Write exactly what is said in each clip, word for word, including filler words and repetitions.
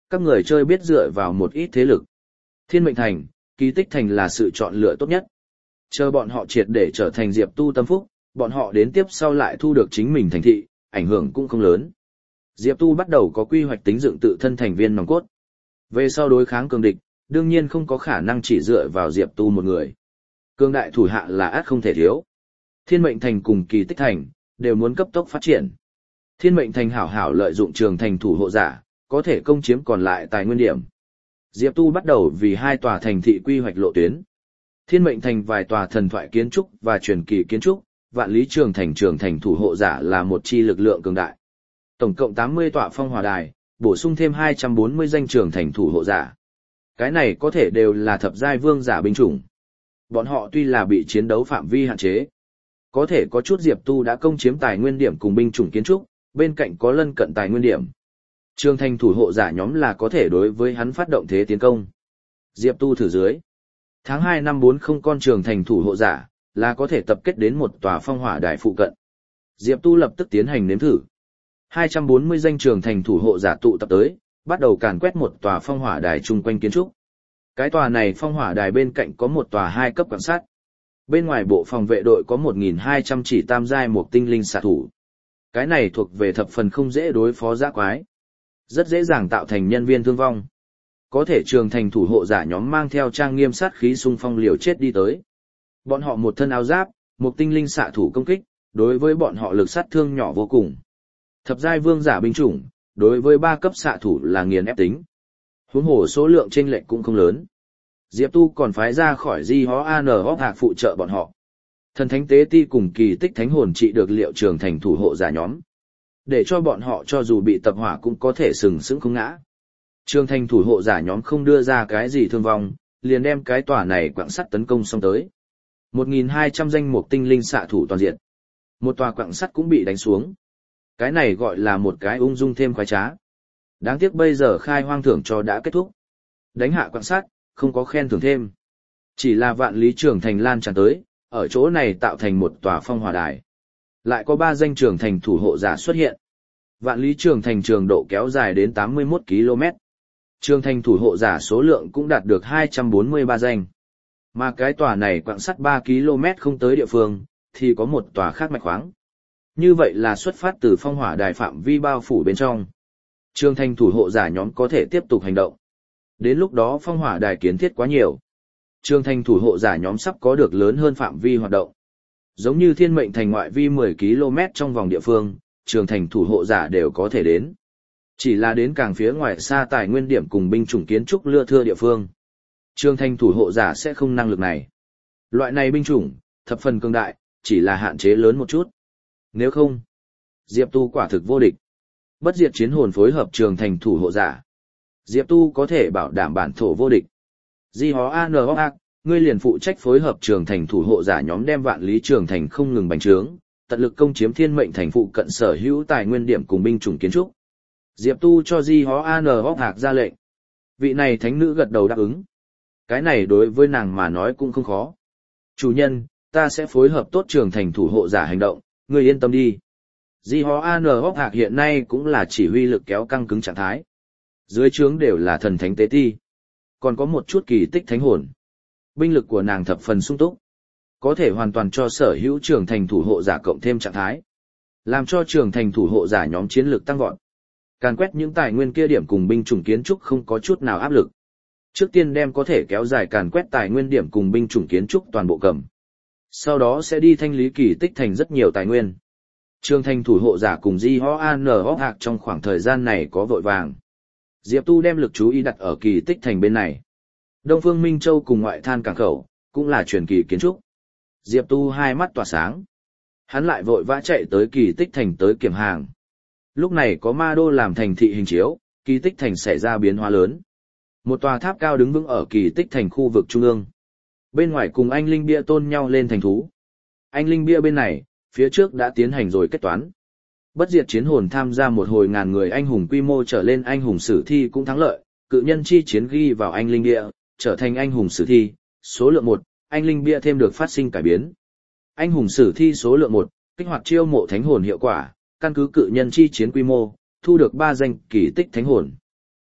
các người chơi biết dựa vào một ít thế lực. Thiên Mệnh Thành, Kỳ Tích Thành là sự chọn lựa tốt nhất. Chờ bọn họ triệt để trở thành Diệp Tu tâm phúc, bọn họ đến tiếp sau lại thu được chính mình thành thị, ảnh hưởng cũng không lớn. Diệp Tu bắt đầu có quy hoạch tính dựng tự thân thành viên nòng cốt. Về sau đối kháng cường địch, đương nhiên không có khả năng chỉ dựa vào Diệp Tu một người. Cường đại thủ hạ là át không thể thiếu. Thiên Mệnh Thành cùng Kỳ Tích Thành đều muốn cấp tốc phát triển. Thiên Mệnh Thành hảo hảo lợi dụng trường thành thủ hộ giả, có thể công chiếm còn lại tài nguyên điểm. Diệp Tu bắt đầu vì hai tòa thành thị quy hoạch lộ tuyến. Thiên Mệnh Thành vài tòa thần thoại kiến trúc và truyền kỳ kiến trúc, Vạn Lý Trường Thành trường thành thủ hộ giả là một chi lực lượng cường đại. Tổng cộng tám mươi tọa phong hỏa đài, bổ sung thêm hai trăm bốn mươi danh trường thành thủ hộ giả. Cái này có thể đều là thập giai vương giả binh chủng. Bọn họ tuy là bị chiến đấu phạm vi hạn chế, có thể có chút Diệp Tu đã công chiếm tài nguyên điểm cùng binh chủng kiến trúc, bên cạnh có lân cận tài nguyên điểm. Trường thành thủ hộ giả nhóm là có thể đối với hắn phát động thế tiến công. Diệp Tu thử dưới. Tháng hai năm bốn mươi con trường thành thủ hộ giả, là có thể tập kết đến một tòa phong hỏa đài phụ cận. Diệp Tu lập tức tiến hành nếm thử. hai trăm bốn mươi danh trường thành thủ hộ giả tụ tập tới, bắt đầu càn quét một tòa phong hỏa đài chung quanh kiến trúc. Cái tòa này phong hỏa đài bên cạnh có một tòa hai cấp quan sát. Bên ngoài bộ phòng vệ đội có một nghìn hai trăm chỉ tam giai một tinh linh xạ thủ. Cái này thuộc về thập phần không dễ đối phó dã quái. Rất dễ dàng tạo thành nhân viên thương vong. Có thể trường thành thủ hộ giả nhóm mang theo trang nghiêm sát khí xung phong liều chết đi tới. Bọn họ một thân áo giáp, một tinh linh xạ thủ công kích, đối với bọn họ lực sát thương nhỏ vô cùng. Thập giai vương giả binh chủng, đối với ba cấp xạ thủ là nghiền ép tính. Huống hồ số lượng chênh lệch cũng không lớn. Diệp Tu còn phái ra khỏi Di Hó An Hóc Hạc phụ trợ bọn họ. Thần thánh tế ti cùng Kỳ Tích thánh hồn trị được liệu trường thành thủ hộ giả nhóm. Để cho bọn họ cho dù bị tập hỏa cũng có thể sừng sững không ngã. Trường thành thủ hộ giả nhóm không đưa ra cái gì thương vong, liền đem cái tòa này quặng sắt tấn công xong tới. một nghìn hai trăm danh một tinh linh xạ thủ toàn diện. Một tòa quặng sắt cũng bị đánh xuống. Cái này gọi là một cái ung dung thêm khoái trá. Đáng tiếc bây giờ khai hoang thưởng cho đã kết thúc. Đánh hạ quặng sắt, không có khen thưởng thêm. Chỉ là Vạn Lý Trường Thành lan tràn tới, ở chỗ này tạo thành một tòa phong hỏa đài. Lại có ba danh trường thành thủ hộ giả xuất hiện. Vạn Lý Trường Thành trường độ kéo dài đến tám mươi mốt ki lô mét. Trường thành thủ hộ giả số lượng cũng đạt được hai trăm bốn mươi ba danh. Mà cái tòa này quặng sắt ba ki lô mét không tới địa phương, thì có một tòa khác mạch khoáng. Như vậy là xuất phát từ phong hỏa đài phạm vi bao phủ bên trong. Trường thành thủ hộ giả nhóm có thể tiếp tục hành động. Đến lúc đó phong hỏa đài kiến thiết quá nhiều. Trường thành thủ hộ giả nhóm sắp có được lớn hơn phạm vi hoạt động. Giống như Thiên Mệnh Thành ngoại vi mười ki lô mét trong vòng địa phương, trường thành thủ hộ giả đều có thể đến. Chỉ là đến càng phía ngoài xa tài nguyên điểm cùng binh chủng kiến trúc lưa thưa địa phương. Trường thành thủ hộ giả sẽ không năng lực này. Loại này binh chủng, thập phần cường đại, chỉ là hạn chế lớn một chút. Nếu không, Diệp Tu quả thực vô địch. Bất diệt chiến hồn phối hợp trường thành thủ hộ giả. Diệp Tu có thể bảo đảm bản thổ vô địch. Di Hó An Hóc Hạc, ngươi liền phụ trách phối hợp trường thành thủ hộ giả nhóm đem Vạn Lý Trường Thành không ngừng bành trướng, tận lực công chiếm Thiên Mệnh Thành phụ cận sở hữu tài nguyên điểm cùng binh chủng kiến trúc. Diệp Tu cho Di Hó An Hóc Hạc ra lệnh. Vị này thánh nữ gật đầu đáp ứng. Cái này đối với nàng mà nói cũng không khó. Chủ nhân, ta sẽ phối hợp tốt trường thành thủ hộ giả hành động, ngươi yên tâm đi. Di Hó An Hóc Hạc hiện nay cũng là chỉ huy lực kéo căng cứng trạng thái. Dưới trướng đều là thần thánh tế ti. Còn có một chút Kỳ Tích thánh hồn. Binh lực của nàng thập phần sung túc. Có thể hoàn toàn cho sở hữu trường thành thủ hộ giả cộng thêm trạng thái. Làm cho trường thành thủ hộ giả nhóm chiến lược tăng vọt. Càn quét những tài nguyên kia điểm cùng binh chủng kiến trúc không có chút nào áp lực. Trước tiên đem có thể kéo dài càn quét tài nguyên điểm cùng binh chủng kiến trúc toàn bộ cầm. Sau đó sẽ đi thanh lý Kỳ Tích thành rất nhiều tài nguyên. Trường thành thủ hộ giả cùng Di Hó An Hóc Hạc trong khoảng thời gian này có vội vàng. Diệp Tu đem lực chú ý đặt ở Kỳ Tích thành bên này. Đông Phương Minh Châu cùng ngoại than cảng khẩu, cũng là truyền kỳ kiến trúc. Diệp Tu hai mắt tỏa sáng. Hắn lại vội vã chạy tới Kỳ Tích thành tới kiểm hàng. Lúc này có ma đô làm thành thị hình chiếu, Kỳ Tích thành xảy ra biến hóa lớn. Một tòa tháp cao đứng vững ở Kỳ Tích thành khu vực trung ương. Bên ngoài cùng anh linh bia tôn nhau lên thành thú. Anh linh bia bên này, phía trước đã tiến hành rồi kết toán. Bất diệt chiến hồn tham gia một hồi ngàn người anh hùng quy mô trở lên anh hùng sử thi cũng thắng lợi, cự nhân chi chiến ghi vào anh linh bia, trở thành anh hùng sử thi, số lượng một, anh linh bia thêm được phát sinh cải biến. Anh hùng sử thi số lượng một, kích hoạt chiêu mộ thánh hồn hiệu quả, căn cứ cự nhân chi chiến quy mô, thu được ba danh Kỳ Tích thánh hồn.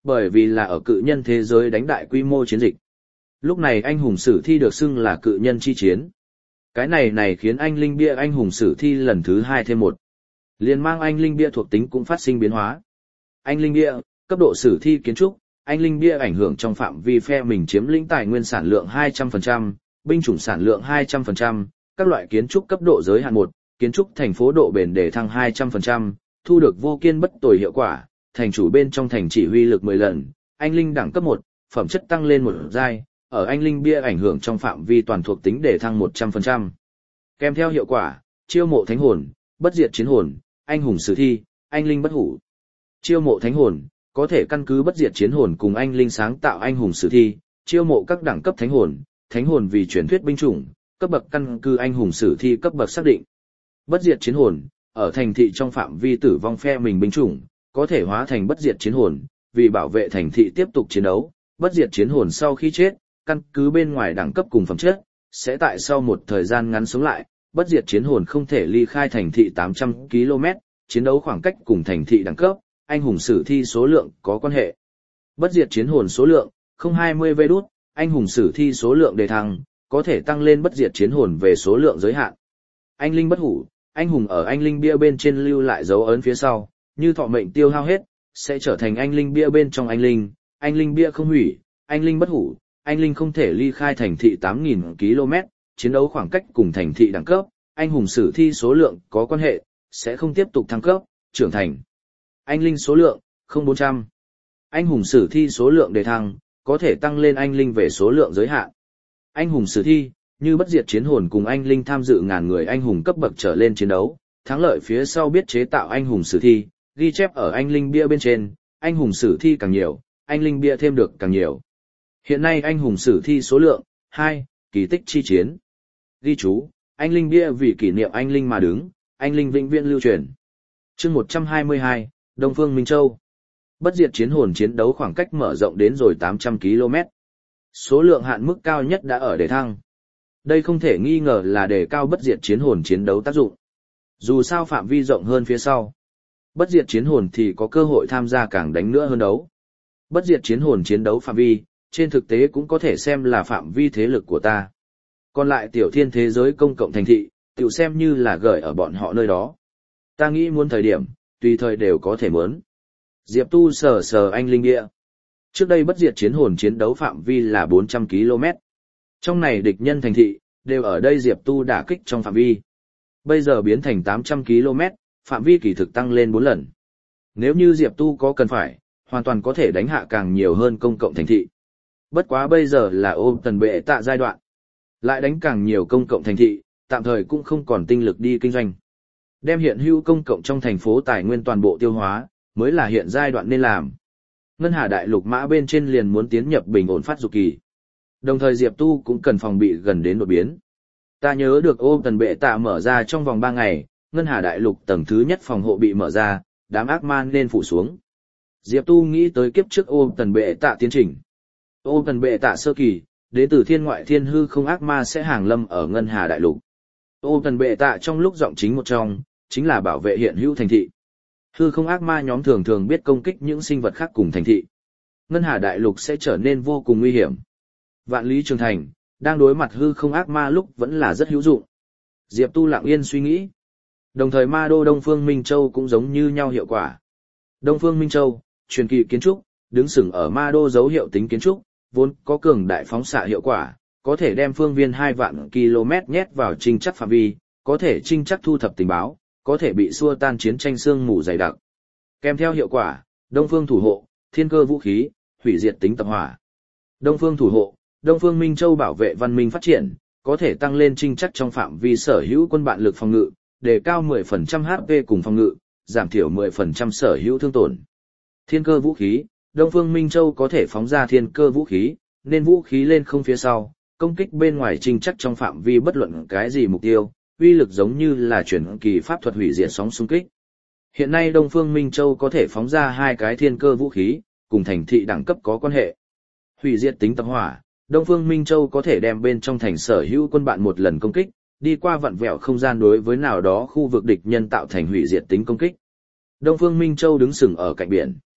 Bởi vì là ở cự nhân thế giới đánh đại quy mô chiến dịch. Lúc này anh hùng sử thi được xưng là cự nhân chi chiến. Cái này này khiến anh linh bia anh hùng sử thi lần thứ hai thêm một. Liền mang anh linh bia thuộc tính cũng phát sinh biến hóa. Anh linh bia, cấp độ sử thi kiến trúc, anh linh bia ảnh hưởng trong phạm vi phe mình chiếm lĩnh tài nguyên sản lượng hai trăm phần trăm, binh chủng sản lượng hai trăm phần trăm, các loại kiến trúc cấp độ giới hạn một, kiến trúc thành phố độ bền để thăng hai trăm phần trăm, thu được vô kiên bất tồi hiệu quả, thành chủ bên trong thành chỉ huy lực mười lần, anh linh đẳng cấp một, phẩm chất tăng lên một giai, ở anh linh bia ảnh hưởng trong phạm vi toàn thuộc tính để thăng một trăm phần trăm. Kèm theo hiệu quả, chiêu mộ thánh hồn, bất diệt chiến hồn, anh hùng sử thi, anh linh bất hủ. Chiêu mộ thánh hồn, có thể căn cứ bất diệt chiến hồn cùng anh linh sáng tạo anh hùng sử thi, chiêu mộ các đẳng cấp thánh hồn, thánh hồn vì truyền thuyết binh chủng, cấp bậc căn cứ anh hùng sử thi cấp bậc xác định. Bất diệt chiến hồn, ở thành thị trong phạm vi tử vong phe mình binh chủng, có thể hóa thành bất diệt chiến hồn, vì bảo vệ thành thị tiếp tục chiến đấu, bất diệt chiến hồn sau khi chết, căn cứ bên ngoài đẳng cấp cùng phẩm chất, sẽ tại sau một thời gian ngắn sống lại, bất diệt chiến hồn không thể ly khai thành thị tám trăm ki lô mét, chiến đấu khoảng cách cùng thành thị đẳng cấp, anh hùng sử thi số lượng có quan hệ. Bất diệt chiến hồn số lượng, không hai mươi vê đút, anh hùng sử thi số lượng đề thăng, có thể tăng lên bất diệt chiến hồn về số lượng giới hạn. Anh linh bất hủ, anh hùng ở anh linh bia bên trên lưu lại dấu ấn phía sau, như thọ mệnh tiêu hao hết, sẽ trở thành anh linh bia bên trong anh linh, anh linh bia không hủy, anh linh bất hủ, anh linh không thể ly khai thành thị tám nghìn ki lô mét, chiến đấu khoảng cách cùng thành thị đẳng cấp, anh hùng sử thi số lượng có quan hệ, sẽ không tiếp tục thăng cấp, trưởng thành. Anh linh số lượng, không bốn trăm. Anh hùng sử thi số lượng đề thăng, có thể tăng lên anh linh về số lượng giới hạn. Anh hùng sử thi, như bất diệt chiến hồn cùng anh linh tham dự ngàn người anh hùng cấp bậc trở lên chiến đấu, thắng lợi phía sau biết chế tạo anh hùng sử thi, ghi chép ở anh linh bia bên trên, anh hùng sử thi càng nhiều, anh linh bia thêm được càng nhiều. Hiện nay anh hùng sử thi số lượng, hai, kỳ tích chi chiến. Ghi chú, anh linh bia vì kỷ niệm anh linh mà đứng, anh linh vĩnh viễn lưu truyền. Chương một trăm hai mươi hai, Đông Phương Minh Châu. Bất diệt chiến hồn chiến đấu khoảng cách mở rộng đến rồi tám trăm ki lô mét. Số lượng hạn mức cao nhất đã ở đề thăng. Đây không thể nghi ngờ là đề cao bất diệt chiến hồn chiến đấu tác dụng. Dù sao phạm vi rộng hơn phía sau, bất diệt chiến hồn thì có cơ hội tham gia càng đánh nữa hơn đấu. Bất diệt chiến hồn chiến đấu phạm vi, trên thực tế cũng có thể xem là phạm vi thế lực của ta. Còn lại tiểu thiên thế giới công cộng thành thị, tiểu xem như là gửi ở bọn họ nơi đó. Ta nghĩ muốn thời điểm, tùy thời đều có thể muốn. Diệp Tu sờ sờ anh linh địa. Trước đây bất diệt chiến hồn chiến đấu phạm vi là bốn trăm ki lô mét. Trong này địch nhân thành thị, đều ở đây Diệp Tu đả kích trong phạm vi. Bây giờ biến thành tám trăm ki lô mét, phạm vi kỳ thực tăng lên bốn lần. Nếu như Diệp Tu có cần phải, hoàn toàn có thể đánh hạ càng nhiều hơn công cộng thành thị. Bất quá bây giờ là ôm tần bệ tạ giai đoạn. Lại đánh càng nhiều công cộng thành thị, tạm thời cũng không còn tinh lực đi kinh doanh. Đem hiện hữu công cộng trong thành phố tài nguyên toàn bộ tiêu hóa, mới là hiện giai đoạn nên làm. Ngân Hà Đại Lục mã bên trên liền muốn tiến nhập bình ổn phát dục kỳ. Đồng thời Diệp Tu cũng cần phòng bị gần đến đột biến. Ta nhớ được ôm tần bệ tạ mở ra trong vòng ba ngày, Ngân Hà Đại Lục tầng thứ nhất phòng hộ bị mở ra, đám ác ma nên phủ xuống. Diệp Tu nghĩ tới kiếp trước ôm tần bệ tạ tiến trình. Ôm tần bệ tạ sơ kỳ, đến từ thiên ngoại thiên hư không ác ma sẽ hàng lâm ở Ngân Hà Đại Lục. Ôm tần bệ tạ trong lúc giọng chính một trong, chính là bảo vệ hiện hữu thành thị. Hư không ác ma nhóm thường thường biết công kích những sinh vật khác cùng thành thị. Ngân Hà Đại Lục sẽ trở nên vô cùng nguy hiểm. Vạn Lý Trường Thành, đang đối mặt hư không ác ma lúc vẫn là rất hữu dụng. Diệp Tu lặng yên suy nghĩ. Đồng thời ma đô Đông Phương Minh Châu cũng giống như nhau hiệu quả. Đông Phương Minh Châu, truyền kỳ kiến trúc, đứng sừng ở ma đô dấu hiệu tính kiến trúc, vốn có cường đại phóng xạ hiệu quả, có thể đem phương viên hai vạn km nhét vào trinh chắc phạm vi, có thể trinh chắc thu thập tình báo, có thể bị xua tan chiến tranh sương mù dày đặc. Kèm theo hiệu quả, Đông Phương thủ hộ, thiên cơ vũ khí, hủy diệt tính tập hỏa. Đông Phương thủ hộ, Đông Phương Minh Châu bảo vệ văn minh phát triển, có thể tăng lên trinh chắc trong phạm vi sở hữu quân bạn lực phòng ngự, đề cao mười phần trăm hát pê cùng phòng ngự, giảm thiểu mười phần trăm sở hữu thương tổn. Thiên cơ vũ khí, Đông Phương Minh Châu có thể phóng ra thiên cơ vũ khí, nên vũ khí lên không phía sau, công kích bên ngoài trinh chắc trong phạm vi bất luận cái gì mục tiêu, uy lực giống như là chuyển kỳ pháp thuật hủy diệt sóng xung kích. Hiện nay Đông Phương Minh Châu có thể phóng ra hai cái thiên cơ vũ khí, cùng thành thị đẳng cấp có quan hệ. Hủy diệt tính tập hỏa, Đông Phương Minh Châu có thể đem bên trong thành sở hữu quân bạn một lần công kích, đi qua vặn vẹo không gian đối với nào đó khu vực địch nhân tạo thành hủy diệt tính công kích. Đông Phương Minh Châu đứng sừng ở cạnh biển.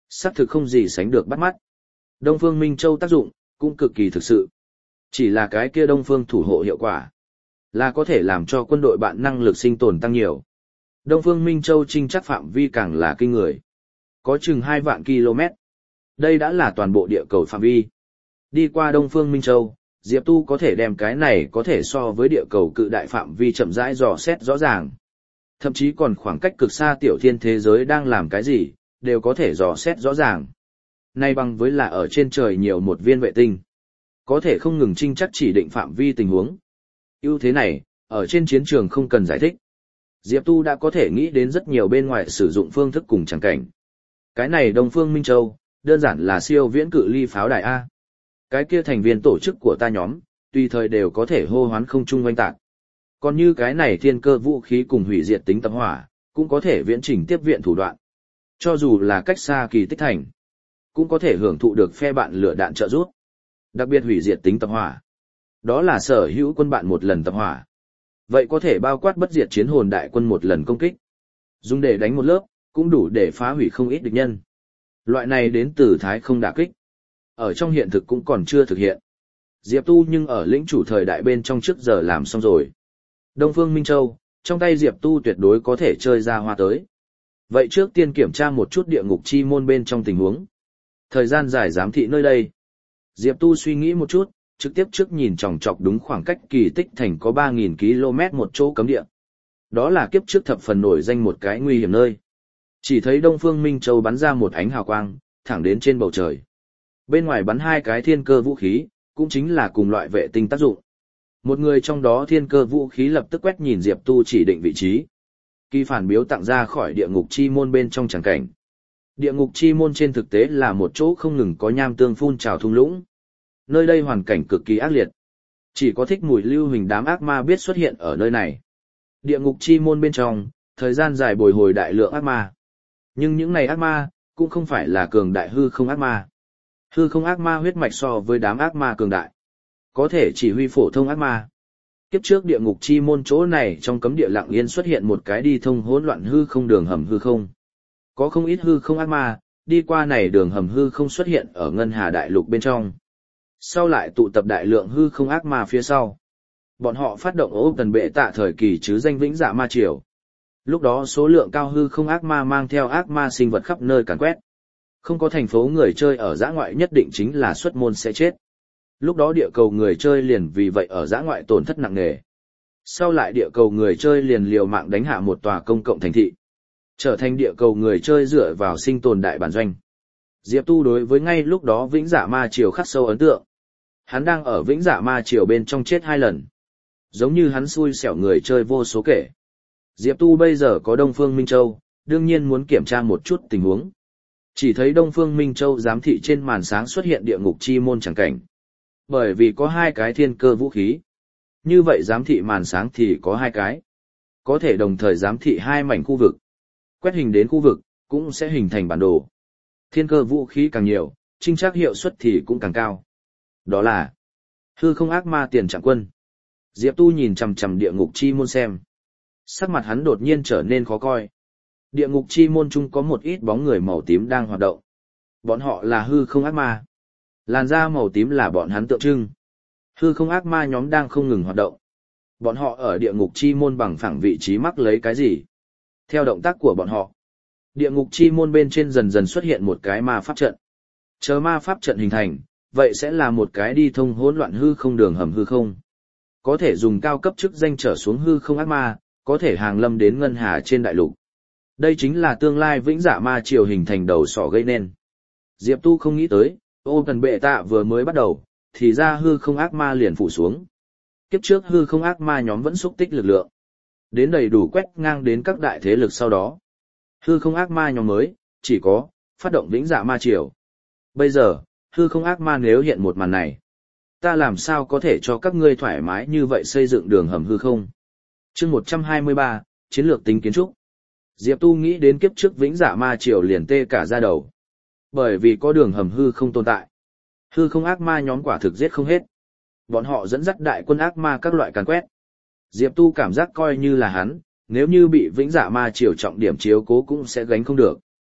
Xác thực không gì sánh được bắt mắt. Đông Phương Minh Châu tác dụng, cũng cực kỳ thực sự. Chỉ là cái kia Đông Phương thủ hộ hiệu quả, là có thể làm cho quân đội bạn năng lực sinh tồn tăng nhiều. Đông Phương Minh Châu trinh chắc phạm vi càng là kinh người. Có chừng hai vạn km. Đây đã là toàn bộ địa cầu phạm vi. Đi qua Đông Phương Minh Châu, Diệp Tu có thể đem cái này có thể so với địa cầu cự đại phạm vi chậm rãi dò xét rõ ràng. Thậm chí còn khoảng cách cực xa tiểu thiên thế giới đang làm cái gì, đều có thể dò xét rõ ràng. Nay bằng với là ở trên trời nhiều một viên vệ tinh. Có thể không ngừng trinh chắc chỉ định phạm vi tình huống. Ưu thế này, ở trên chiến trường không cần giải thích. Diệp Tu đã có thể nghĩ đến rất nhiều bên ngoài sử dụng phương thức cùng chẳng cảnh. Cái này Đông Phương Minh Châu, đơn giản là siêu viễn cự ly pháo đài A. Cái kia thành viên tổ chức của ta nhóm, tùy thời đều có thể hô hoán không trung oanh tạc. Còn như cái này thiên cơ vũ khí cùng hủy diệt tính tập hỏa, cũng có thể viễn trình tiếp viện thủ đoạn. Cho dù là cách xa kỳ tích thành, cũng có thể hưởng thụ được phe bạn lửa đạn trợ giúp. Đặc biệt hủy diệt tính tập hỏa. Đó là sở hữu quân bạn một lần tập hỏa. Vậy có thể bao quát bất diệt chiến hồn đại quân một lần công kích. Dùng để đánh một lớp, cũng đủ để phá hủy không ít địch nhân. Loại này đến từ thái không đả kích. Ở trong hiện thực cũng còn chưa thực hiện. Diệp Tu nhưng ở lĩnh chủ thời đại bên trong trước giờ làm xong rồi. Đông Phương Minh Châu, trong tay Diệp Tu tuyệt đối có thể chơi ra hoa tới. Vậy trước tiên kiểm tra một chút địa ngục chi môn bên trong tình huống. Thời gian dài giám thị nơi đây. Diệp Tu suy nghĩ một chút, trực tiếp trước nhìn chòng chọc đúng khoảng cách kỳ tích thành có ba nghìn ki lô mét một chỗ cấm địa. Đó là kiếp trước thập phần nổi danh một cái nguy hiểm nơi. Chỉ thấy Đông Phương Minh Châu bắn ra một ánh hào quang, thẳng đến trên bầu trời. Bên ngoài bắn hai cái thiên cơ vũ khí, cũng chính là cùng loại vệ tinh tác dụng. Một người trong đó thiên cơ vũ khí lập tức quét nhìn Diệp Tu chỉ định vị trí. Kỳ phản biếu tặng ra khỏi địa ngục chi môn bên trong tràng cảnh. Địa ngục chi môn trên thực tế là một chỗ không ngừng có nham tương phun trào thung lũng. Nơi đây hoàn cảnh cực kỳ ác liệt. Chỉ có thích mùi lưu huỳnh đám ác ma biết xuất hiện ở nơi này. Địa ngục chi môn bên trong, thời gian dài bồi hồi đại lượng ác ma. Nhưng những này ác ma, cũng không phải là cường đại hư không ác ma. Hư không ác ma huyết mạch so với đám ác ma cường đại. Có thể chỉ huy phổ thông ác ma. Kiếp trước địa ngục chi môn chỗ này trong cấm địa lặng yên xuất hiện một cái đi thông hỗn loạn hư không đường hầm hư không. Có không ít hư không ác ma, đi qua này đường hầm hư không xuất hiện ở ngân hà đại lục bên trong. Sau lại tụ tập đại lượng hư không ác ma phía sau. Bọn họ phát động ố tần bệ tạ thời kỳ chứ danh vĩnh dạ ma triều. Lúc đó số lượng cao hư không ác ma mang theo ác ma sinh vật khắp nơi càn quét. Không có thành phố người chơi ở dã ngoại nhất định chính là xuất môn sẽ chết. Lúc đó địa cầu người chơi liền vì vậy ở dã ngoại tổn thất nặng nề. Sau lại địa cầu người chơi liền liều mạng đánh hạ một tòa công cộng thành thị. Trở thành địa cầu người chơi dựa vào sinh tồn đại bản doanh. Diệp Tu đối với ngay lúc đó vĩnh dạ ma triều khắc sâu ấn tượng. Hắn đang ở vĩnh dạ ma triều bên trong chết hai lần. Giống như hắn xui xẻo người chơi vô số kể. Diệp Tu bây giờ có Đông Phương Minh Châu, đương nhiên muốn kiểm tra một chút tình huống. Chỉ thấy Đông Phương Minh Châu giám thị trên màn sáng xuất hiện địa ngục chi môn chẳng cảnh. Bởi vì có hai cái thiên cơ vũ khí. Như vậy giám thị màn sáng thì có hai cái. Có thể đồng thời giám thị hai mảnh khu vực. Quét hình đến khu vực, cũng sẽ hình thành bản đồ. Thiên cơ vũ khí càng nhiều, trinh trác hiệu suất thì cũng càng cao. Đó là hư không ác ma tiền trạng quân. Diệp Tu nhìn chằm chằm địa ngục chi môn xem. Sắc mặt hắn đột nhiên trở nên khó coi. Địa ngục chi môn chung có một ít bóng người màu tím đang hoạt động. Bọn họ là hư không ác ma. Làn da màu tím là bọn hắn tượng trưng. Hư không ác ma nhóm đang không ngừng hoạt động. Bọn họ ở địa ngục chi môn bằng phẳng vị trí mắc lấy cái gì? Theo động tác của bọn họ, địa ngục chi môn bên trên dần dần xuất hiện một cái ma pháp trận. Chờ ma pháp trận hình thành, vậy sẽ là một cái đi thông hỗn loạn hư không đường hầm hư không. Có thể dùng cao cấp chức danh trở xuống hư không ác ma, có thể hàng lâm đến ngân hà trên đại lục. Đây chính là tương lai vĩnh dạ ma triều hình thành đầu sỏ gây nên. Diệp Tu không nghĩ tới, ô tần bệ tạ vừa mới bắt đầu, thì ra hư không ác ma liền phủ xuống. Kiếp trước hư không ác ma nhóm vẫn xúc tích lực lượng. Đến đầy đủ quét ngang đến các đại thế lực sau đó. Hư không ác ma nhóm mới, chỉ có, phát động vĩnh dạ ma triều. Bây giờ, hư không ác ma nếu hiện một màn này. Ta làm sao có thể cho các ngươi thoải mái như vậy xây dựng đường hầm hư không? Chương một trăm hai mươi ba, Chiến lược tính kiến trúc. Diệp Tu nghĩ đến kiếp trước vĩnh dạ ma triều liền tê cả da đầu. Bởi vì có đường hầm hư không tồn tại. Hư không ác ma nhóm quả thực giết không hết. Bọn họ dẫn dắt đại quân ác ma các loại càn quét. Diệp Tu cảm giác coi như là hắn, nếu như bị vĩnh dạ ma triều trọng điểm chiếu cố cũng sẽ gánh không được.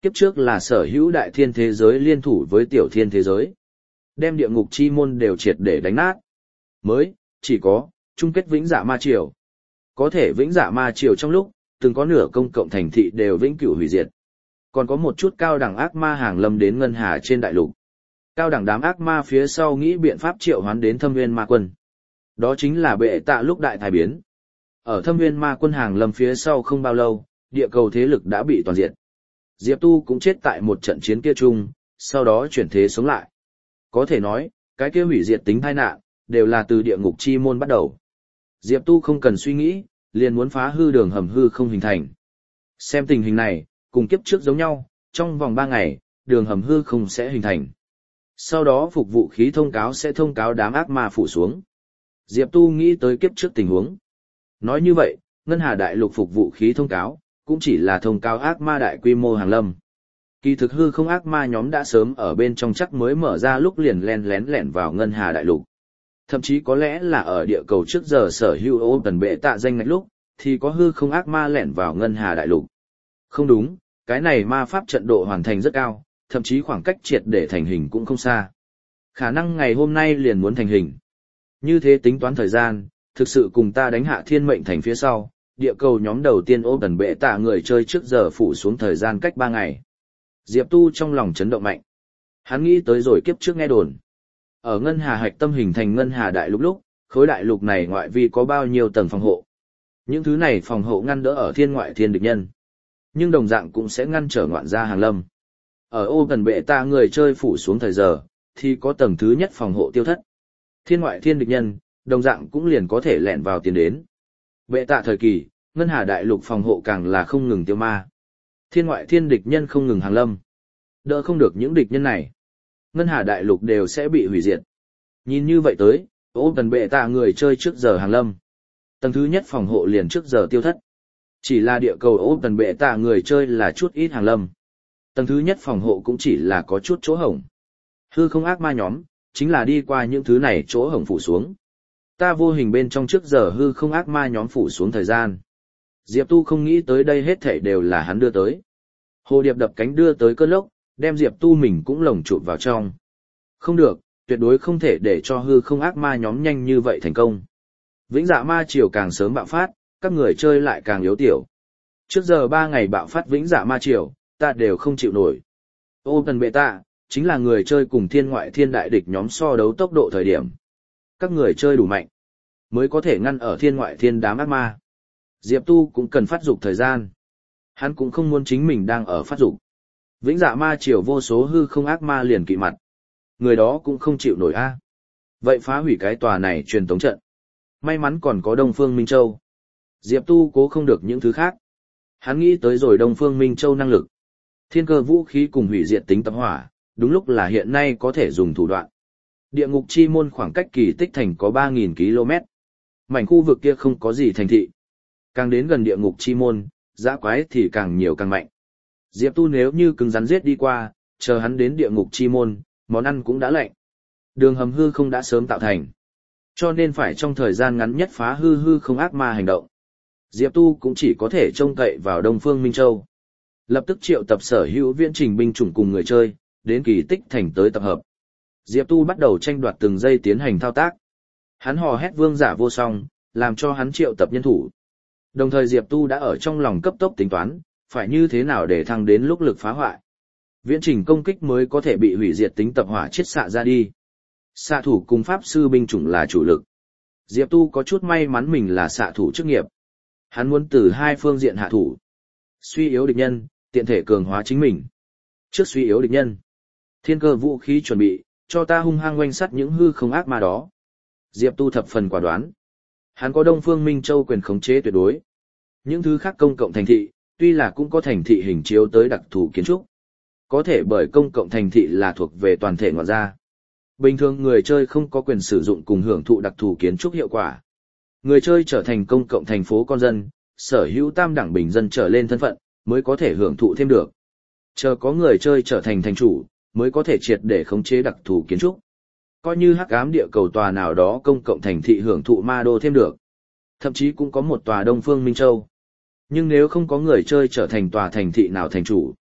Kiếp trước là sở hữu đại thiên thế giới liên thủ với tiểu thiên thế giới. Đem địa ngục chi môn đều triệt để đánh nát. Mới, chỉ có, chung kết vĩnh dạ ma triều. Có thể vĩnh dạ ma triều trong lúc, từng có nửa công cộng thành thị đều vĩnh cửu hủy diệt. Còn có một chút cao đẳng ác ma hàng lâm đến ngân hà trên đại lục. Cao đẳng đám ác ma phía sau nghĩ biện pháp triệu hoán đến thâm nguyên ma quân. Đó chính là bệ tạ lúc đại thái biến. Ở thâm nguyên ma quân hàng lâm phía sau không bao lâu, địa cầu thế lực đã bị toàn diệt. Diệp Tu cũng chết tại một trận chiến kia chung, sau đó chuyển thế sống lại. Có thể nói, cái kia hủy diệt tính tai nạn, đều là từ địa ngục chi môn bắt đầu. Diệp Tu không cần suy nghĩ, liền muốn phá hư đường hầm hư không hình thành. Xem tình hình này, cùng kiếp trước giống nhau, trong vòng ba ngày, đường hầm hư không sẽ hình thành. Sau đó phục vụ khí thông cáo sẽ thông cáo đám ác ma phủ xuống. Diệp Tu nghĩ tới kiếp trước tình huống. Nói như vậy, Ngân Hà Đại Lục phục vụ khí thông cáo, cũng chỉ là thông cáo ác ma đại quy mô hàng lâm. Kỳ thực hư không ác ma nhóm đã sớm ở bên trong chắc mới mở ra lúc liền len lén lẻn vào Ngân Hà Đại Lục. Thậm chí có lẽ là ở địa cầu trước giờ sở hữu ô tần bệ tạ danh ngạch lúc, thì có hư không ác ma lẻn vào Ngân Hà Đại Lục. Không đúng, cái này ma pháp trận độ hoàn thành rất cao, thậm chí khoảng cách triệt để thành hình cũng không xa. Khả năng ngày hôm nay liền muốn thành hình. Như thế tính toán thời gian, thực sự cùng ta đánh hạ thiên mệnh thành phía sau, địa cầu nhóm đầu tiên ô tần bệ tạ người chơi trước giờ phủ xuống thời gian cách ba ngày. Diệp Tu trong lòng chấn động mạnh. Hắn nghĩ tới rồi kiếp trước nghe đồn. Ở Ngân Hà hạch tâm hình thành Ngân Hà Đại Lục lúc, khối đại lục này ngoại vi có bao nhiêu tầng phòng hộ. Những thứ này phòng hộ ngăn đỡ ở thiên ngoại thiên địch nhân. Nhưng đồng dạng cũng sẽ ngăn trở ngoạn gia hàng lâm. Ở ô tần bệ tạ người chơi phủ xuống thời giờ, thì có tầng thứ nhất phòng hộ tiêu thất. Thiên ngoại thiên địch nhân, đồng dạng cũng liền có thể lẹn vào tiến đến. Bệ tạ thời kỳ, Ngân Hà Đại Lục phòng hộ càng là không ngừng tiêu ma. Thiên ngoại thiên địch nhân không ngừng hàng lâm. Đỡ không được những địch nhân này, Ngân Hà Đại Lục đều sẽ bị hủy diệt. Nhìn như vậy tới, ô tần bệ tạ người chơi trước giờ hàng lâm. Tầng thứ nhất phòng hộ liền trước giờ tiêu thất. Chỉ là địa cầu ô tần bệ tạ người chơi là chút ít hàng lâm. Tầng thứ nhất phòng hộ cũng chỉ là có chút chỗ hổng. Hư không ác ma nhóm, chính là đi qua những thứ này chỗ hổng phủ xuống. Ta vô hình bên trong trước giờ hư không ác ma nhóm phủ xuống thời gian. Diệp Tu không nghĩ tới đây hết thảy đều là hắn đưa tới. Hồ điệp đập cánh đưa tới cơn lốc, đem Diệp Tu mình cũng lồng chụp vào trong. Không được, tuyệt đối không thể để cho hư không ác ma nhóm nhanh như vậy thành công. Vĩnh dạ ma triều càng sớm bạo phát, các người chơi lại càng yếu tiểu. Trước giờ ba ngày bạo phát vĩnh dạ ma triều, ta đều không chịu nổi. Ô tần bệ tạ, chính là người chơi cùng thiên ngoại thiên đại địch nhóm so đấu tốc độ thời điểm. Các người chơi đủ mạnh, mới có thể ngăn ở thiên ngoại thiên đám ác ma. Diệp Tu cũng cần phát dục thời gian. Hắn cũng không muốn chính mình đang ở phát dục. Vĩnh dạ ma triều vô số hư không ác ma liền kỵ mặt. Người đó cũng không chịu nổi a. Vậy phá hủy cái tòa này truyền tống trận. May mắn còn có Đông Phương Minh Châu. Diệp Tu cố không được những thứ khác. Hắn nghĩ tới rồi Đông Phương Minh Châu năng lực. Thiên cơ vũ khí cùng hủy diệt tính tập hỏa, đúng lúc là hiện nay có thể dùng thủ đoạn. Địa ngục chi môn khoảng cách kỳ tích thành có ba nghìn ki lô mét. Mảnh khu vực kia không có gì thành thị. Càng đến gần địa ngục chi môn, dã quái thì càng nhiều càng mạnh. Diệp Tu nếu như cứng rắn giết đi qua, chờ hắn đến địa ngục chi môn, món ăn cũng đã lạnh. Đường hầm hư không đã sớm tạo thành. Cho nên phải trong thời gian ngắn nhất phá hư hư không ác ma hành động. Diệp Tu cũng chỉ có thể trông cậy vào Đông Phương Minh Châu. Lập tức triệu tập sở hữu viễn trình binh chủng cùng người chơi, đến kỳ tích thành tới tập hợp. Diệp Tu bắt đầu tranh đoạt từng giây tiến hành thao tác. Hắn hò hét vương giả vô song, làm cho hắn triệu tập nhân thủ. Đồng thời Diệp Tu đã ở trong lòng cấp tốc tính toán, phải như thế nào để thăng đến lúc lực phá hoại. Viễn trình công kích mới có thể bị hủy diệt tính tập hỏa chiết xạ ra đi. Xạ thủ cùng pháp sư binh chủng là chủ lực. Diệp Tu có chút may mắn mình là xạ thủ chức nghiệp. Hắn muốn từ hai phương diện hạ thủ. Suy yếu địch nhân, tiện thể cường hóa chính mình. Trước suy yếu địch nhân, thiên cơ vũ khí chuẩn bị, cho ta hung hăng oanh sắt những hư không ác ma đó. Diệp Tu thập phần quả đoán. Hắn có Đông Phương Minh Châu quyền khống chế tuyệt đối. Những thứ khác công cộng thành thị, tuy là cũng có thành thị hình chiếu tới đặc thù kiến trúc. Có thể bởi công cộng thành thị là thuộc về toàn thể ngoại gia. Bình thường người chơi không có quyền sử dụng cùng hưởng thụ đặc thù kiến trúc hiệu quả. Người chơi trở thành công cộng thành phố con dân, sở hữu tam đẳng bình dân trở lên thân phận, mới có thể hưởng thụ thêm được. Chờ có người chơi trở thành thành chủ, mới có thể triệt để khống chế đặc thù kiến trúc. Coi như hắc ám địa cầu tòa nào đó công cộng thành thị hưởng thụ ma đô thêm được. Thậm chí cũng có một tòa Đông Phương Minh Châu. Nhưng nếu không có người chơi trở thành tòa thành thị nào thành chủ,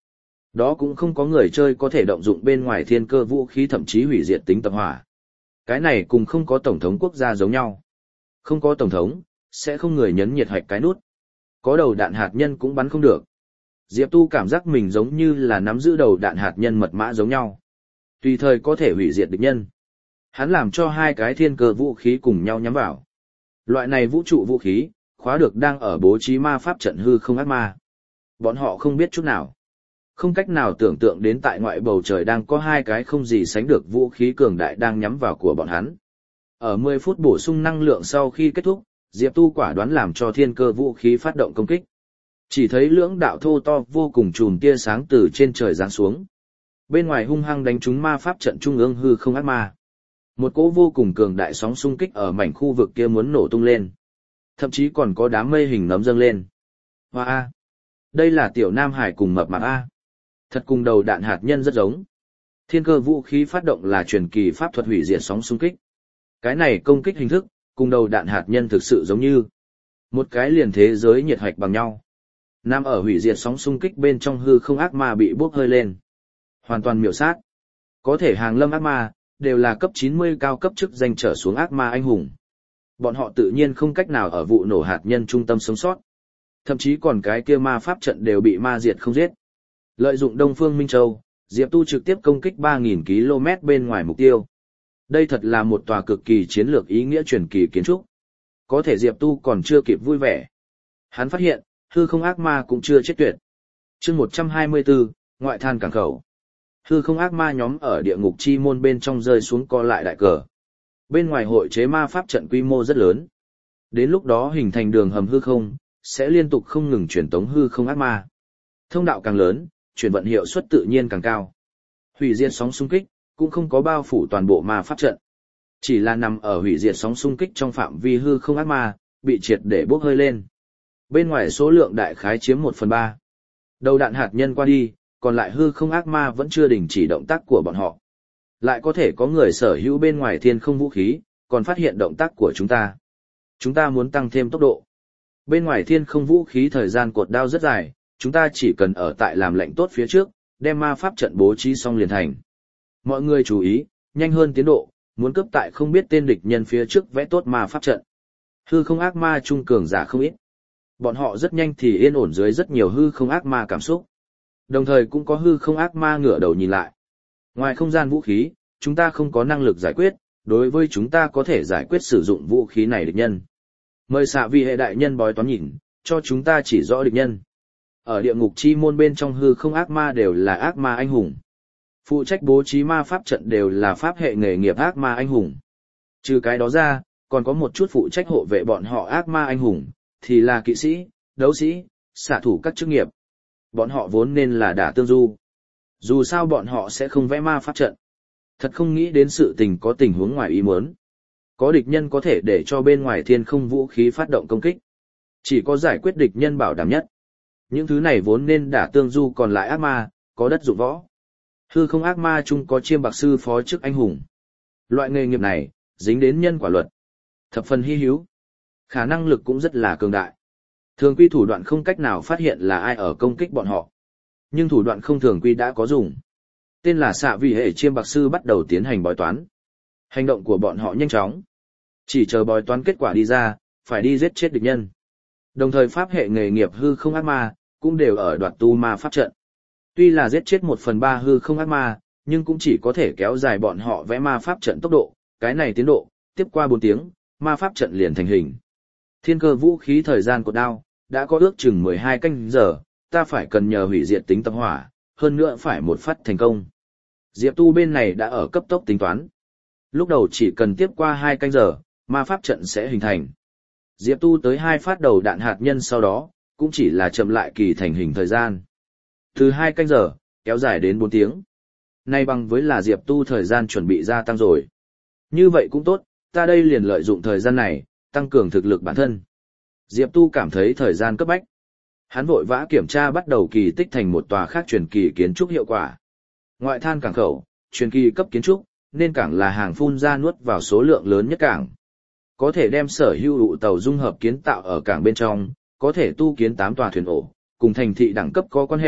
Đó cũng không có người chơi có thể động dụng bên ngoài thiên cơ vũ khí thậm chí hủy diệt tính tập hỏa. Cái này cùng không có tổng thống quốc gia giống nhau. Không có tổng thống, sẽ không người nhấn nhiệt hạch cái nút. Có đầu đạn hạt nhân cũng bắn không được. Diệp Tu cảm giác mình giống như là nắm giữ đầu đạn hạt nhân mật mã giống nhau. Tùy thời có thể hủy diệt địch nhân. Hắn làm cho hai cái thiên cơ vũ khí cùng nhau nhắm vào. Loại này vũ trụ vũ khí, khóa được đang ở bố trí ma pháp trận hư không ác ma. Bọn họ không biết chút nào. Không cách nào tưởng tượng đến tại ngoại bầu trời đang có hai cái không gì sánh được vũ khí cường đại đang nhắm vào của bọn hắn. Ở mười phút bổ sung năng lượng sau khi kết thúc, Diệp Tu quả đoán làm cho thiên cơ vũ khí phát động công kích. Chỉ thấy lưỡng đạo thô to vô cùng chùm tia sáng từ trên trời giáng xuống. Bên ngoài hung hăng đánh trúng ma pháp trận trung ương hư không ác ma. Một cỗ vô cùng cường đại sóng xung kích ở mảnh khu vực kia muốn nổ tung lên. Thậm chí còn có đám mây hình nấm dâng lên. Hoa A. Đây là tiểu Nam Hải cùng mập mạp A. Thật cùng đầu đạn hạt nhân rất giống. Thiên cơ vũ khí phát động là truyền kỳ pháp thuật hủy diệt sóng xung kích. Cái này công kích hình thức, cùng đầu đạn hạt nhân thực sự giống như. Một cái liền thế giới nhiệt hạch bằng nhau. Nằm ở hủy diệt sóng xung kích bên trong hư không ác ma bị bốc hơi lên. Hoàn toàn miểu sát. Có thể hàng lâm ác ma, đều là cấp chín mươi cao cấp chức danh trở xuống ác ma anh hùng. Bọn họ tự nhiên không cách nào ở vụ nổ hạt nhân trung tâm sống sót. Thậm chí còn cái kia ma pháp trận đều bị ma diệt không giết. Lợi dụng Đông Phương Minh Châu, Diệp Tu trực tiếp công kích ba nghìn ki lô mét bên ngoài mục tiêu. Đây thật là một tòa cực kỳ chiến lược ý nghĩa truyền kỳ kiến trúc. Có thể Diệp Tu còn chưa kịp vui vẻ. Hắn phát hiện, hư không ác ma cũng chưa chết tuyệt. Chương một trăm hai mươi tư, ngoại than cảng khẩu. Hư không ác ma nhóm ở địa ngục chi môn bên trong rơi xuống co lại đại cờ. Bên ngoài hội chế ma pháp trận quy mô rất lớn. Đến lúc đó hình thành đường hầm hư không, sẽ liên tục không ngừng truyền tống hư không ác ma. Thông đạo càng lớn, chuyển vận hiệu suất tự nhiên càng cao. Hủy diệt sóng xung kích, cũng không có bao phủ toàn bộ ma pháp trận. Chỉ là nằm ở hủy diệt sóng xung kích trong phạm vi hư không ác ma, bị triệt để bốc hơi lên. Bên ngoài số lượng đại khái chiếm một phần ba. Đầu đạn hạt nhân qua đi, còn lại hư không ác ma vẫn chưa đình chỉ động tác của bọn họ. Lại có thể có người sở hữu bên ngoài thiên không vũ khí, còn phát hiện động tác của chúng ta. Chúng ta muốn tăng thêm tốc độ. Bên ngoài thiên không vũ khí thời gian cột đao rất dài, chúng ta chỉ cần ở tại làm lệnh tốt phía trước, đem ma pháp trận bố trí xong liền thành. Mọi người chú ý, nhanh hơn tiến độ, muốn cướp tại không biết tên địch nhân phía trước vẽ tốt ma pháp trận. Hư không ác ma trung cường giả không ít. Bọn họ rất nhanh thì yên ổn dưới rất nhiều hư không ác ma cảm xúc. Đồng thời cũng có hư không ác ma ngửa đầu nhìn lại. Ngoài không gian vũ khí, chúng ta không có năng lực giải quyết, đối với chúng ta có thể giải quyết sử dụng vũ khí này địch nhân. Mời xạ vị hệ đại nhân bói toán nhìn, cho chúng ta chỉ rõ địch nhân. Ở địa ngục chi môn bên trong hư không ác ma đều là ác ma anh hùng. Phụ trách bố trí ma pháp trận đều là pháp hệ nghề nghiệp ác ma anh hùng. Trừ cái đó ra, còn có một chút phụ trách hộ vệ bọn họ ác ma anh hùng, thì là kỵ sĩ, đấu sĩ, xạ thủ các chức nghiệp. Bọn họ vốn nên là đả tương du. Dù sao bọn họ sẽ không vẽ ma pháp trận. Thật không nghĩ đến sự tình có tình huống ngoài ý muốn. Có địch nhân có thể để cho bên ngoài thiên không vũ khí phát động công kích. Chỉ có giải quyết địch nhân bảo đảm nhất. Những thứ này vốn nên đả tương du còn lại ác ma, có đất dụng võ. Hư không ác ma chung có chiêm bạc sư phó chức anh hùng. Loại nghề nghiệp này, dính đến nhân quả luật. Thập phần hy hữu. Khả năng lực cũng rất là cường đại. Thường quy thủ đoạn không cách nào phát hiện là ai ở công kích bọn họ. Nhưng thủ đoạn không thường quy đã có dùng. Tên là xạ vị hệ chiêm bạc sư bắt đầu tiến hành bói toán. Hành động của bọn họ nhanh chóng. Chỉ chờ bói toán kết quả đi ra, phải đi giết chết địch nhân. Đồng thời pháp hệ nghề nghiệp hư không ác ma, cũng đều ở đoạt tu ma pháp trận. Tuy là giết chết một phần ba hư không ác ma, nhưng cũng chỉ có thể kéo dài bọn họ vẽ ma pháp trận tốc độ, cái này tiến độ, tiếp qua bốn tiếng, ma pháp trận liền thành hình. Thiên cơ vũ khí thời gian cột đao, đã có ước chừng mười hai canh giờ, ta phải cần nhờ hủy diệt tính tập hỏa, hơn nữa phải một phát thành công. Diệp Tu bên này đã ở cấp tốc tính toán. Lúc đầu chỉ cần tiếp qua hai canh giờ, ma pháp trận sẽ hình thành. Diệp Tu tới hai phát đầu đạn hạt nhân sau đó, cũng chỉ là chậm lại kỳ thành hình thời gian. Từ hai canh giờ, kéo dài đến bốn tiếng. Nay bằng với là Diệp Tu thời gian chuẩn bị gia tăng rồi. Như vậy cũng tốt, ta đây liền lợi dụng thời gian này, tăng cường thực lực bản thân. Diệp Tu cảm thấy thời gian cấp bách. Hắn vội vã kiểm tra bắt đầu kỳ tích thành một tòa khác truyền kỳ kiến trúc hiệu quả. Ngoại than cảng khẩu, truyền kỳ cấp kiến trúc, nên cảng là hàng phun ra nuốt vào số lượng lớn nhất cảng. Có thể đem sở hữu ụ tàu dung hợp kiến tạo ở cảng bên trong, có thể tu kiến tám tòa thuyền ổ, cùng thành thị đẳng cấp có quan hệ,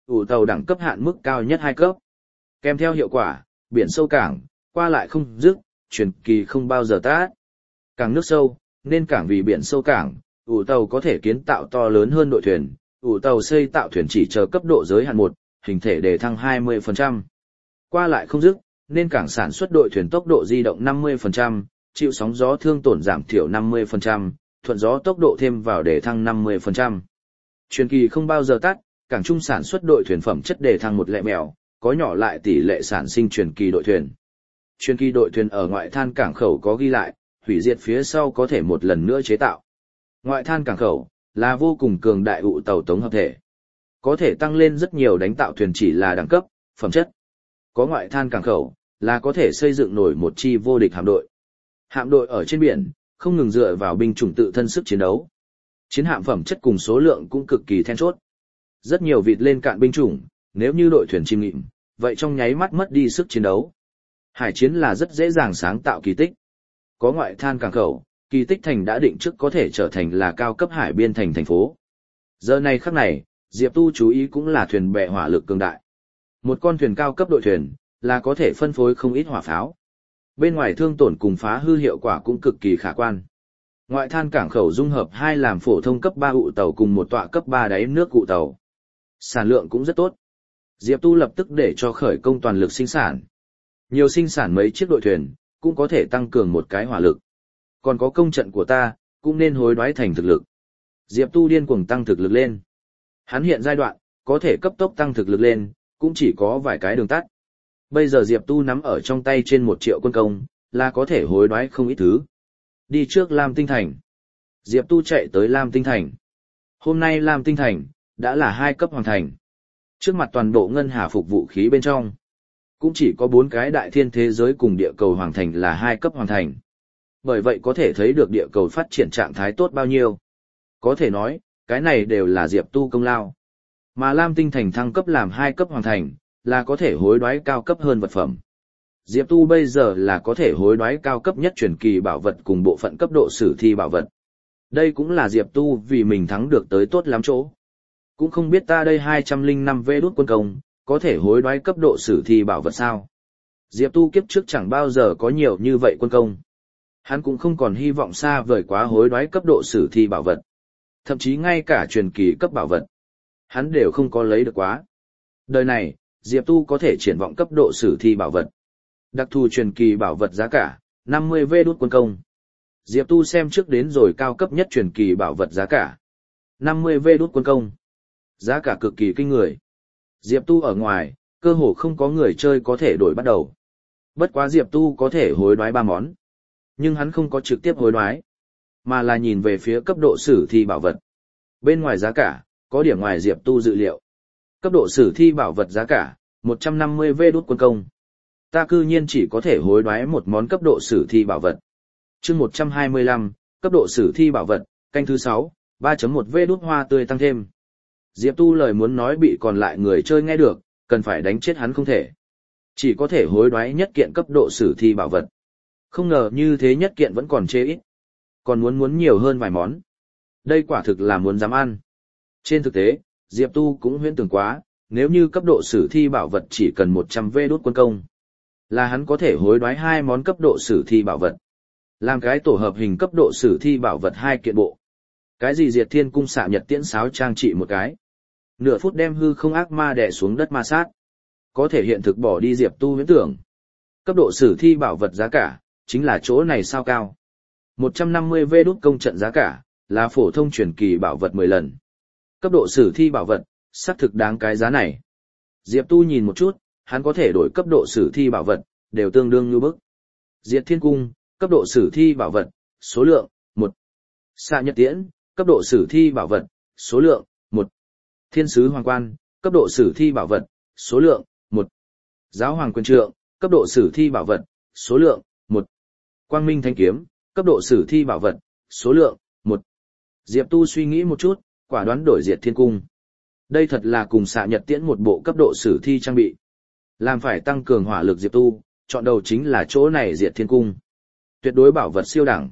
ủ tàu đẳng cấp hạn mức cao nhất hai cấp. Kèm theo hiệu quả, biển sâu cảng, qua lại không dứt, truyền kỳ không bao giờ tát. Càng nước sâu, nên cảng vì biển sâu cảng, ủ tàu có thể kiến tạo to lớn hơn đội thuyền, ủ tàu xây tạo thuyền chỉ chờ cấp độ giới hạn một, hình thể đề thăng hai mươi phần trăm. Qua lại không dứt, nên cảng sản xuất đội thuyền tốc độ di động năm mươi phần trăm, chịu sóng gió thương tổn giảm thiểu năm mươi phần trăm, thuận gió tốc độ thêm vào đề thăng năm mươi phần trăm. Truyền kỳ không bao giờ tắt, cảng trung sản xuất đội thuyền phẩm chất đề thăng một lẹ mèo, có nhỏ lại tỷ lệ sản sinh truyền kỳ đội thuyền. Truyền kỳ đội thuyền ở ngoại than cảng khẩu có ghi lại, hủy diệt phía sau có thể một lần nữa chế tạo. Ngoại than cảng khẩu là vô cùng cường đại ụ tàu tống hợp thể. Có thể tăng lên rất nhiều đánh tạo thuyền chỉ là đẳng cấp, phẩm chất. Có ngoại than cảng khẩu là có thể xây dựng nổi một chi vô địch hạm đội. Hạm đội ở trên biển, không ngừng dựa vào binh chủng tự thân sức chiến đấu. Chiến hạm phẩm chất cùng số lượng cũng cực kỳ then chốt. Rất nhiều vịt lên cạn binh chủng, nếu như đội thuyền chìm nghịm, vậy trong nháy mắt mất đi sức chiến đấu. Hải chiến là rất dễ dàng sáng tạo kỳ tích. Có ngoại than cảng khẩu, kỳ tích thành đã định trước có thể trở thành là cao cấp hải biên thành thành phố. Giờ này khắc này, Diệp Tu chú ý cũng là thuyền bè hỏa lực cường đại. Một con thuyền cao cấp đội thuyền, là có thể phân phối không ít hỏa pháo. Bên ngoài thương tổn cùng phá hư hiệu quả cũng cực kỳ khả quan. Ngoại than cảng khẩu dung hợp hai làm phổ thông cấp ba ụ tàu cùng một tọa cấp ba đáy nước ụ tàu. Sản lượng cũng rất tốt. Diệp Tu lập tức để cho khởi công toàn lực sinh sản. Nhiều sinh sản mấy chiếc đội thuyền, cũng có thể tăng cường một cái hỏa lực. Còn có công trận của ta, cũng nên hối đoái thành thực lực. Diệp Tu điên cuồng tăng thực lực lên. Hắn hiện giai đoạn, có thể cấp tốc tăng thực lực lên, cũng chỉ có vài cái đường tắt. Bây giờ Diệp Tu nắm ở trong tay trên một triệu quân công, là có thể hối đoái không ít thứ. Đi trước Lam Tinh Thành. Diệp Tu chạy tới Lam Tinh Thành. Hôm nay Lam Tinh Thành, đã là hai cấp hoàn thành. Trước mặt toàn bộ ngân hà phục vũ khí bên trong, cũng chỉ có bốn cái đại thiên thế giới cùng địa cầu hoàng thành là hai cấp hoàn thành. Bởi vậy có thể thấy được địa cầu phát triển trạng thái tốt bao nhiêu. Có thể nói, cái này đều là Diệp Tu công lao. Mà Lam Tinh Thành thăng cấp làm hai cấp hoàn thành, là có thể hối đoái cao cấp hơn vật phẩm. Diệp Tu bây giờ là có thể hối đoái cao cấp nhất truyền kỳ bảo vật cùng bộ phận cấp độ sử thi bảo vật. Đây cũng là Diệp Tu vì mình thắng được tới tốt lắm chỗ. Cũng không biết ta đây hai trăm lẻ năm vê đút quân công, có thể hối đoái cấp độ sử thi bảo vật sao. Diệp Tu kiếp trước chẳng bao giờ có nhiều như vậy quân công. Hắn cũng không còn hy vọng xa vời quá hối đoái cấp độ sử thi bảo vật. Thậm chí ngay cả truyền kỳ cấp bảo vật, hắn đều không có lấy được quá. Đời này, Diệp Tu có thể triển vọng cấp độ sử thi bảo vật. Đặc thù truyền kỳ bảo vật giá cả, năm mươi vê đút quân công. Diệp Tu xem trước đến rồi cao cấp nhất truyền kỳ bảo vật giá cả. năm mươi vê đút quân công. Giá cả cực kỳ kinh người. Diệp Tu ở ngoài, cơ hồ không có người chơi có thể đổi bắt đầu. Bất quá Diệp Tu có thể hối đoái ba món. Nhưng hắn không có trực tiếp hối đoái, mà là nhìn về phía cấp độ sử thi bảo vật. Bên ngoài giá cả, có điểm ngoài Diệp Tu dự liệu. Cấp độ sử thi bảo vật giá cả, một trăm năm mươi vê đút quân công. Ta cư nhiên chỉ có thể hối đoái một món cấp độ sử thi bảo vật. Chương một trăm hai mươi lăm, cấp độ sử thi bảo vật, canh thứ sáu, ba chấm một vê đút hoa tươi tăng thêm. Diệp Tu lời muốn nói bị còn lại người chơi nghe được, cần phải đánh chết hắn không thể. Chỉ có thể hối đoái nhất kiện cấp độ sử thi bảo vật. Không ngờ như thế nhất kiện vẫn còn chê ít. Còn muốn muốn nhiều hơn vài món. Đây quả thực là muốn dám ăn. Trên thực tế, Diệp Tu cũng huyễn tưởng quá, nếu như cấp độ sử thi bảo vật chỉ cần một trăm vê đút quân công, là hắn có thể hối đoái hai món cấp độ sử thi bảo vật. Làm cái tổ hợp hình cấp độ sử thi bảo vật hai kiện bộ. Cái gì Diệt Thiên cung xạ nhật tiễn sáo trang trị một cái. Nửa phút đem hư không ác ma đè xuống đất ma sát. Có thể hiện thực bỏ đi Diệp Tu huyễn tưởng. Cấp độ sử thi bảo vật giá cả, chính là chỗ này sao cao. một trăm năm mươi vê đút công trận giá cả, là phổ thông truyền kỳ bảo vật mười lần. Cấp độ sử thi bảo vật, xác thực đáng cái giá này. Diệp Tu nhìn một chút, hắn có thể đổi cấp độ sử thi bảo vật, đều tương đương như bức. Diệt Thiên cung, cấp độ sử thi bảo vật, số lượng, một. Xạ nhật tiễn, cấp độ sử thi bảo vật, số lượng, một. Thiên sứ hoàng quan, cấp độ sử thi bảo vật, số lượng, một. Giáo hoàng quyền trượng, cấp độ sử thi bảo vật, số lượng, một. Quang minh thanh kiếm, cấp độ sử thi bảo vật, số lượng, một. Diệp Tu suy nghĩ một chút, quả đoán đổi Diệt Thiên cung. Đây thật là cùng xạ nhật tiễn một bộ cấp độ sử thi trang bị. Làm phải tăng cường hỏa lực Diệp Tu, chọn đầu chính là chỗ này Diệt Thiên cung. Tuyệt đối bảo vật siêu đẳng.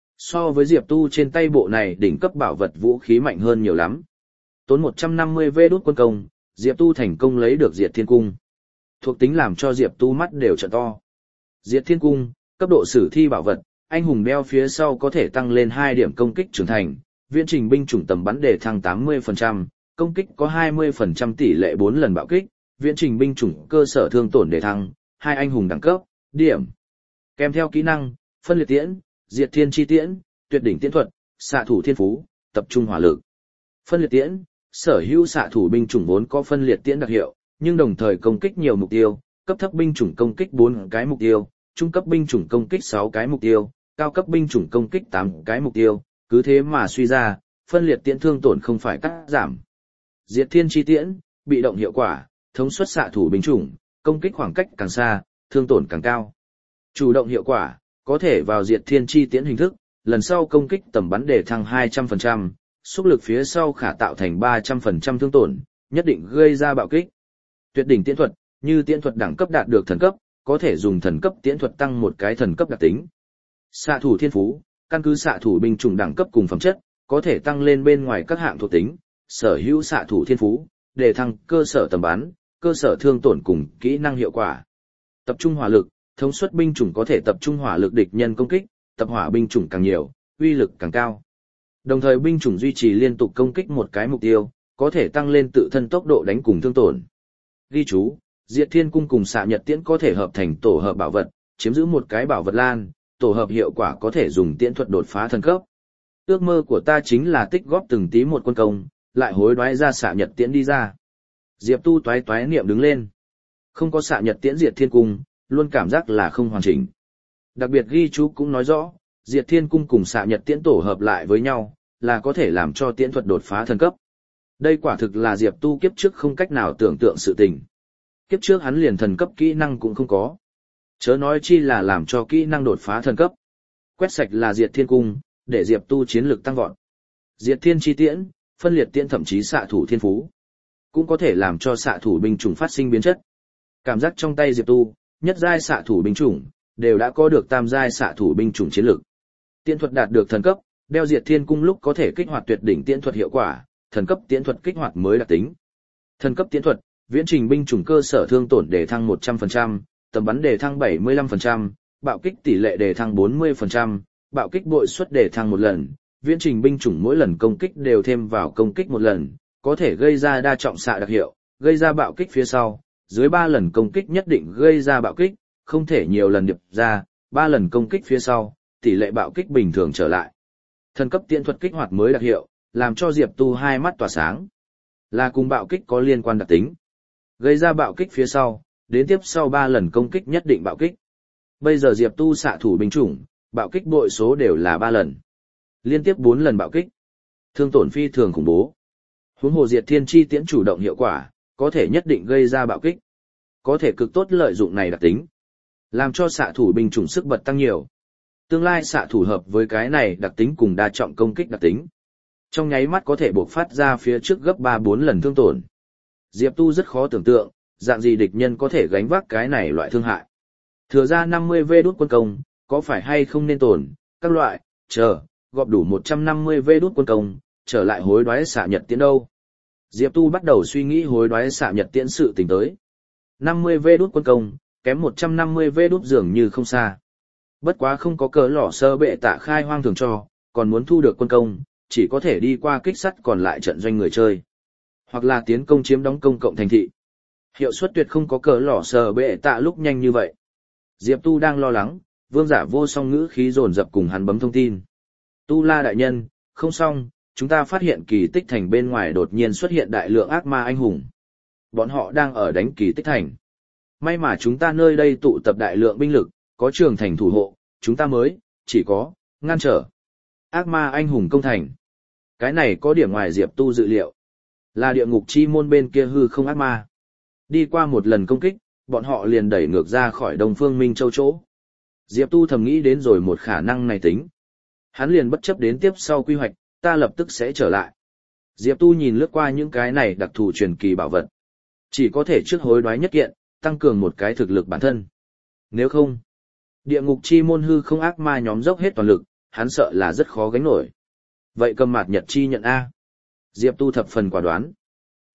So với Diệp Tu trên tay bộ này đỉnh cấp bảo vật vũ khí mạnh hơn nhiều lắm. Tốn một trăm năm mươi vê đút quân công, Diệp Tu thành công lấy được Diệt Thiên Cung. Thuộc tính làm cho Diệp Tu mắt đều trợn to. Diệt Thiên Cung, cấp độ sử thi bảo vật, anh hùng đeo phía sau có thể tăng lên hai điểm công kích trưởng thành, viễn trình binh chủng tầm bắn đề thăng tám mươi phần trăm, công kích có hai mươi phần trăm tỷ lệ bốn lần bạo kích, viễn trình binh chủng cơ sở thương tổn đề thăng, hai anh hùng đẳng cấp, điểm. Kèm theo kỹ năng, phân liệt tiễn, diệt thiên chi tiễn, tuyệt đỉnh tiễn thuật, xạ thủ thiên phú, tập trung hỏa lực. Phân liệt tiễn, sở hữu xạ thủ binh chủng vốn có phân liệt tiễn đặc hiệu, nhưng đồng thời công kích nhiều mục tiêu, cấp thấp binh chủng công kích bốn cái mục tiêu, trung cấp binh chủng công kích sáu cái mục tiêu, cao cấp binh chủng công kích tám cái mục tiêu, cứ thế mà suy ra, phân liệt tiễn thương tổn không phải cắt giảm. Diệt thiên chi tiễn, bị động hiệu quả, thống suất xạ thủ binh chủng, công kích khoảng cách càng xa, thương tổn càng cao. Chủ động hiệu quả, có thể vào diệt thiên chi tiễn hình thức, lần sau công kích tầm bắn đề thăng hai trăm phần trăm, xúc lực phía sau khả tạo thành ba trăm phần trăm thương tổn, nhất định gây ra bạo kích. Tuyệt đỉnh tiễn thuật, như tiễn thuật đẳng cấp đạt được thần cấp, có thể dùng thần cấp tiễn thuật tăng một cái thần cấp đặc tính. Xạ thủ thiên phú, căn cứ xạ thủ binh chủng đẳng cấp cùng phẩm chất, có thể tăng lên bên ngoài các hạng thuộc tính, sở hữu xạ thủ thiên phú, để thăng cơ sở tầm bắn, cơ sở thương tổn cùng kỹ năng hiệu quả. Tập trung hỏa lực, thống suất binh chủng có thể tập trung hỏa lực địch nhân công kích, tập hỏa binh chủng càng nhiều, uy lực càng cao. Đồng thời binh chủng duy trì liên tục công kích một cái mục tiêu, có thể tăng lên tự thân tốc độ đánh cùng thương tổn. Ghi chú, Diệt Thiên Cung cùng xạ nhật tiễn có thể hợp thành tổ hợp bảo vật, chiếm giữ một cái bảo vật lan, tổ hợp hiệu quả có thể dùng tiễn thuật đột phá thần cấp. Ước mơ của ta chính là tích góp từng tí một quân công, lại hối đoái ra xạ nhật tiễn đi ra. Diệp Tu toái toái niệm đứng lên. Không có xạ nhật tiễn Diệt Thiên Cung, luôn cảm giác là không hoàn chỉnh. Đặc biệt ghi chú cũng nói rõ, Diệt Thiên Cung cùng xạ nhật tiễn tổ hợp lại với nhau, là có thể làm cho tiễn thuật đột phá thần cấp. Đây quả thực là Diệp Tu kiếp trước không cách nào tưởng tượng sự tình. Kiếp trước hắn liền thần cấp kỹ năng cũng không có. Chớ nói chi là làm cho kỹ năng đột phá thần cấp. Quét sạch là Diệt Thiên Cung, để Diệp Tu chiến lực tăng vọt. Diệt Thiên chi tiễn, phân liệt tiễn thậm chí xạ thủ thiên phú, cũng có thể làm cho xạ thủ binh chủng phát sinh biến chất. Cảm giác trong tay Diệp Tu, nhất giai xạ thủ binh chủng đều đã có được tam giai xạ thủ binh chủng chiến lực. Tiễn thuật đạt được thần cấp, đeo Diệt Thiên Cung lúc có thể kích hoạt tuyệt đỉnh tiễn thuật hiệu quả, thần cấp tiễn thuật kích hoạt mới đặc tính. Thần cấp tiễn thuật, viễn trình binh chủng cơ sở thương tổn đề thăng một trăm phần trăm, tầm bắn đề thăng bảy mươi lăm phần trăm, bạo kích tỷ lệ đề thăng bốn mươi phần trăm, bạo kích bội suất đề thăng một lần, viễn trình binh chủng mỗi lần công kích đều thêm vào công kích một lần, có thể gây ra đa trọng xạ đặc hiệu, gây ra bạo kích phía sau, dưới ba lần công kích nhất định gây ra bạo kích, không thể nhiều lần điệp ra, ba lần công kích phía sau, tỷ lệ bạo kích bình thường trở lại. Thần cấp tiễn thuật kích hoạt mới đặc hiệu, làm cho Diệp Tu hai mắt tỏa sáng. Là cùng bạo kích có liên quan đặc tính. Gây ra bạo kích phía sau, đến tiếp sau ba lần công kích nhất định bạo kích. Bây giờ Diệp Tu xạ thủ binh chủng, bạo kích bội số đều là ba lần. Liên tiếp bốn lần bạo kích. Thương tổn phi thường khủng bố. Huống hồ Diệt Thiên chi tiễn chủ động hiệu quả, có thể nhất định gây ra bạo kích. Có thể cực tốt lợi dụng này đặc tính, làm cho xạ thủ binh chủng sức bật tăng nhiều. Tương lai xạ thủ hợp với cái này đặc tính cùng đa trọng công kích đặc tính, trong nháy mắt có thể bộc phát ra phía trước gấp ba bốn lần thương tổn. Diệp Tu rất khó tưởng tượng, dạng gì địch nhân có thể gánh vác cái này loại thương hại. Thừa ra năm mươi vê đút quân công, có phải hay không nên tổn, các loại, chờ, gọp đủ một trăm năm mươi vê đút quân công, trở lại hối đoái xạ nhật tiễn đâu. Diệp Tu bắt đầu suy nghĩ hối đoái xạ nhật tiễn sự tình tới. năm mươi vê đút quân công, kém một trăm năm mươi vê đút dường như không xa. Bất quá không có cớ lỏ sơ bệ tạ khai hoang thường cho, còn muốn thu được quân công, chỉ có thể đi qua kích sắt còn lại trận doanh người chơi. Hoặc là tiến công chiếm đóng công cộng thành thị. Hiệu suất tuyệt không có cớ lỏ sơ bệ tạ lúc nhanh như vậy. Diệp Tu đang lo lắng, vương giả vô song ngữ khí dồn dập cùng hắn bấm thông tin. Tu La đại nhân, không xong, chúng ta phát hiện kỳ tích thành bên ngoài đột nhiên xuất hiện đại lượng ác ma anh hùng. Bọn họ đang ở đánh kỳ tích thành. May mà chúng ta nơi đây tụ tập đại lượng binh lực, có trường thành thủ hộ, chúng ta mới, chỉ có, ngăn trở. Ác ma anh hùng công thành. Cái này có điểm ngoài Diệp Tu dự liệu. Là địa ngục chi môn bên kia hư không ác ma. Đi qua một lần công kích, bọn họ liền đẩy ngược ra khỏi Đông Phương Minh Châu chỗ. Diệp Tu thầm nghĩ đến rồi một khả năng này tính. Hắn liền bất chấp đến tiếp sau quy hoạch, ta lập tức sẽ trở lại. Diệp Tu nhìn lướt qua những cái này đặc thù truyền kỳ bảo vật. Chỉ có thể trước hối đoái nhất kiện, tăng cường một cái thực lực bản thân. Nếu không, địa ngục chi môn hư không ác ma nhóm dốc hết toàn lực, hắn sợ là rất khó gánh nổi. Vậy cầm mạt nhật chi nhận A. Diệp Tu thập phần quả đoán.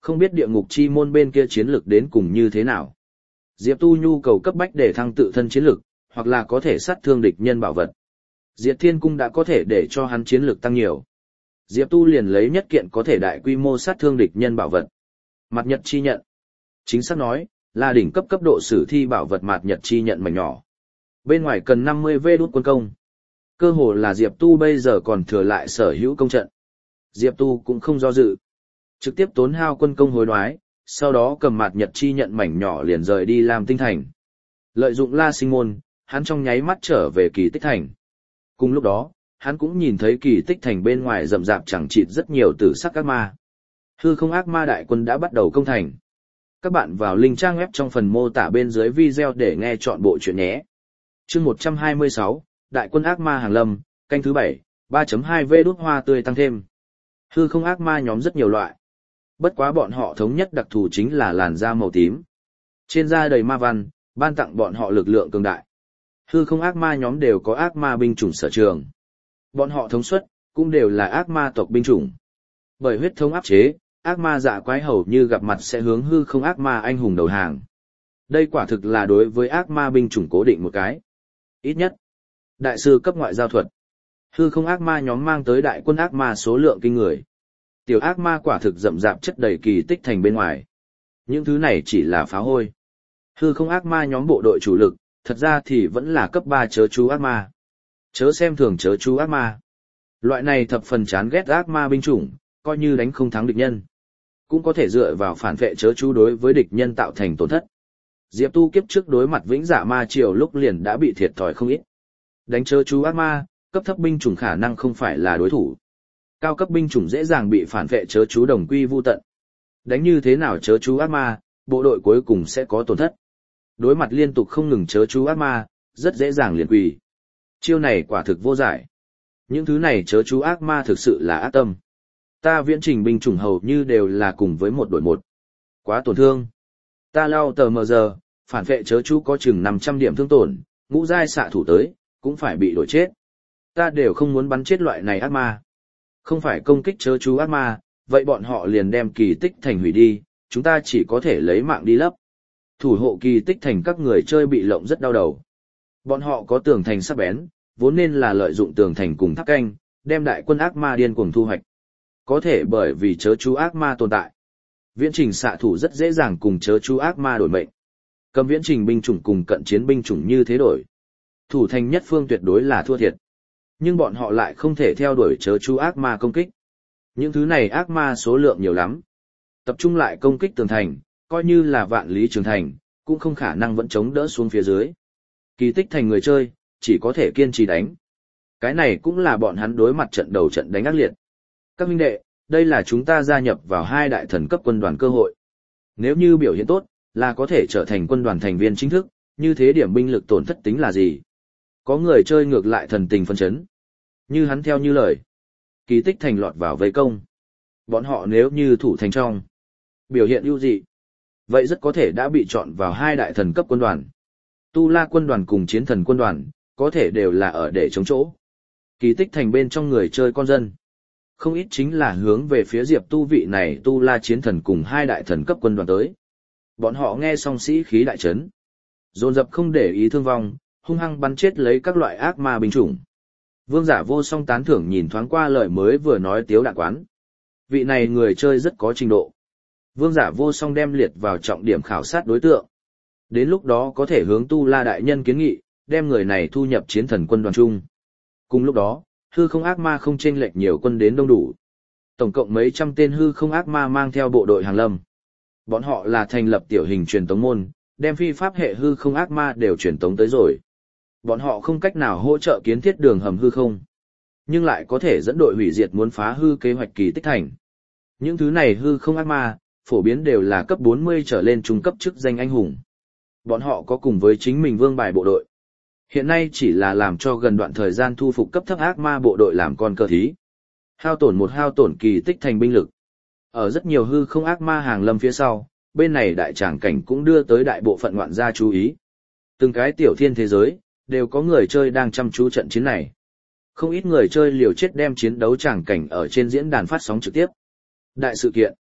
Không biết địa ngục chi môn bên kia chiến lực đến cùng như thế nào. Diệp Tu nhu cầu cấp bách để thăng tự thân chiến lực, hoặc là có thể sát thương địch nhân bảo vật. Diệt Thiên Cung đã có thể để cho hắn chiến lực tăng nhiều. Diệp Tu liền lấy nhất kiện có thể đại quy mô sát thương địch nhân bảo vật. Mạt Nhật chi nhận. Chính xác nói, là đỉnh cấp cấp độ sử thi bảo vật Mạt Nhật chi nhận mảnh nhỏ. Bên ngoài cần năm mươi vê đút quân công. Cơ hồ là Diệp Tu bây giờ còn thừa lại sở hữu công trận. Diệp Tu cũng không do dự. Trực tiếp tốn hao quân công hối đoái, sau đó cầm Mạt Nhật chi nhận mảnh nhỏ liền rời đi Lam Tinh Thành. Lợi dụng La Sinh Môn, hắn trong nháy mắt trở về Kỳ Tích Thành. Cùng lúc đó, hắn cũng nhìn thấy Kỳ Tích Thành bên ngoài rậm rạp chẳng chịt rất nhiều tử sắc ác ma. Hư không ác ma đại quân đã bắt đầu công thành. Các bạn vào link trang web trong phần mô tả bên dưới video để nghe chọn bộ chuyện nhé. Chương một trăm hai mươi sáu, Đại quân ác ma hàng lâm, canh thứ bảy, ba chấm hai vê đút hoa tươi tăng thêm. Hư không ác ma nhóm rất nhiều loại. Bất quá bọn họ thống nhất đặc thù chính là làn da màu tím. Trên da đầy ma văn, ban tặng bọn họ lực lượng cường đại. Hư không ác ma nhóm đều có ác ma binh chủng sở trường. Bọn họ thống suất, cũng đều là ác ma tộc binh chủng. Bởi huyết thống áp chế, ác ma dạ quái hầu như gặp mặt sẽ hướng hư không ác ma anh hùng đầu hàng. Đây quả thực là đối với ác ma binh chủng cố định một cái. Ít nhất, đại sư cấp ngoại giao thuật. Hư không ác ma nhóm mang tới đại quân ác ma số lượng kinh người. Tiểu ác ma quả thực rậm rạp chất đầy Kỳ Tích Thành bên ngoài. Những thứ này chỉ là phá hôi. Hư không ác ma nhóm bộ đội chủ lực, thật ra thì vẫn là cấp ba chớ chú ác ma. Chớ xem thường chớ chú ác ma. Loại này thập phần chán ghét ác ma binh chủng, coi như đánh không thắng địch nhân. Cũng có thể dựa vào phản vệ chớ chú đối với địch nhân tạo thành tổn thất. Diệp Tu kiếp trước đối mặt vĩnh dạ ma triều lúc liền đã bị thiệt thòi không ít. Đánh chớ chú ác ma, cấp thấp binh chủng khả năng không phải là đối thủ. Cao cấp binh chủng dễ dàng bị phản vệ chớ chú đồng quy vu tận. Đánh như thế nào chớ chú ác ma, bộ đội cuối cùng sẽ có tổn thất. Đối mặt liên tục không ngừng chớ chú ác ma, rất dễ dàng liền quỳ. Chiêu này quả thực vô giải. Những thứ này chớ chú ác ma thực sự là ác tâm. Ta viễn trình binh chủng hầu như đều là cùng với một đội một. Quá tổn thương. Ta lao tờ mờ giờ, phản vệ chớ chú có chừng năm trăm điểm thương tổn, ngũ giai xạ thủ tới, cũng phải bị đổi chết. Ta đều không muốn bắn chết loại này ác ma. Không phải công kích chớ chú ác ma, vậy bọn họ liền đem Kỳ Tích Thành hủy đi, chúng ta chỉ có thể lấy mạng đi lấp. Thủ hộ Kỳ Tích Thành các người chơi bị lộng rất đau đầu. Bọn họ có tường thành sắc bén, vốn nên là lợi dụng tường thành cùng tháp canh, đem đại quân ác ma điên cuồng thu hoạch. Có thể bởi vì chớ chú ác ma tồn tại. Viễn trình xạ thủ rất dễ dàng cùng chớ chú ác ma đổi mệnh. Cầm viễn trình binh chủng cùng cận chiến binh chủng như thế đổi. Thủ thành nhất phương tuyệt đối là thua thiệt. Nhưng bọn họ lại không thể theo đuổi chớ chú ác ma công kích. Những thứ này ác ma số lượng nhiều lắm. Tập trung lại công kích tường thành, coi như là vạn lý trường thành, cũng không khả năng vẫn chống đỡ xuống phía dưới. Kỳ Tích Thành người chơi, chỉ có thể kiên trì đánh. Cái này cũng là bọn hắn đối mặt trận đầu trận đánh ác liệt. Các huynh đệ, đây là chúng ta gia nhập vào hai đại thần cấp quân đoàn cơ hội. Nếu như biểu hiện tốt, là có thể trở thành quân đoàn thành viên chính thức, như thế điểm binh lực tổn thất tính là gì? Có người chơi ngược lại thần tình phân chấn. Như hắn theo như lời. Kỳ Tích Thành lọt vào vây công. Bọn họ nếu như thủ thành trong, biểu hiện ưu dị, vậy rất có thể đã bị chọn vào hai đại thần cấp quân đoàn. Tu La quân đoàn cùng Chiến Thần quân đoàn, có thể đều là ở để chống chỗ. Kỳ Tích Thành bên trong người chơi con dân. Không ít chính là hướng về phía Diệp Tu vị này Tu La Chiến Thần cùng hai đại thần cấp quân đoàn tới. Bọn họ nghe xong sĩ khí đại chấn. Dồn dập không để ý thương vong, hung hăng bắn chết lấy các loại ác ma binh chủng. Vương Giả Vô Song tán thưởng nhìn thoáng qua lời mới vừa nói Tiếu Đạn Quán. Vị này người chơi rất có trình độ. Vương Giả Vô Song đem liệt vào trọng điểm khảo sát đối tượng. Đến lúc đó có thể hướng Tu La đại nhân kiến nghị, đem người này thu nhập Chiến Thần quân đoàn chung. Cùng lúc đó, hư không ác ma không chênh lệch nhiều quân đến đông đủ. Tổng cộng mấy trăm tên hư không ác ma mang theo bộ đội hàng lâm. Bọn họ là thành lập tiểu hình truyền tống môn, đem phi pháp hệ hư không ác ma đều truyền tống tới rồi. Bọn họ không cách nào hỗ trợ kiến thiết đường hầm hư không, nhưng lại có thể dẫn đội hủy diệt muốn phá hư kế hoạch Kỳ Tích Thành. Những thứ này hư không ác ma, phổ biến đều là cấp bốn mươi trở lên trung cấp chức danh anh hùng. Bọn họ có cùng với chính mình vương bài bộ đội. Hiện nay chỉ là làm cho gần đoạn thời gian thu phục cấp thấp ác ma bộ đội làm con cờ thí. Hao tổn một hao tổn Kỳ Tích Thành binh lực. Ở rất nhiều hư không ác ma hàng lâm phía sau, bên này đại tràng cảnh cũng đưa tới đại bộ phận ngoạn gia chú ý. Từng cái tiểu thiên thế giới, đều có người chơi đang chăm chú trận chiến này. Không ít người chơi liều chết đem chiến đấu tràng cảnh ở trên diễn đàn phát sóng trực tiếp. Đại sự kiện.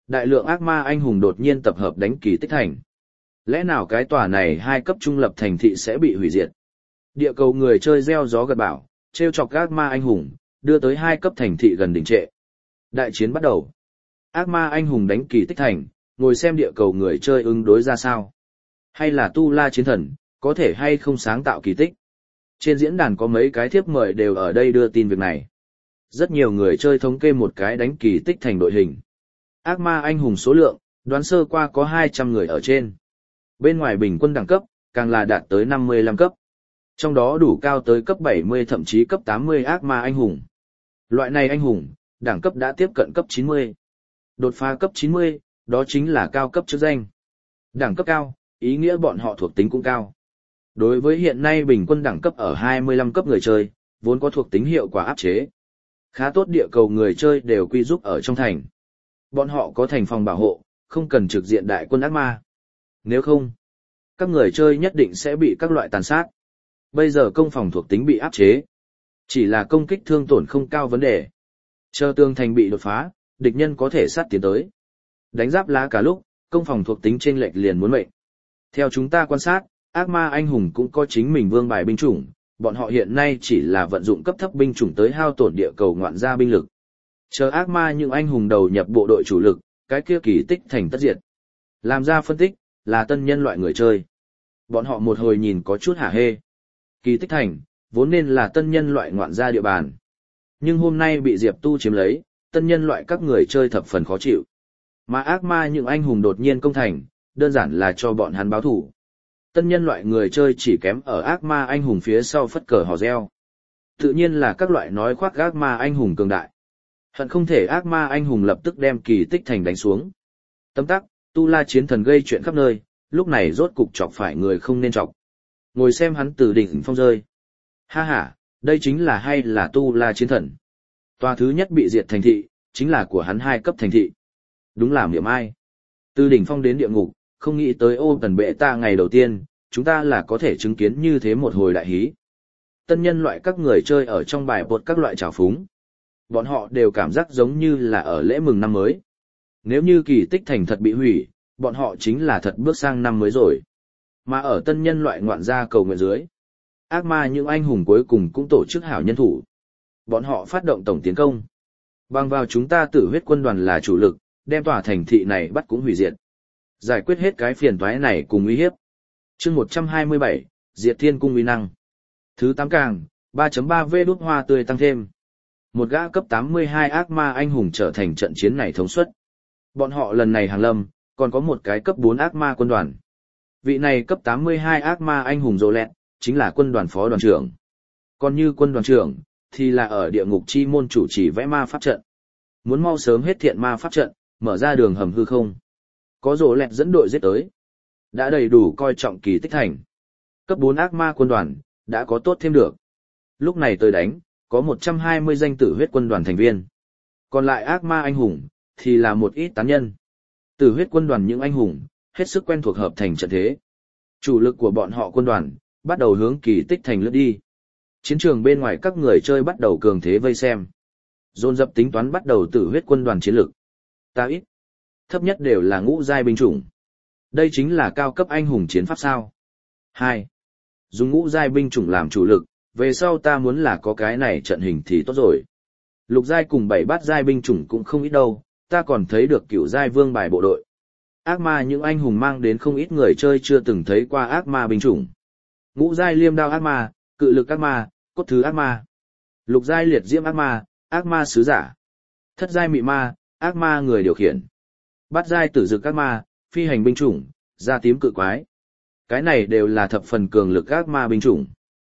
đại lượng ác ma anh hùng đột nhiên tập hợp đánh kỳ tích thành. Lẽ nào cái tòa này hai cấp trung lập thành thị sẽ bị hủy diệt? Địa cầu người chơi gieo gió gật bảo, trêu chọc ác ma anh hùng, đưa tới hai cấp thành thị gần đỉnh trệ. Đại chiến bắt đầu. Ác ma anh hùng đánh kỳ tích thành, ngồi xem địa cầu người chơi ứng đối ra sao. Hay là tu la chiến thần, có thể hay không sáng tạo kỳ tích. Trên diễn đàn có mấy cái thiếp mời đều ở đây đưa tin việc này. Rất nhiều người chơi thống kê một cái đánh kỳ tích thành đội hình. Ác ma anh hùng số lượng, đoán sơ qua có hai trăm người ở trên. Bên ngoài bình quân đẳng cấp, càng là đạt tới năm mươi lăm cấp. Trong đó đủ cao tới cấp bảy mươi thậm chí cấp tám mươi ác ma anh hùng. Loại này anh hùng, đẳng cấp đã tiếp cận cấp chín mươi. Đột phá cấp chín mươi, đó chính là cao cấp chức danh. Đẳng cấp cao, ý nghĩa bọn họ thuộc tính cũng cao. Đối với hiện nay bình quân đẳng cấp ở hai mươi lăm cấp người chơi, vốn có thuộc tính hiệu quả áp chế. Khá tốt địa cầu người chơi đều quy giúp ở trong thành. Bọn họ có thành phòng bảo hộ, không cần trực diện đại quân ác ma. Nếu không, các người chơi nhất định sẽ bị các loại tàn sát. Bây giờ công phòng thuộc tính bị áp chế. Chỉ là công kích thương tổn không cao vấn đề. Chờ tường thành bị đột phá, địch nhân có thể sát tiến tới. Đánh giáp lá cả lúc, công phòng thuộc tính chênh lệch liền muốn mệnh. Theo chúng ta quan sát, ác ma anh hùng cũng có chính mình vương bài binh chủng, bọn họ hiện nay chỉ là vận dụng cấp thấp binh chủng tới hao tổn địa cầu ngoạn gia binh lực. Chờ ác ma những anh hùng đầu nhập bộ đội chủ lực, cái kia kỳ tích thành tất diệt. Làm ra phân tích, là tân nhân loại người chơi. Bọn họ một hồi nhìn có chút hả hê. Kỳ tích thành, vốn nên là tân nhân loại ngoạn gia địa bàn. Nhưng hôm nay bị Diệp Tu chiếm lấy, tân nhân loại các người chơi thập phần khó chịu. Mà ác ma những anh hùng đột nhiên công thành, đơn giản là cho bọn hắn báo thủ. Tân nhân loại người chơi chỉ kém ở ác ma anh hùng phía sau phất cờ hò reo. Tự nhiên là các loại nói khoác ác ma anh hùng cường đại. Hận không thể ác ma anh hùng lập tức đem kỳ tích thành đánh xuống. Tấm tắc, tu la chiến thần gây chuyện khắp nơi, lúc này rốt cục chọc phải người không nên chọc. Ngồi xem hắn từ đỉnh phong rơi. Ha ha, đây chính là hay là tu la chiến thần. Tòa thứ nhất bị diệt thành thị, chính là của hắn hai cấp thành thị. Đúng là miệng ai. Từ đỉnh phong đến địa ngục, không nghĩ tới ô tần bệ ta ngày đầu tiên, chúng ta là có thể chứng kiến như thế một hồi đại hí. Tân nhân loại các người chơi ở trong bài bột các loại trào phúng. Bọn họ đều cảm giác giống như là ở lễ mừng năm mới. Nếu như kỳ tích thành thật bị hủy, bọn họ chính là thật bước sang năm mới rồi. Mà ở tân nhân loại ngoạn gia cầu nguyện dưới, ác ma những anh hùng cuối cùng cũng tổ chức hảo nhân thủ. Bọn họ phát động tổng tiến công. Bằng vào chúng ta tử huyết quân đoàn là chủ lực, đem tòa thành thị này bắt cũng hủy diệt. Giải quyết hết cái phiền toái này cùng uy hiếp. Chương một trăm hai mươi bảy, Diệt Thiên Cung uy năng. Thứ tám càng, ba chấm ba V đút hoa tươi tăng thêm. Một gã cấp tám mươi hai ác ma anh hùng trở thành trận chiến này thống suất. Bọn họ lần này hàng lâm, còn có một cái cấp bốn ác ma quân đoàn. Vị này cấp tám mươi hai ác ma anh hùng rồ lẹn, chính là quân đoàn phó đoàn trưởng. Còn như quân đoàn trưởng, thì là ở địa ngục chi môn chủ trì vẽ ma pháp trận. Muốn mau sớm hết thiện ma pháp trận, mở ra đường hầm hư không. Có rồ lẹn dẫn đội giết tới. Đã đầy đủ coi trọng kỳ tích thành. Cấp bốn ác ma quân đoàn, đã có tốt thêm được. Lúc này tới đánh, có một trăm hai mươi danh tử huyết quân đoàn thành viên. Còn lại ác ma anh hùng, thì là một ít tán nhân. Tử huyết quân đoàn những anh hùng, hết sức quen thuộc hợp thành trận thế. Chủ lực của bọn họ quân đoàn, bắt đầu hướng kỳ tích thành lướt đi. Chiến trường bên ngoài các người chơi bắt đầu cường thế vây xem. Dồn dập tính toán bắt đầu tử huyết quân đoàn chiến lực. Ta ít. Thấp nhất đều là ngũ giai binh chủng. Đây chính là cao cấp anh hùng chiến pháp sao. hai. Dùng ngũ giai binh chủng làm chủ lực, về sau ta muốn là có cái này trận hình thì tốt rồi. Lục giai cùng bảy bát giai binh chủng cũng không ít đâu, ta còn thấy được cửu giai vương bài bộ đội. Ác ma những anh hùng mang đến không ít người chơi chưa từng thấy qua ác ma binh chủng. Ngũ giai liêm đao ác ma, cự lực ác ma, cốt thứ ác ma. Lục giai liệt diễm ác ma, ác ma sứ giả. Thất giai mị ma, ác ma người điều khiển. Bát giai tử dực ác ma, phi hành binh chủng, da tím cự quái. Cái này đều là thập phần cường lực ác ma binh chủng.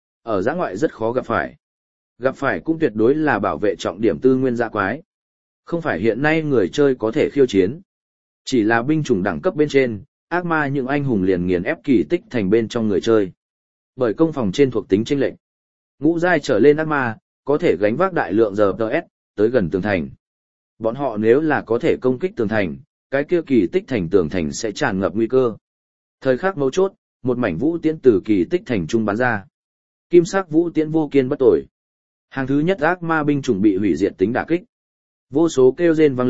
Ở giã ngoại rất khó gặp phải. Gặp phải cũng tuyệt đối là bảo vệ trọng điểm tư nguyên dã quái. Không phải hiện nay người chơi có thể khiêu chiến. Chỉ là binh chủng đẳng cấp bên trên, ác ma những anh hùng liền nghiền ép kỳ tích thành bên trong người chơi. Bởi công phòng trên thuộc tính chênh lệch. Ngũ giai trở lên ác ma, có thể gánh vác đại lượng giờ tê ét, tới gần tường thành. Bọn họ nếu là có thể công kích tường thành, cái kia kỳ tích thành tường thành sẽ tràn ngập nguy cơ. Thời khắc mấu chốt, một mảnh vũ tiễn từ kỳ tích thành trung bắn ra. Kim sắc vũ tiễn vô kiên bất tồi. Hàng thứ nhất ác ma binh chủng bị hủy diệt tính đả kích. Vô số kêu rên vang lên,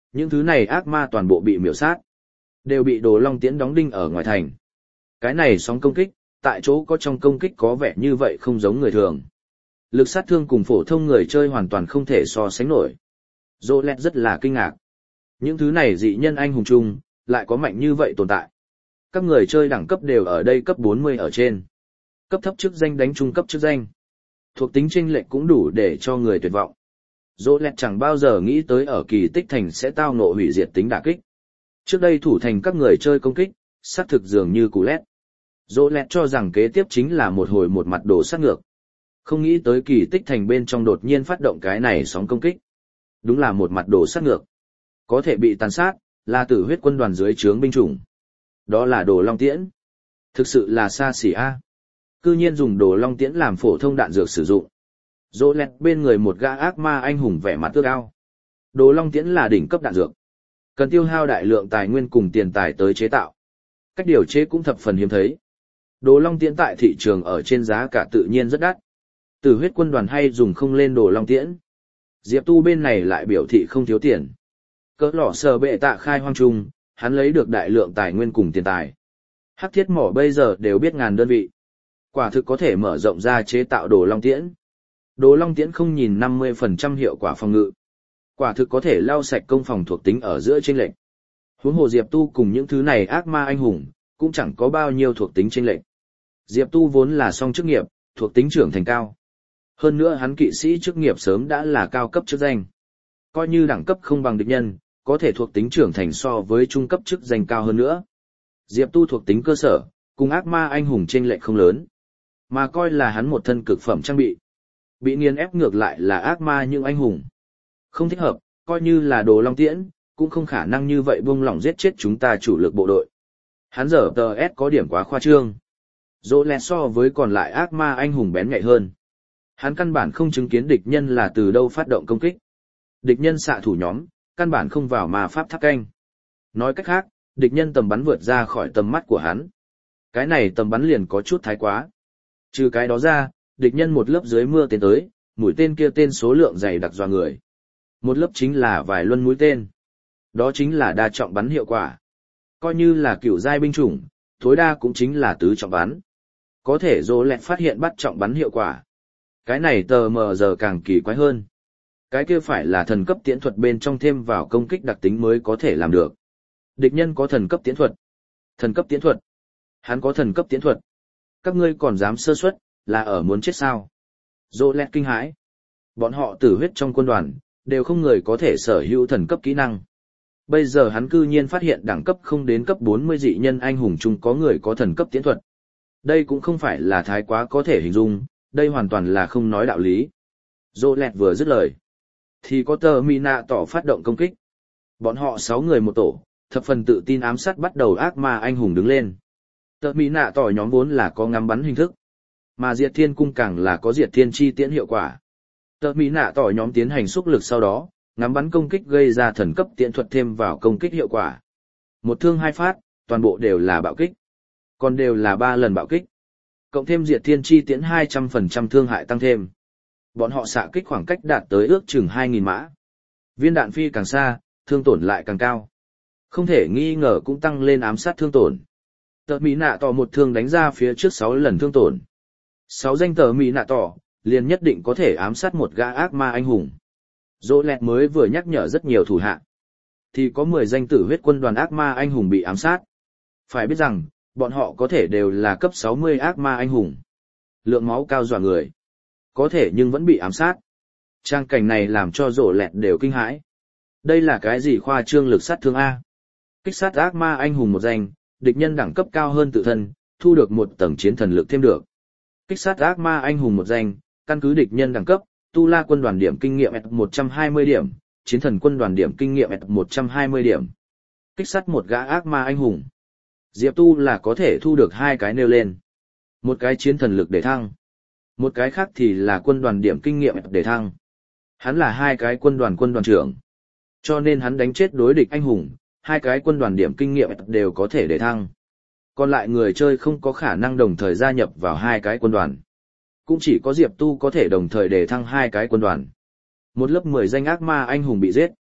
những thứ này ác ma toàn bộ bị miểu sát, đều bị Đồ Long Tiễn đóng đinh ở ngoài thành. Cái này sóng công kích, tại chỗ có trong công kích có vẻ như vậy không giống người thường. Lực sát thương cùng phổ thông người chơi hoàn toàn không thể so sánh nổi. Rô Lẹt rất là kinh ngạc. Những thứ này dị nhân anh hùng chung, lại có mạnh như vậy tồn tại. Các người chơi đẳng cấp đều ở đây cấp bốn mươi ở trên. Cấp thấp chức danh đánh trung cấp chức danh. Thuộc tính chênh lệch cũng đủ để cho người tuyệt vọng. Rô Lẹt chẳng bao giờ nghĩ tới ở kỳ tích thành sẽ tao ngộ hủy diệt tính đả kích. Trước đây thủ thành các người chơi công kích, xác thực dường như cú lét. Rô Lẹt cho rằng kế tiếp chính là một hồi một mặt đổ sát ngược. Không nghĩ tới kỳ tích thành bên trong đột nhiên phát động cái này sóng công kích. Đúng là một mặt đổ sát ngược. Có thể bị tàn sát, là tử huyết quân đoàn dưới trướng binh chủng. Đó là Đồ Long Tiễn. Thực sự là xa xỉ a. Cư nhiên dùng Đồ Long Tiễn làm phổ thông đạn dược sử dụng. Rô Lẹt bên người một gã ác ma anh hùng vẻ mặt ước ao. Đồ Long Tiễn là đỉnh cấp đạn dược. Cần tiêu hao đại lượng tài nguyên cùng tiền tài tới chế tạo. Cách điều chế cũng thập phần hiếm thấy. Đồ Long Tiễn tại thị trường ở trên giá cả tự nhiên rất đắt. Tử huyết quân đoàn hay dùng không lên Đồ Long Tiễn. Diệp Tu bên này lại biểu thị không thiếu tiền. Cỡ lỏ sờ bệ tạ khai hoang trung, hắn lấy được đại lượng tài nguyên cùng tiền tài. Hắc thiết mỏ bây giờ đều biết ngàn đơn vị. Quả thực có thể mở rộng ra chế tạo Đồ Long Tiễn. Đồ Long Tiễn không nhìn năm mươi phần trăm hiệu quả phòng ngự. Quả thực có thể lau sạch công phòng thuộc tính ở giữa chênh lệch. Huống hồ Diệp Tu cùng những thứ này ác ma anh hùng, cũng chẳng có bao nhiêu thuộc tính chênh lệch. Diệp Tu vốn là song chức nghiệp, thuộc tính trưởng thành cao. Hơn nữa hắn kỵ sĩ chức nghiệp sớm đã là cao cấp chức danh. Coi như đẳng cấp không bằng địch nhân, có thể thuộc tính trưởng thành so với trung cấp chức danh cao hơn nữa. Diệp Tu thuộc tính cơ sở, cùng ác ma anh hùng chênh lệch không lớn, mà coi là hắn một thân cực phẩm trang bị. Bị nghiền ép ngược lại là ác ma những anh hùng. Không thích hợp, coi như là Đồ Long Tiễn, cũng không khả năng như vậy buông lỏng giết chết chúng ta chủ lực bộ đội. Hắn giờ tờ S có điểm quá khoa trương. Dỗ lẹt so với còn lại ác ma anh hùng bén nhạy hơn. Hắn căn bản không chứng kiến địch nhân là từ đâu phát động công kích. Địch nhân xạ thủ nhóm, căn bản không vào ma pháp tháp canh. Nói cách khác, địch nhân tầm bắn vượt ra khỏi tầm mắt của hắn. Cái này tầm bắn liền có chút thái quá. Trừ cái đó ra, địch nhân một lớp dưới mưa tên tới, mũi tên kia tên số lượng dày đặc dọa người. Một lớp chính là vài luân mũi tên. Đó chính là đa trọng bắn hiệu quả. Coi như là cửu giai binh chủng, tối đa cũng chính là tứ trọng bắn. Có thể Dỗ lẹt phát hiện bắt trọng bắn hiệu quả. Cái này tờ mờ giờ càng kỳ quái hơn. Cái kia phải là thần cấp tiễn thuật bên trong thêm vào công kích đặc tính mới có thể làm được. Địch nhân có thần cấp tiễn thuật. Thần cấp tiễn thuật. Hắn có thần cấp tiễn thuật. Các ngươi còn dám sơ suất, là ở muốn chết sao? Dỗ lẹt kinh hãi. Bọn họ tử huyết trong quân đoàn, đều không người có thể sở hữu thần cấp kỹ năng. Bây giờ hắn cư nhiên phát hiện đẳng cấp không đến cấp bốn mươi dị nhân anh hùng chung có người có thần cấp tiễn thuật. Đây cũng không phải là thái quá có thể hình dung, đây hoàn toàn là không nói đạo lý. Dỗ lẹt vừa dứt lời, thì có tờ Mỹ nạ tỏ phát động công kích. Bọn họ sáu người một tổ, thập phần tự tin ám sát bắt đầu ác ma anh hùng đứng lên. Tờ Mỹ nạ tỏ nhóm vốn là có ngắm bắn hình thức, mà diệt thiên cung càng là có diệt thiên chi tiễn hiệu quả. Tờ Mỹ nạ tỏ nhóm tiến hành xúc lực sau đó, ngắm bắn công kích gây ra thần cấp tiễn thuật thêm vào công kích hiệu quả. Một thương hai phát, toàn bộ đều là bạo kích. Còn đều là ba lần bạo kích. Cộng thêm diệt thiên chi tiễn hai trăm phần trăm thương hại tăng thêm. Bọn họ xạ kích khoảng cách đạt tới ước chừng hai nghìn mã. Viên đạn phi càng xa, thương tổn lại càng cao. Không thể nghi ngờ cũng tăng lên ám sát thương tổn. Tờ Mỹ nạ tỏ một thương đánh ra phía trước sáu lần thương tổn. sáu danh tờ Mỹ nạ tỏ, liền nhất định có thể ám sát một gã ác ma anh hùng. Dỗ lẹt mới vừa nhắc nhở rất nhiều thủ hạ. Thì có mười danh tử huyết quân đoàn ác ma anh hùng bị ám sát. Phải biết rằng, bọn họ có thể đều là cấp sáu mươi ác ma anh hùng. Lượng máu cao dọa người. Có thể nhưng vẫn bị ám sát. Trang cảnh này làm cho Dỗ lẹt đều kinh hãi. Đây là cái gì khoa trương lực sát thương A? Kích sát ác ma anh hùng một danh, địch nhân đẳng cấp cao hơn tự thân, thu được một tầng chiến thần lực thêm được. Kích sát ác ma anh hùng một danh, căn cứ địch nhân đẳng cấp, tu la quân đoàn điểm kinh nghiệm một trăm hai mươi điểm, chiến thần quân đoàn điểm kinh nghiệm một trăm hai mươi điểm. Kích sát một gã ác ma anh hùng. Diệp Tu là có thể thu được hai cái nêu lên. Một cái chiến thần lực để thăng. Một cái khác thì là quân đoàn điểm kinh nghiệm để thăng. Hắn là hai cái quân đoàn quân đoàn trưởng. Cho nên hắn đánh chết đối địch anh hùng, hai cái quân đoàn điểm kinh nghiệm đều có thể để thăng. Còn lại người chơi không có khả năng đồng thời gia nhập vào hai cái quân đoàn. Cũng chỉ có Diệp Tu có thể đồng thời để thăng hai cái quân đoàn. Một lớp mười danh ác ma anh hùng bị giết.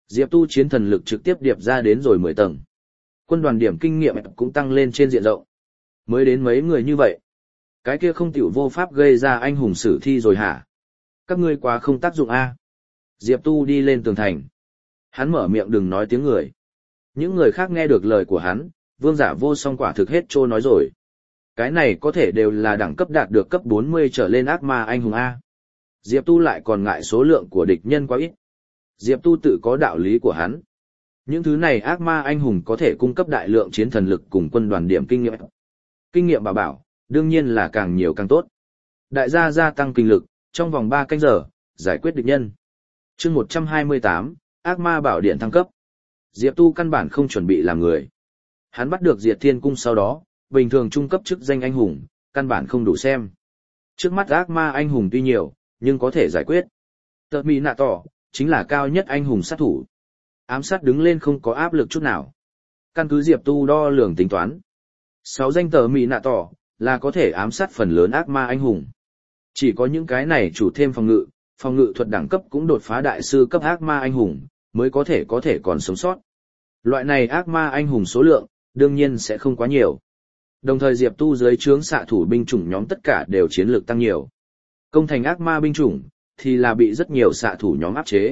Diệp Tu chiến thần lực trực tiếp điệp ra đến rồi mười tầng. Quân đoàn điểm kinh nghiệm cũng tăng lên trên diện rộng. Mới đến mấy người như vậy. Cái kia không tiểu vô pháp gây ra anh hùng sử thi rồi hả? Các ngươi quá không tác dụng a. Diệp Tu đi lên tường thành. Hắn mở miệng đừng nói tiếng người. Những người khác nghe được lời của hắn, vương giả vô song quả thực hết trô nói rồi. Cái này có thể đều là đẳng cấp đạt được cấp bốn mươi trở lên ác ma anh hùng A. Diệp Tu lại còn ngại số lượng của địch nhân quá ít. Diệp Tu tự có đạo lý của hắn. Những thứ này ác ma anh hùng có thể cung cấp đại lượng chiến thần lực cùng quân đoàn điểm kinh nghiệm. Kinh nghiệm bảo bảo, đương nhiên là càng nhiều càng tốt. Đại gia gia tăng kinh lực, trong vòng ba canh giờ, giải quyết địch nhân. chương một trăm hai mươi tám, ác ma bảo điện thăng cấp. Diệp Tu căn bản không chuẩn bị làm người. Hắn bắt được Diệt Thiên Cung sau đó, bình thường trung cấp chức danh anh hùng, căn bản không đủ xem. Trước mắt ác ma anh hùng tuy nhiều, nhưng có thể giải quyết. Tờ Mị Nạ Tỏ, chính là cao nhất anh hùng sát thủ. Ám sát đứng lên không có áp lực chút nào. Căn cứ Diệp Tu đo lường tính toán. Sáu danh Tờ Mị Nạ Tỏ, là có thể ám sát phần lớn ác ma anh hùng. Chỉ có những cái này chủ thêm phòng ngự, phòng ngự thuật đẳng cấp cũng đột phá đại sư cấp ác ma anh hùng, mới có thể có thể còn sống sót. Loại này ác ma anh hùng số lượng, đương nhiên sẽ không quá nhiều. Đồng thời Diệp Tu dưới trướng xạ thủ binh chủng nhóm tất cả đều chiến lược tăng nhiều. Công thành ác ma binh chủng, thì là bị rất nhiều xạ thủ nhóm áp chế.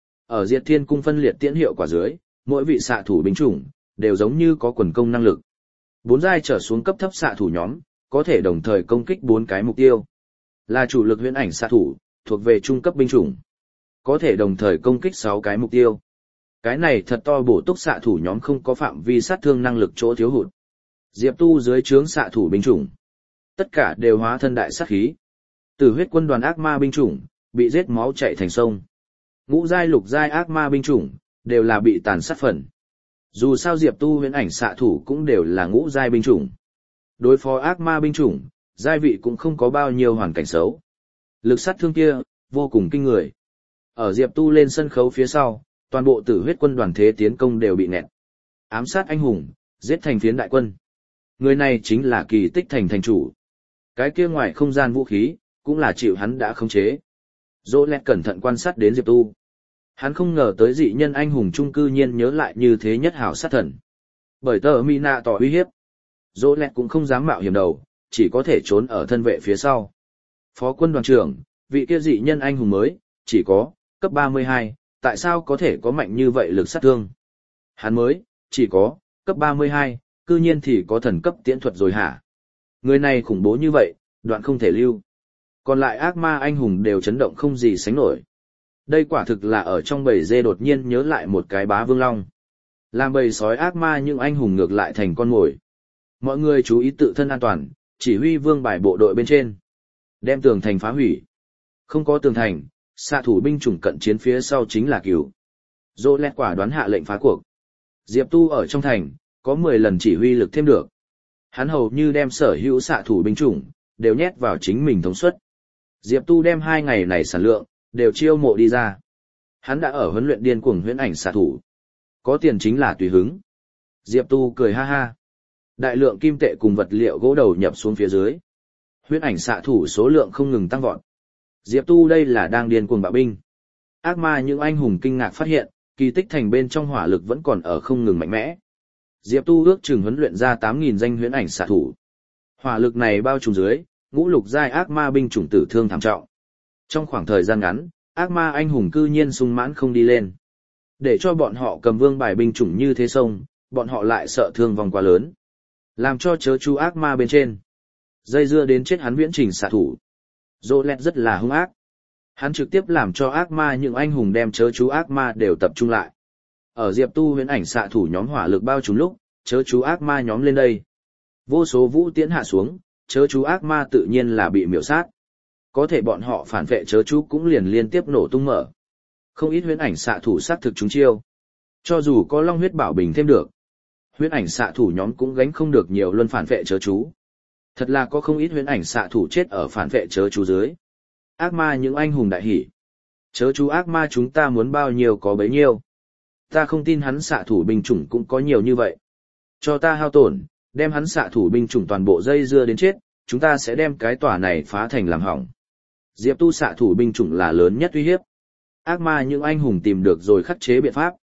Ở Diệt Thiên Cung phân liệt tiễn hiệu quả dưới, mỗi vị xạ thủ binh chủng, đều giống như có quần công năng lực. Bốn giai trở xuống cấp thấp xạ thủ nhóm, có thể đồng thời công kích bốn cái mục tiêu. Là chủ lực huyễn ảnh xạ thủ, thuộc về trung cấp binh chủng. Có thể đồng thời công kích sáu cái mục tiêu. Cái này thật to bổ túc xạ thủ nhóm không có phạm vi sát thương năng lực chỗ thiếu hụt. Diệp Tu dưới trướng xạ thủ binh chủng, tất cả đều hóa thân đại sát khí. Tử huyết quân đoàn ác ma binh chủng, bị giết máu chảy thành sông. Ngũ giai lục giai ác ma binh chủng, đều là bị tàn sát phần. Dù sao Diệp Tu huyễn ảnh xạ thủ cũng đều là ngũ giai binh chủng. Đối phó ác ma binh chủng, giai vị cũng không có bao nhiêu hoàn cảnh xấu. Lực sát thương kia, vô cùng kinh người. Ở Diệp Tu lên sân khấu phía sau, toàn bộ tử huyết quân đoàn thế tiến công đều bị nẹt. Ám sát anh hùng, giết thành phiến đại quân. Người này chính là Kỳ Tích Thành thành chủ. Cái kia ngoài không gian vũ khí, cũng là chịu hắn đã khống chế. Dỗ Lẹt cẩn thận quan sát đến Diệp Tu. Hắn không ngờ tới dị nhân anh hùng trung cư nhiên nhớ lại như thế nhất hảo sát thần. Bởi Tờ Mị Nạ Tỏ uy hiếp. Dỗ Lẹt cũng không dám mạo hiểm đầu, chỉ có thể trốn ở thân vệ phía sau. Phó quân đoàn trưởng, vị kia dị nhân anh hùng mới, chỉ có, cấp ba mươi hai, tại sao có thể có mạnh như vậy lực sát thương? Hắn mới, chỉ có, cấp ba mươi hai, cư nhiên thì có thần cấp tiễn thuật rồi hả? Người này khủng bố như vậy, đoạn không thể lưu. Còn lại ác ma anh hùng đều chấn động không gì sánh nổi. Đây quả thực là ở trong bầy dê đột nhiên nhớ lại một cái bá vương long. Làm bầy sói ác ma nhưng anh hùng ngược lại thành con mồi. Mọi người chú ý tự thân an toàn, chỉ huy vương bài bộ đội bên trên. Đem tường thành phá hủy. Không có tường thành, xạ thủ binh chủng cận chiến phía sau chính là cửu. Dỗ Lẹt quả đoán hạ lệnh phá cuộc. Diệp Tu ở trong thành, có mười lần chỉ huy lực thêm được. Hắn hầu như đem sở hữu xạ thủ binh chủng, đều nhét vào chính mình thống suất. Diệp Tu đem hai ngày này sản lượng, đều chiêu mộ đi ra. Hắn đã ở huấn luyện điên cuồng huyễn ảnh xạ thủ. Có tiền chính là tùy hứng. Diệp Tu cười ha ha. Đại lượng kim tệ cùng vật liệu gỗ đầu nhập xuống phía dưới. Huyễn ảnh xạ thủ số lượng không ngừng tăng vọt. Diệp Tu đây là đang điên cuồng bạo binh. Ác ma những anh hùng kinh ngạc phát hiện, Kỳ Tích Thành bên trong hỏa lực vẫn còn ở không ngừng mạnh mẽ. Diệp Tu ước chừng huấn luyện ra tám nghìn danh huyễn ảnh xạ thủ. Hỏa lực này bao trùm dưới, ngũ lục giai ác ma binh chủng tử thương thảm trọng. Trong khoảng thời gian ngắn, ác ma anh hùng cư nhiên sung mãn không đi lên. Để cho bọn họ cầm vương bài binh chủng như thế sông, bọn họ lại sợ thương vong quá lớn. Làm cho chớ chú ác ma bên trên. Dây dưa đến chết hắn viễn trình xạ thủ. Dỗ Lẹt rất là hung ác. Hắn trực tiếp làm cho ác ma những anh hùng đem chớ chú ác ma đều tập trung lại. Ở Diệp Tu huyễn ảnh xạ thủ nhóm hỏa lực bao trùm lúc, chớ chú ác ma nhóm lên đây. Vô số vũ tiễn hạ xuống, chớ chú ác ma tự nhiên là bị miểu sát. Có thể bọn họ phản vệ chớ chú cũng liền liên tiếp nổ tung mở. Không ít huyễn ảnh xạ thủ sát thực chúng chiêu. Cho dù có long huyết bảo bình thêm được, huyễn ảnh xạ thủ nhóm cũng gánh không được nhiều luân phản vệ chớ chú. Thật là có không ít huyễn ảnh xạ thủ chết ở phản vệ chớ chú dưới. Ác ma những anh hùng đại hỉ. Chớ chú ác ma chúng ta muốn bao nhiêu có bấy nhiêu. Ta không tin hắn xạ thủ binh chủng cũng có nhiều như vậy. Cho ta hao tổn, đem hắn xạ thủ binh chủng toàn bộ dây dưa đến chết, chúng ta sẽ đem cái tòa này phá thành làm hỏng. Diệp Tu xạ thủ binh chủng là lớn nhất uy hiếp. Ác ma những anh hùng tìm được rồi khắc chế biện pháp,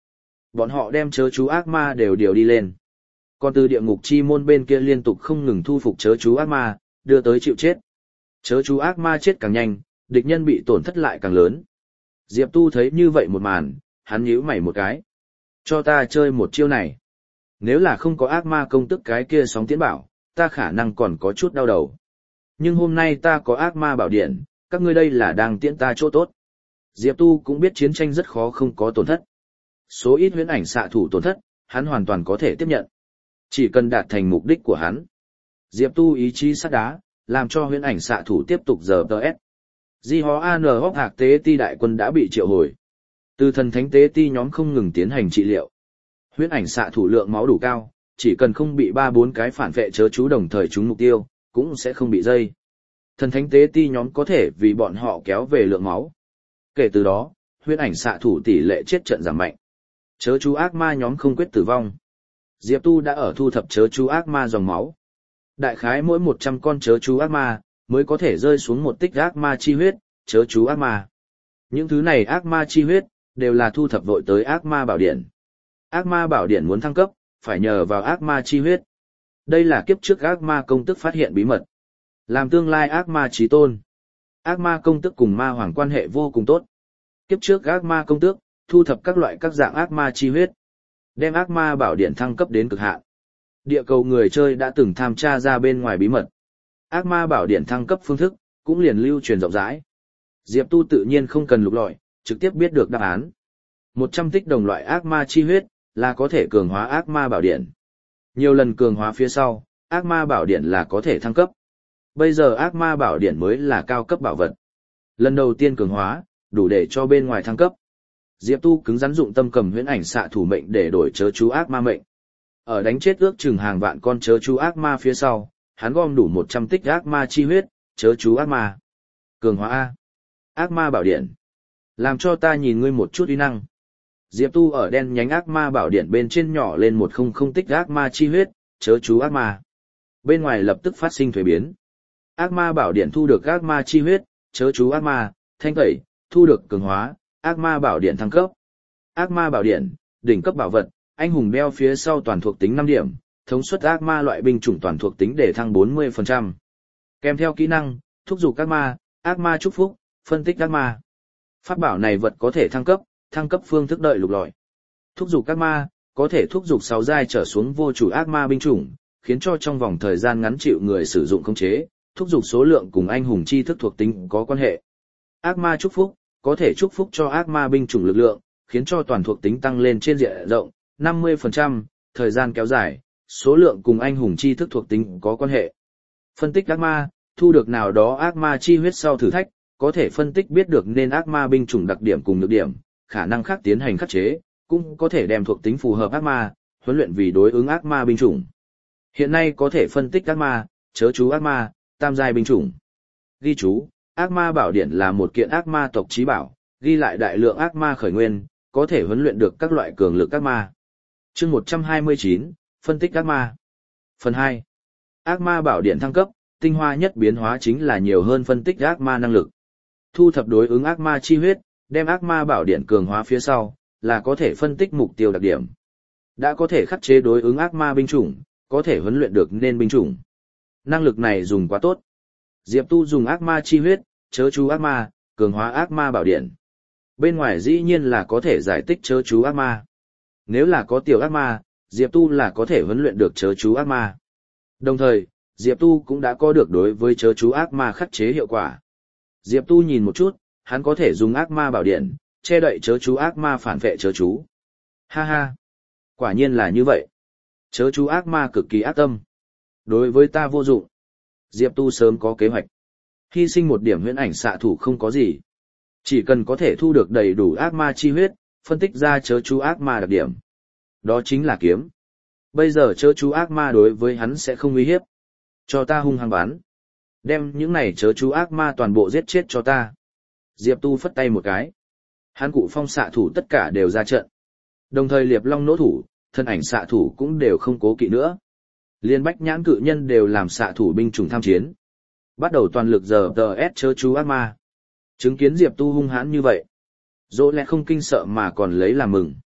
Bọn họ đem chớ chú ác ma đều điều đi lên. Còn từ địa ngục chi môn bên kia liên tục không ngừng thu phục chớ chú ác ma, đưa tới chịu chết. Chớ chú ác ma chết càng nhanh, địch nhân bị tổn thất lại càng lớn. Diệp Tu thấy như vậy một màn, hắn nhíu mày một cái. Cho ta chơi một chiêu này. Nếu là không có ác ma công tức cái kia sóng tiến bảo, ta khả năng còn có chút đau đầu. Nhưng hôm nay ta có ác ma bảo điện, các ngươi đây là đang tiễn ta chỗ tốt. Diệp Tu cũng biết chiến tranh rất khó không có tổn thất. Số ít huyễn ảnh xạ thủ tổn thất, hắn hoàn toàn có thể tiếp nhận. Chỉ cần đạt thành mục đích của hắn. Diệp Tu ý chí sắt đá, làm cho huyễn ảnh xạ thủ tiếp tục giờ tờ ép. Di hó an hóc hạc tế ti đại quân đã bị triệu hồi. Từ thần thánh tế ti nhóm không ngừng tiến hành trị liệu. Huyễn ảnh xạ thủ lượng máu đủ cao, chỉ cần không bị ba bốn cái phản vệ chớ chú đồng thời trúng mục tiêu, cũng sẽ không bị dây. Thần thánh tế ti nhóm có thể vì bọn họ kéo về lượng máu. Kể từ đó, huyễn ảnh xạ thủ tỷ lệ chết trận giảm mạnh. Chớ chú ác ma nhóm không quyết tử vong. Diệp Tu đã ở thu thập chớ chú ác ma dòng máu. Đại khái mỗi một trăm con chớ chú ác ma, mới có thể rơi xuống một tích ác ma chi huyết, chớ chú ác ma. Những thứ này ác ma chi huyết, đều là thu thập vội tới ác ma bảo điện. Ác ma bảo điện muốn thăng cấp, phải nhờ vào ác ma chi huyết. Đây là kiếp trước ác ma công tức phát hiện bí mật. Làm tương lai ác ma chí tôn. Ác ma công tức cùng ma hoàng quan hệ vô cùng tốt. Kiếp trước ác ma công tước, thu thập các loại các dạng ác ma chi huyết. Đem ác ma bảo điện thăng cấp đến cực hạn. Địa cầu người chơi đã từng tham tra ra bên ngoài bí mật. Ác ma bảo điện thăng cấp phương thức, cũng liền lưu truyền rộng rãi. Diệp Tu tự nhiên không cần lục lọi, trực tiếp biết được đáp án. một trăm tích đồng loại ác ma chi huyết, là có thể cường hóa ác ma bảo điện. Nhiều lần cường hóa phía sau, ác ma bảo điện là có thể thăng cấp. Bây giờ ác ma bảo điện mới là cao cấp bảo vật. Lần đầu tiên cường hóa, đủ để cho bên ngoài thăng cấp. Diệp Tu cứng rắn dụng tâm cầm huyễn ảnh xạ thủ mệnh để đổi chớ chú ác ma mệnh. Ở đánh chết ước chừng hàng vạn con chớ chú ác ma phía sau, hắn gom đủ một trăm tích ác ma chi huyết, chớ chú ác ma. Cường hóa A. Ác ma bảo điện. Làm cho ta nhìn ngươi một chút uy năng. Diệp Tu ở đen nhánh ác ma bảo điện bên trên nhỏ lên một không không tích ác ma chi huyết, chớ chú ác ma. Bên ngoài lập tức phát sinh thuế biến. Ác ma bảo điện thu được ác ma chi huyết, chớ chú ác ma, thanh tẩy, thu được cường hóa, ác ma bảo điện thăng cấp. Ác ma bảo điện, đỉnh cấp bảo vật, anh hùng đeo phía sau toàn thuộc tính năm điểm, thống suất ác ma loại binh chủng toàn thuộc tính để thăng bốn mươi phần trăm. Kèm theo kỹ năng, thúc giục ác ma, ác ma chúc phúc, phân tích ác ma. Pháp bảo này vật có thể thăng cấp, thăng cấp phương thức đợi lục lọi. Thúc giục ác ma, có thể thúc giục sáu giai trở xuống vô chủ ác ma binh chủng, khiến cho trong vòng thời gian ngắn chịu người sử dụng khống chế, thúc giục số lượng cùng anh hùng chi thức thuộc tính có quan hệ. Ác ma chúc phúc, có thể chúc phúc cho ác ma binh chủng lực lượng, khiến cho toàn thuộc tính tăng lên trên diện rộng, năm mươi phần trăm, thời gian kéo dài, số lượng cùng anh hùng chi thức thuộc tính có quan hệ. Phân tích ác ma, thu được nào đó ác ma chi huyết sau thử thách, có thể phân tích biết được nên ác ma binh chủng đặc điểm cùng nhược điểm, khả năng khác tiến hành khắc chế, cũng có thể đem thuộc tính phù hợp ác ma, huấn luyện vì đối ứng ác ma binh chủng. Hiện nay có thể phân tích ác ma, chớ chú ác ma, tam giai binh chủng. Ghi chú, ác ma bảo điện là một kiện ác ma tộc chí bảo, ghi lại đại lượng ác ma khởi nguyên, có thể huấn luyện được các loại cường lực ác ma. Chương một trăm hai mươi chín, phân tích ác ma. Phần hai. Ác ma bảo điện thăng cấp, tinh hoa nhất biến hóa chính là nhiều hơn phân tích ác ma năng lực. Thu thập đối ứng ác ma chi huyết, đem ác ma bảo điện cường hóa phía sau, là có thể phân tích mục tiêu đặc điểm. Đã có thể khắc chế đối ứng ác ma binh chủng, có thể huấn luyện được nên binh chủng. Năng lực này dùng quá tốt. Diệp Tu dùng ác ma chi huyết, chớ chú ác ma, cường hóa ác ma bảo điện. Bên ngoài dĩ nhiên là có thể giải tích chớ chú ác ma. Nếu là có tiểu ác ma, Diệp Tu là có thể huấn luyện được chớ chú ác ma. Đồng thời, Diệp Tu cũng đã có được đối với chớ chú ác ma khắc chế hiệu quả. Diệp Tu nhìn một chút, hắn có thể dùng ác ma bảo điện, che đậy chớ chú ác ma phản vệ chớ chú. Ha ha! Quả nhiên là như vậy. Chớ chú ác ma cực kỳ ác tâm. Đối với ta vô dụng. Diệp Tu sớm có kế hoạch. Hy sinh một điểm huyễn ảnh xạ thủ không có gì. Chỉ cần có thể thu được đầy đủ ác ma chi huyết, phân tích ra chớ chú ác ma đặc điểm. Đó chính là kiếm. Bây giờ chớ chú ác ma đối với hắn sẽ không uy hiếp. Cho ta hung hăng bắn. Đem những này chớ chú ác ma toàn bộ giết chết cho ta. Diệp Tu phất tay một cái. Hắn cụ phong xạ thủ tất cả đều ra trận. Đồng thời liệp long nỗ thủ, thân ảnh xạ thủ cũng đều không cố kỵ nữa. Liên bách nhãn cự nhân đều làm xạ thủ binh chủng tham chiến. Bắt đầu toàn lực giờ tờ ép chớ chú ác ma. Chứng kiến Diệp Tu hung hãn như vậy. Dỗ lẽ không kinh sợ mà còn lấy làm mừng.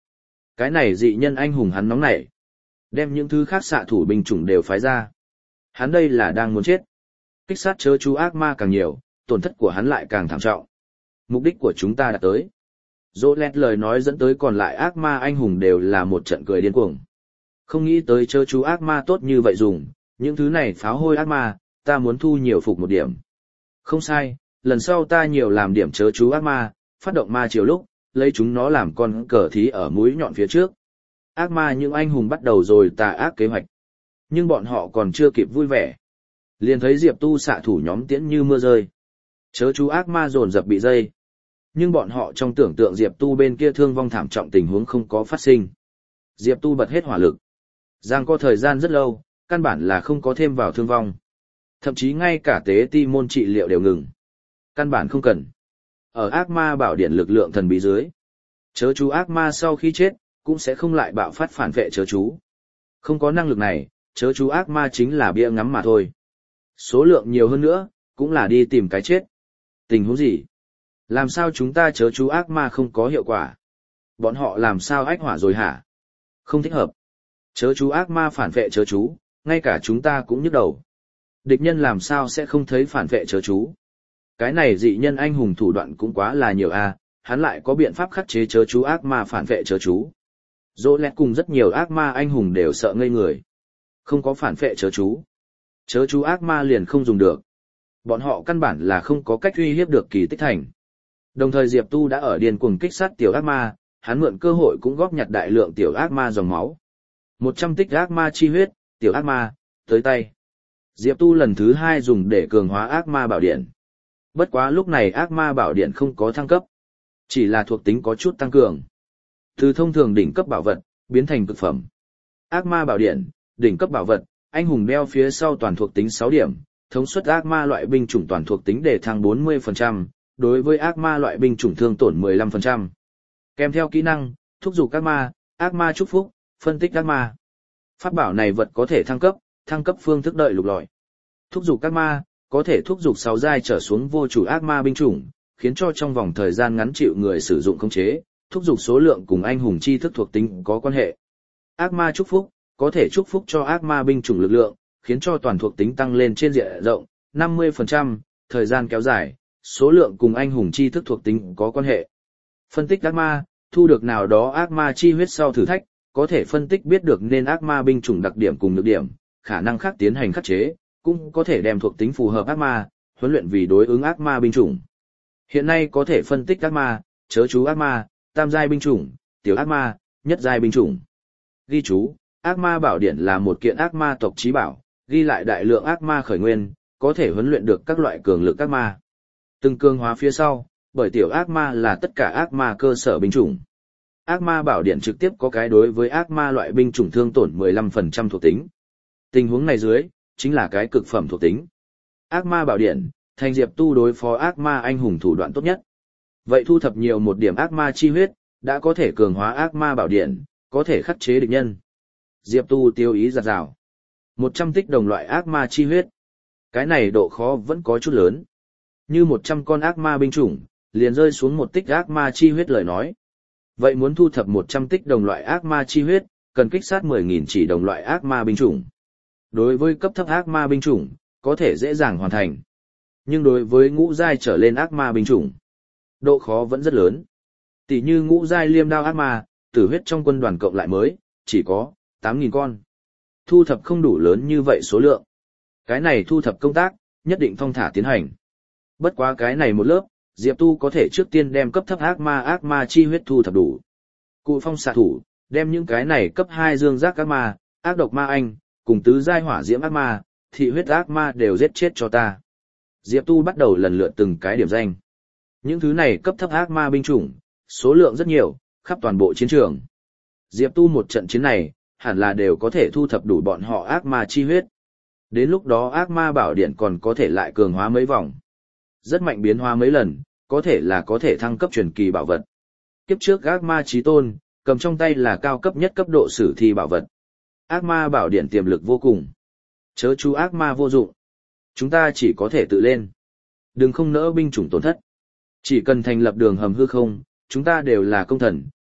Cái này dị nhân anh hùng hắn nóng nảy. Đem những thứ khác xạ thủ binh chủng đều phái ra. Hắn đây là đang muốn chết. Kích sát chớ chú ác ma càng nhiều, tổn thất của hắn lại càng thảm trọng. Mục đích của chúng ta đã tới. Dỗ lẹt lời nói dẫn tới còn lại ác ma anh hùng đều là một trận cười điên cuồng. Không nghĩ tới chớ chú ác ma tốt như vậy dùng, những thứ này pháo hôi ác ma, ta muốn thu nhiều phục một điểm. Không sai, lần sau ta nhiều làm điểm chớ chú ác ma, phát động ma chiều lúc, lấy chúng nó làm con cờ thí ở mũi nhọn phía trước. Ác ma những anh hùng bắt đầu rồi tà ác kế hoạch. Nhưng bọn họ còn chưa kịp vui vẻ. Liền thấy Diệp Tu xạ thủ nhóm tiễn như mưa rơi. Chớ chú ác ma dồn dập bị dây. Nhưng bọn họ trong tưởng tượng Diệp Tu bên kia thương vong thảm trọng tình huống không có phát sinh. Diệp Tu bật hết hỏa lực. Giang có thời gian rất lâu, căn bản là không có thêm vào thương vong. Thậm chí ngay cả tế ti môn trị liệu đều ngừng. Căn bản không cần. Ở ác ma bảo điện lực lượng thần bí dưới. Chớ chú ác ma sau khi chết, cũng sẽ không lại bạo phát phản vệ chớ chú. Không có năng lực này, chớ chú ác ma chính là bia ngắm mà thôi. Số lượng nhiều hơn nữa, cũng là đi tìm cái chết. Tình huống gì? Làm sao chúng ta chớ chú ác ma không có hiệu quả? Bọn họ làm sao ách hỏa rồi hả? Không thích hợp. Chớ chú ác ma phản vệ chớ chú, ngay cả chúng ta cũng nhức đầu. Địch nhân làm sao sẽ không thấy phản vệ chớ chú? Cái này dị nhân anh hùng thủ đoạn cũng quá là nhiều a, hắn lại có biện pháp khắc chế chớ chú ác ma phản vệ chớ chú. Dỗ lẹt cùng rất nhiều ác ma anh hùng đều sợ ngây người. Không có phản vệ chớ chú. Chớ chú ác ma liền không dùng được. Bọn họ căn bản là không có cách uy hiếp được kỳ tích thành. Đồng thời Diệp Tu đã ở điên cuồng kích sát tiểu ác ma, hắn mượn cơ hội cũng góp nhặt đại lượng tiểu ác ma dòng máu. Một trăm tích ác ma chi huyết, tiểu ác ma, tới tay. Diệp Tu lần thứ hai dùng để cường hóa ác ma bảo điện. Bất quá lúc này ác ma bảo điện không có thăng cấp. Chỉ là thuộc tính có chút tăng cường. Từ thông thường đỉnh cấp bảo vật, biến thành cực phẩm. Ác ma bảo điện, đỉnh cấp bảo vật, anh hùng đeo phía sau toàn thuộc tính sáu điểm, thống suất ác ma loại binh chủng toàn thuộc tính để thăng bốn mươi phần trăm, đối với ác ma loại binh chủng thương tổn mười lăm phần trăm. Kèm theo kỹ năng, thúc giục ác ma, ác ma chúc phúc, phân tích ác ma. Pháp bảo này vật có thể thăng cấp, thăng cấp phương thức đợi lục lọi. Thúc giục ác ma, có thể thúc giục sáu giai trở xuống vô chủ ác ma binh chủng, khiến cho trong vòng thời gian ngắn chịu người sử dụng khống chế, thúc giục số lượng cùng anh hùng chi thức thuộc tính có quan hệ. Ác ma chúc phúc, có thể chúc phúc cho ác ma binh chủng lực lượng, khiến cho toàn thuộc tính tăng lên trên diện rộng, năm mươi phần trăm, thời gian kéo dài, số lượng cùng anh hùng chi thức thuộc tính có quan hệ. Phân tích ác ma, thu được nào đó ác ma chi huyết sau thử thách, có thể phân tích biết được nên ác ma binh chủng đặc điểm cùng nhược điểm, khả năng khác tiến hành khắc chế, cũng có thể đem thuộc tính phù hợp ác ma, huấn luyện vì đối ứng ác ma binh chủng. Hiện nay có thể phân tích ác ma, chớ chú ác ma, tam giai binh chủng, tiểu ác ma, nhất giai binh chủng. Ghi chú, ác ma bảo điện là một kiện ác ma tộc trí bảo, ghi lại đại lượng ác ma khởi nguyên, có thể huấn luyện được các loại cường lực ác ma. Từng cường hóa phía sau, bởi tiểu ác ma là tất cả ác ma cơ sở binh chủng. Ác ma bảo điện trực tiếp có cái đối với ác ma loại binh chủng thương tổn mười lăm phần trăm thuộc tính. Tình huống này dưới, chính là cái cực phẩm thuộc tính. Ác ma bảo điện, thành Diệp Tu đối phó ác ma anh hùng thủ đoạn tốt nhất. Vậy thu thập nhiều một điểm ác ma chi huyết, đã có thể cường hóa ác ma bảo điện, có thể khắc chế địch nhân. Diệp Tu tiêu ý giặt rào. một trăm tích đồng loại ác ma chi huyết. Cái này độ khó vẫn có chút lớn. Như một trăm con ác ma binh chủng, liền rơi xuống một tích ác ma chi huyết lời nói. Vậy muốn thu thập một trăm tích đồng loại ác ma chi huyết, cần kích sát mười nghìn chỉ đồng loại ác ma binh chủng. Đối với cấp thấp ác ma binh chủng, có thể dễ dàng hoàn thành. Nhưng đối với ngũ giai trở lên ác ma binh chủng, độ khó vẫn rất lớn. Tỷ như ngũ giai liêm đao ác ma, tử huyết trong quân đoàn cộng lại mới, chỉ có tám nghìn con. Thu thập không đủ lớn như vậy số lượng. Cái này thu thập công tác, nhất định thong thả tiến hành. Bất quá cái này một lớp, Diệp Tu có thể trước tiên đem cấp thấp ác ma ác ma chi huyết thu thập đủ. Cụ phong xạ thủ, đem những cái này cấp hai dương giác ác ma, ác độc ma anh, cùng tứ giai hỏa diễm ác ma, thị huyết ác ma đều giết chết cho ta. Diệp Tu bắt đầu lần lượt từng cái điểm danh. Những thứ này cấp thấp ác ma binh chủng, số lượng rất nhiều, khắp toàn bộ chiến trường. Diệp Tu một trận chiến này, hẳn là đều có thể thu thập đủ bọn họ ác ma chi huyết. Đến lúc đó ác ma bảo điện còn có thể lại cường hóa mấy vòng. Rất mạnh biến hóa mấy lần, có thể là có thể thăng cấp truyền kỳ bảo vật. Kiếp trước ác ma chí tôn, cầm trong tay là cao cấp nhất cấp độ sử thi bảo vật. Ác ma bảo điện tiềm lực vô cùng. Chớ chú ác ma vô dụng. Chúng ta chỉ có thể tự lên. Đừng không nỡ binh chủng tổn thất. Chỉ cần thành lập đường hầm hư không, chúng ta đều là công thần,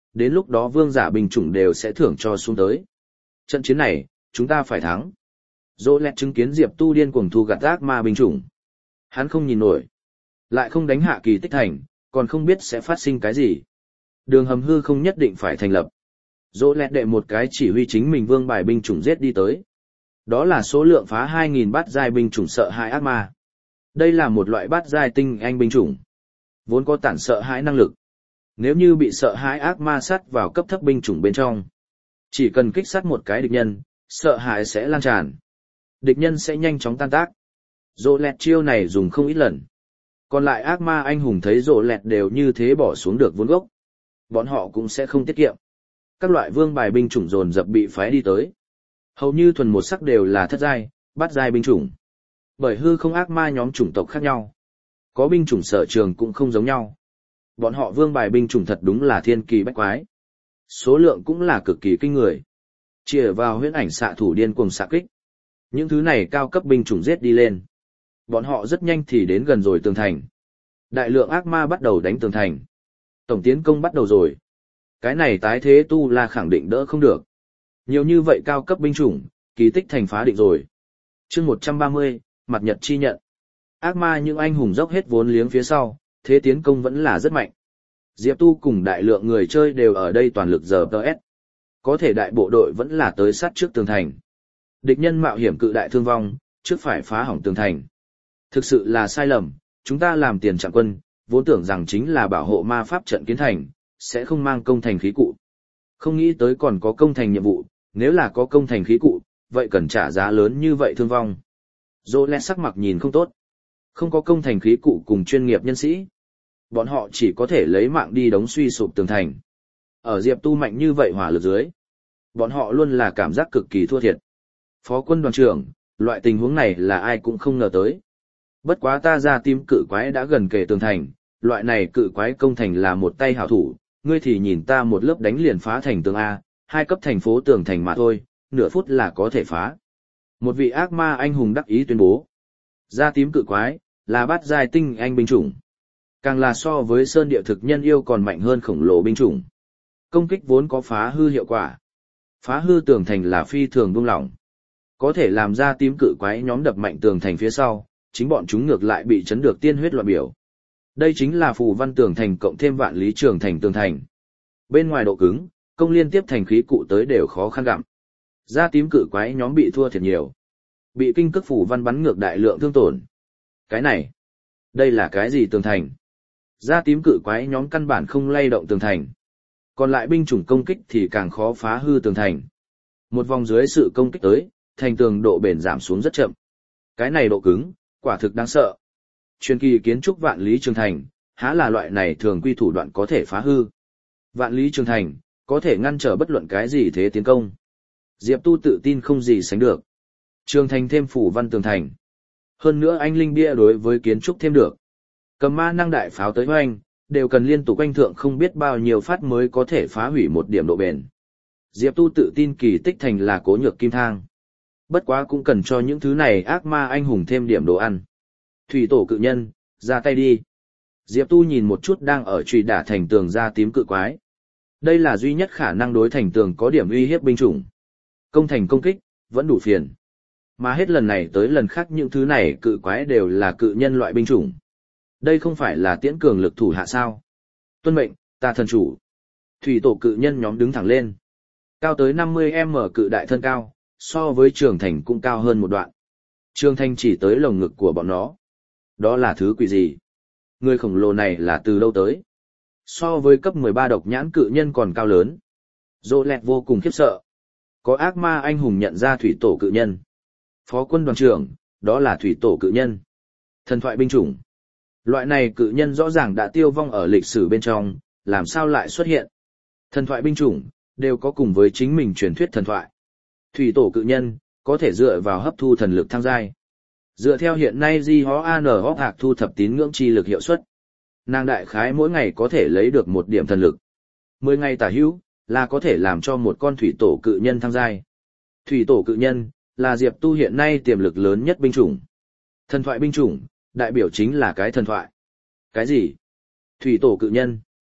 đến lúc đó vương giả binh chủng đều sẽ thưởng cho xuống tới. Trận chiến này, chúng ta phải thắng. Dỗ lẹt chứng kiến Diệp Tu điên cuồng thu gặt ác ma binh chủng. Hắn không nhìn nổi. Lại không đánh hạ kỳ tích thành, còn không biết sẽ phát sinh cái gì. Đường hầm hư không nhất định phải thành lập. Dỗ lẹt đệ một cái chỉ huy chính mình vương bài binh chủng giết đi tới. Đó là số lượng phá hai nghìn bát giai binh chủng sợ hãi ác ma. Đây là một loại bát giai tinh anh binh chủng, vốn có tản sợ hãi năng lực. Nếu như bị sợ hãi ác ma sát vào cấp thấp binh chủng bên trong, chỉ cần kích sát một cái địch nhân, sợ hãi sẽ lan tràn. Địch nhân sẽ nhanh chóng tan tác. Rộ lẹt chiêu này dùng không ít lần. Còn lại ác ma anh hùng thấy rộ lẹt đều như thế bỏ xuống được vốn gốc. Bọn họ cũng sẽ không tiết kiệm. Các loại vương bài binh chủng dồn dập bị phái đi tới. Hầu như thuần một sắc đều là thất giai, bát giai binh chủng. Bởi hư không ác ma nhóm chủng tộc khác nhau. Có binh chủng sở trường cũng không giống nhau. Bọn họ vương bài binh chủng thật đúng là thiên kỳ bách quái. Số lượng cũng là cực kỳ kinh người. Chìa vào huyễn ảnh xạ thủ điên cuồng xạ kích. Những thứ này cao cấp binh chủng giết đi lên. Bọn họ rất nhanh thì đến gần rồi tường thành. Đại lượng ác ma bắt đầu đánh tường thành. Tổng tiến công bắt đầu rồi. Cái này tái thế tu la khẳng định đỡ không được. Nhiều như vậy cao cấp binh chủng, kỳ tích thành phá định rồi. chương một trăm ba mươi, mặt nhật chi nhận. Ác ma những anh hùng dốc hết vốn liếng phía sau, thế tiến công vẫn là rất mạnh. Diệp Tu cùng đại lượng người chơi đều ở đây toàn lực giờ tê ét. Có thể đại bộ đội vẫn là tới sát trước tường thành. Địch nhân mạo hiểm cự đại thương vong, trước phải phá hỏng tường thành. Thực sự là sai lầm, chúng ta làm tiền trạng quân, vốn tưởng rằng chính là bảo hộ ma pháp trận kiến thành, sẽ không mang công thành khí cụ. Không nghĩ tới còn có công thành nhiệm vụ, nếu là có công thành khí cụ, vậy cần trả giá lớn như vậy thương vong. Dô lẹ sắc mặt nhìn không tốt. Không có công thành khí cụ cùng chuyên nghiệp nhân sĩ. Bọn họ chỉ có thể lấy mạng đi đóng suy sụp tường thành. Ở Diệp Tu mạnh như vậy hỏa lực dưới. Bọn họ luôn là cảm giác cực kỳ thua thiệt. Phó quân đoàn trưởng, loại tình huống này là ai cũng không ngờ tới. Bất quá ta ra tim cự quái đã gần kề tường thành, loại này cự quái công thành là một tay hảo thủ, ngươi thì nhìn ta một lớp đánh liền phá thành tường A, hai cấp thành phố tường thành mà thôi, nửa phút là có thể phá. Một vị ác ma anh hùng đắc ý tuyên bố. Da tím cự quái, là bát giai tinh anh binh chủng. Càng là so với sơn địa thực nhân yêu còn mạnh hơn khổng lồ binh chủng. Công kích vốn có phá hư hiệu quả. Phá hư tường thành là phi thường buông lỏng. Có thể làm ra tím cự quái nhóm đập mạnh tường thành phía sau, chính bọn chúng ngược lại bị chấn được tiên huyết loạn biểu. Đây chính là phù văn tường thành cộng thêm vạn lý trường thành tường thành. Bên ngoài độ cứng, công liên tiếp thành khí cụ tới đều khó khăn gặm. Da tím cự quái nhóm bị thua thiệt nhiều. Bị kinh cước phù văn bắn ngược đại lượng thương tổn. Cái này, đây là cái gì tường thành? Da tím cự quái nhóm căn bản không lay động tường thành. Còn lại binh chủng công kích thì càng khó phá hư tường thành. Một vòng dưới sự công kích tới, thành tường độ bền giảm xuống rất chậm. Cái này độ cứng, quả thực đáng sợ. Truyền kỳ kiến trúc vạn lý trường thành, há là loại này thường quy thủ đoạn có thể phá hư. Vạn lý trường thành, có thể ngăn trở bất luận cái gì thế tiến công. Diệp Tu tự tin không gì sánh được. Trường thành thêm phủ văn tường thành. Hơn nữa anh linh bia đối với kiến trúc thêm được. Cầm ma năng đại pháo tới hoành, đều cần liên tục quanh thượng không biết bao nhiêu phát mới có thể phá hủy một điểm độ bền. Diệp Tu tự tin kỳ tích thành là cố nhược kim thang. Bất quá cũng cần cho những thứ này ác ma anh hùng thêm điểm đồ ăn. Thủy tổ cự nhân, ra tay đi. Diệp Tu nhìn một chút đang ở truy đả thành tường da tím cự quái. Đây là duy nhất khả năng đối thành tường có điểm uy hiếp binh chủng. Công thành công kích, vẫn đủ phiền. Mà hết lần này tới lần khác những thứ này cự quái đều là cự nhân loại binh chủng. Đây không phải là tiễn cường lực thủ hạ sao. Tuân mệnh, ta thần chủ. Thủy tổ cự nhân nhóm đứng thẳng lên. Cao tới năm mươi mét cự đại thân cao, so với trường thành cũng cao hơn một đoạn. Trường thành chỉ tới lồng ngực của bọn nó. Đó là thứ quỷ gì? Người khổng lồ này là từ đâu tới? So với cấp mười ba độc nhãn cự nhân còn cao lớn. Dô lẹt vô cùng khiếp sợ. Có ác ma anh hùng nhận ra thủy tổ cự nhân. Phó quân đoàn trưởng, đó là thủy tổ cự nhân. Thần thoại binh chủng. Loại này cự nhân rõ ràng đã tiêu vong ở lịch sử bên trong, làm sao lại xuất hiện? Thần thoại binh chủng, đều có cùng với chính mình truyền thuyết thần thoại. Thủy tổ cự nhân, có thể dựa vào hấp thu thần lực thăng giai. Dựa theo hiện nay Di Hó An Hóc Hạc thu thập tín ngưỡng chi lực hiệu suất. Nàng đại khái mỗi ngày có thể lấy được một điểm thần lực. Mười ngày tả hữu, là có thể làm cho một con thủy tổ cự nhân thăng giai. Thủy tổ cự nhân, là Diệp Tu hiện nay tiềm lực lớn nhất binh chủng. Thần thoại binh chủng, đại biểu chính là cái thần thoại. Cái gì? Thủy tổ cự nhân.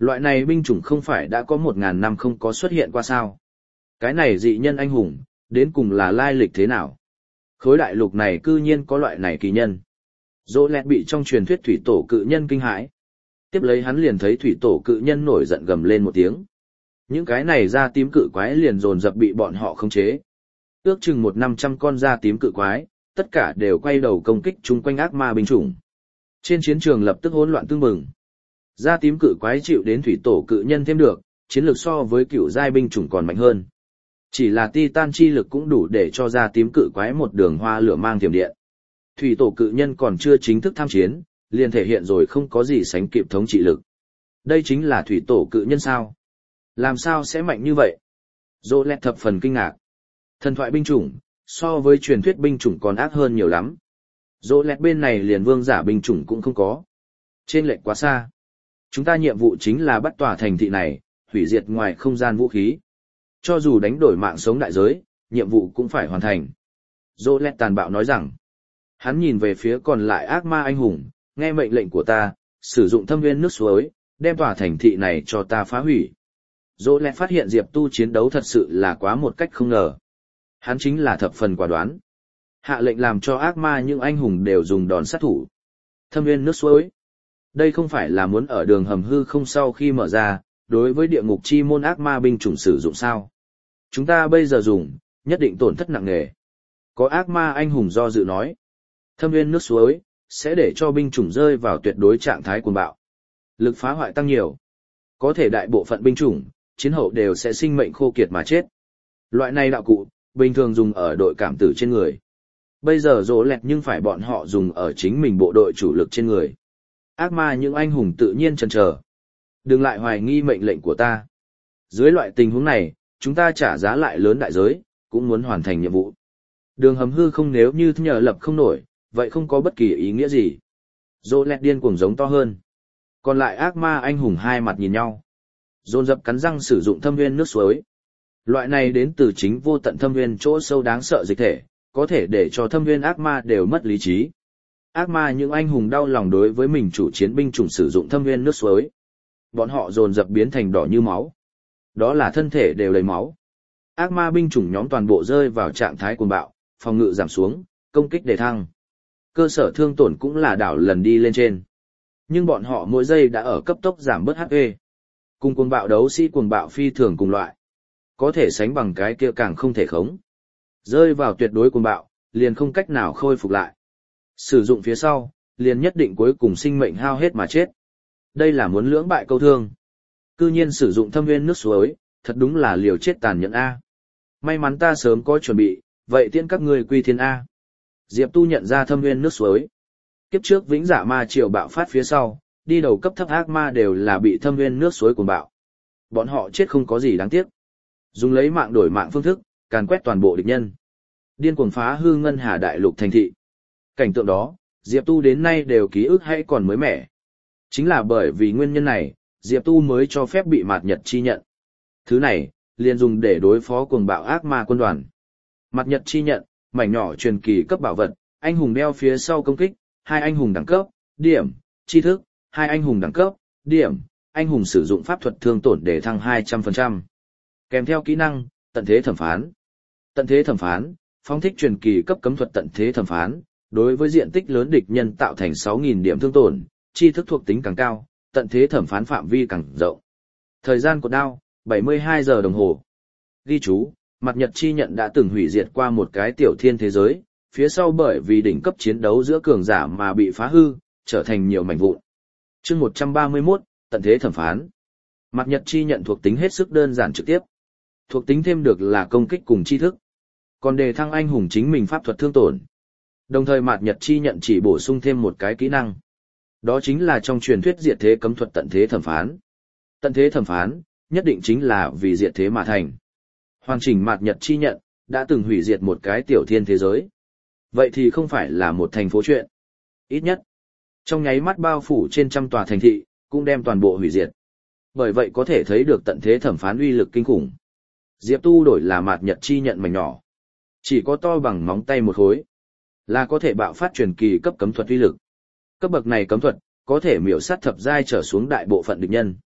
Loại này binh chủng không phải đã có một ngàn năm không có xuất hiện qua sao? Cái này dị nhân anh hùng, đến cùng là lai lịch thế nào? Khối đại lục này cư nhiên có loại này kỳ nhân. Dỗ lẹt bị trong truyền thuyết thủy tổ cự nhân kinh hãi. Tiếp lấy hắn liền thấy thủy tổ cự nhân nổi giận gầm lên một tiếng. Những cái này da tím cự quái liền dồn dập bị bọn họ khống chế. Ước chừng một năm trăm con da tím cự quái, tất cả đều quay đầu công kích chung quanh ác ma binh chủng. Trên chiến trường lập tức hỗn loạn tương mừng. Da tím cự quái chịu đến thủy tổ cự nhân thêm được, chiến lược so với cựu giai binh chủng còn mạnh hơn. Chỉ là titan chi lực cũng đủ để cho da tím cự quái một đường hoa lửa mang tiềm điện. Thủy tổ cự nhân còn chưa chính thức tham chiến, liền thể hiện rồi không có gì sánh kịp thống trị lực. Đây chính là thủy tổ cự nhân sao? Làm sao sẽ mạnh như vậy? Dỗ lẹt thập phần kinh ngạc. Thần thoại binh chủng, so với truyền thuyết binh chủng còn ác hơn nhiều lắm. Dỗ lẹt bên này liền vương giả binh chủng cũng không có. Trên lệch quá xa. Chúng ta nhiệm vụ chính là bắt tòa thành thị này, hủy diệt ngoài không gian vũ khí. Cho dù đánh đổi mạng sống đại giới, nhiệm vụ cũng phải hoàn thành. Dỗ lẹt tàn bạo nói rằng, hắn nhìn về phía còn lại ác ma anh hùng, nghe mệnh lệnh của ta, sử dụng thâm nguyên nước suối, đem tòa thành thị này cho ta phá hủy. Dỗ lẹt phát hiện Diệp Tu chiến đấu thật sự là quá một cách không ngờ. Hắn chính là thập phần quả đoán. Hạ lệnh làm cho ác ma những anh hùng đều dùng đòn sát thủ. Thâm nguyên nước suối. Đây không phải là muốn ở đường hầm hư không sau khi mở ra, đối với địa ngục chi môn ác ma binh chủng sử dụng sao. Chúng ta bây giờ dùng, nhất định tổn thất nặng nề. Có ác ma anh hùng do dự nói. Thâm nguyên nước suối, sẽ để cho binh chủng rơi vào tuyệt đối trạng thái cuồng bạo. Lực phá hoại tăng nhiều. Có thể đại bộ phận binh chủng, chiến hậu đều sẽ sinh mệnh khô kiệt mà chết. Loại này đạo cụ, bình thường dùng ở đội cảm tử trên người. Bây giờ rỗ lẹt nhưng phải bọn họ dùng ở chính mình bộ đội chủ lực trên người. Ác ma những anh hùng tự nhiên chần chờ. Đừng lại hoài nghi mệnh lệnh của ta. Dưới loại tình huống này, chúng ta trả giá lại lớn đại giới, cũng muốn hoàn thành nhiệm vụ. Đường hầm hư không nếu như nhờ lập không nổi, vậy không có bất kỳ ý nghĩa gì. Rỗ lẹt điên cuồng giống to hơn. Còn lại ác ma anh hùng hai mặt nhìn nhau. Dồn dập cắn răng sử dụng thâm nguyên nước suối. Loại này đến từ chính vô tận thâm nguyên chỗ sâu đáng sợ dịch thể, có thể để cho thâm nguyên ác ma đều mất lý trí. Ác ma những anh hùng đau lòng đối với mình chủ chiến binh chủng sử dụng thâm nguyên nước suối. Bọn họ dồn dập biến thành đỏ như máu. Đó là thân thể đều đầy máu. Ác ma binh chủng nhóm toàn bộ rơi vào trạng thái cuồng bạo, phòng ngự giảm xuống, công kích đề thăng. Cơ sở thương tổn cũng là đảo lần đi lên trên. Nhưng bọn họ mỗi giây đã ở cấp tốc giảm bớt hát pê. Cùng cuồng bạo đấu sĩ cuồng bạo phi thường cùng loại. Có thể sánh bằng cái kia càng không thể khống. Rơi vào tuyệt đối cuồng bạo, liền không cách nào khôi phục lại. Sử dụng phía sau, liền nhất định cuối cùng sinh mệnh hao hết mà chết. Đây là muốn lưỡng bại câu thương. Cư nhiên sử dụng thâm nguyên nước suối, thật đúng là liều chết tàn nhẫn A. May mắn ta sớm có chuẩn bị, vậy tiễn các ngươi quy thiên A. Diệp Tu nhận ra thâm nguyên nước suối. Kiếp trước vĩnh dạ ma triều bạo phát phía sau, đi đầu cấp thấp ác ma đều là bị thâm nguyên nước suối cuồng bạo. Bọn họ chết không có gì đáng tiếc. Dùng lấy mạng đổi mạng phương thức, càn quét toàn bộ địch nhân. Điên cuồng phá hư ngân hà đại lục thành thị. Cảnh tượng đó, Diệp Tu đến nay đều ký ức hay còn mới mẻ. Chính là bởi vì nguyên nhân này, Diệp Tu mới cho phép bị Mạt Nhật chi nhận. Thứ này, liền dùng để đối phó cuồng bạo ác ma quân đoàn. Mạt Nhật chi nhận, mảnh nhỏ truyền kỳ cấp bảo vật, anh hùng đeo phía sau công kích, hai anh hùng đẳng cấp, điểm, tri thức, hai anh hùng đẳng cấp, điểm, anh hùng sử dụng pháp thuật thương tổn để thăng hai trăm phần trăm. Kèm theo kỹ năng, tận thế thẩm phán. Tận thế thẩm phán, phóng thích truyền kỳ cấp cấm thuật tận thế thẩm phán, đối với diện tích lớn địch nhân tạo thành sáu nghìn điểm thương tổn, tri thức thuộc tính càng cao, tận thế thẩm phán phạm vi càng rộng. Thời gian của đao, bảy mươi hai giờ đồng hồ. Ghi chú, Mạt Nhật chi nhận đã từng hủy diệt qua một cái tiểu thiên thế giới, phía sau bởi vì đỉnh cấp chiến đấu giữa cường giả mà bị phá hư, trở thành nhiều mảnh vụn. Chương một trăm ba mươi mốt, tận thế thẩm phán. Mạt Nhật chi nhận thuộc tính hết sức đơn giản trực tiếp. Thuộc tính thêm được là công kích cùng tri thức. Còn đề thăng anh hùng chính mình pháp thuật thương tổn. Đồng thời Mạt Nhật chi nhận chỉ bổ sung thêm một cái kỹ năng. Đó chính là trong truyền thuyết diệt thế cấm thuật tận thế thẩm phán. Tận thế thẩm phán, nhất định chính là vì diệt thế mà thành. Hoàn chỉnh Mạt Nhật chi nhận, đã từng hủy diệt một cái tiểu thiên thế giới. Vậy thì không phải là một thành phố chuyện. Ít nhất, trong nháy mắt bao phủ trên trăm tòa thành thị, cũng đem toàn bộ hủy diệt. Bởi vậy có thể thấy được tận thế thẩm phán uy lực kinh khủng. Diệp Tu đổi là Mạt Nhật chi nhận mảnh nhỏ. Chỉ có to bằng móng tay một khối. Là có thể bạo phát truyền kỳ cấp cấm thuật uy lực. Cấp bậc này cấm thuật, có thể miểu sát thập giai trở xuống đại bộ phận địch nhân.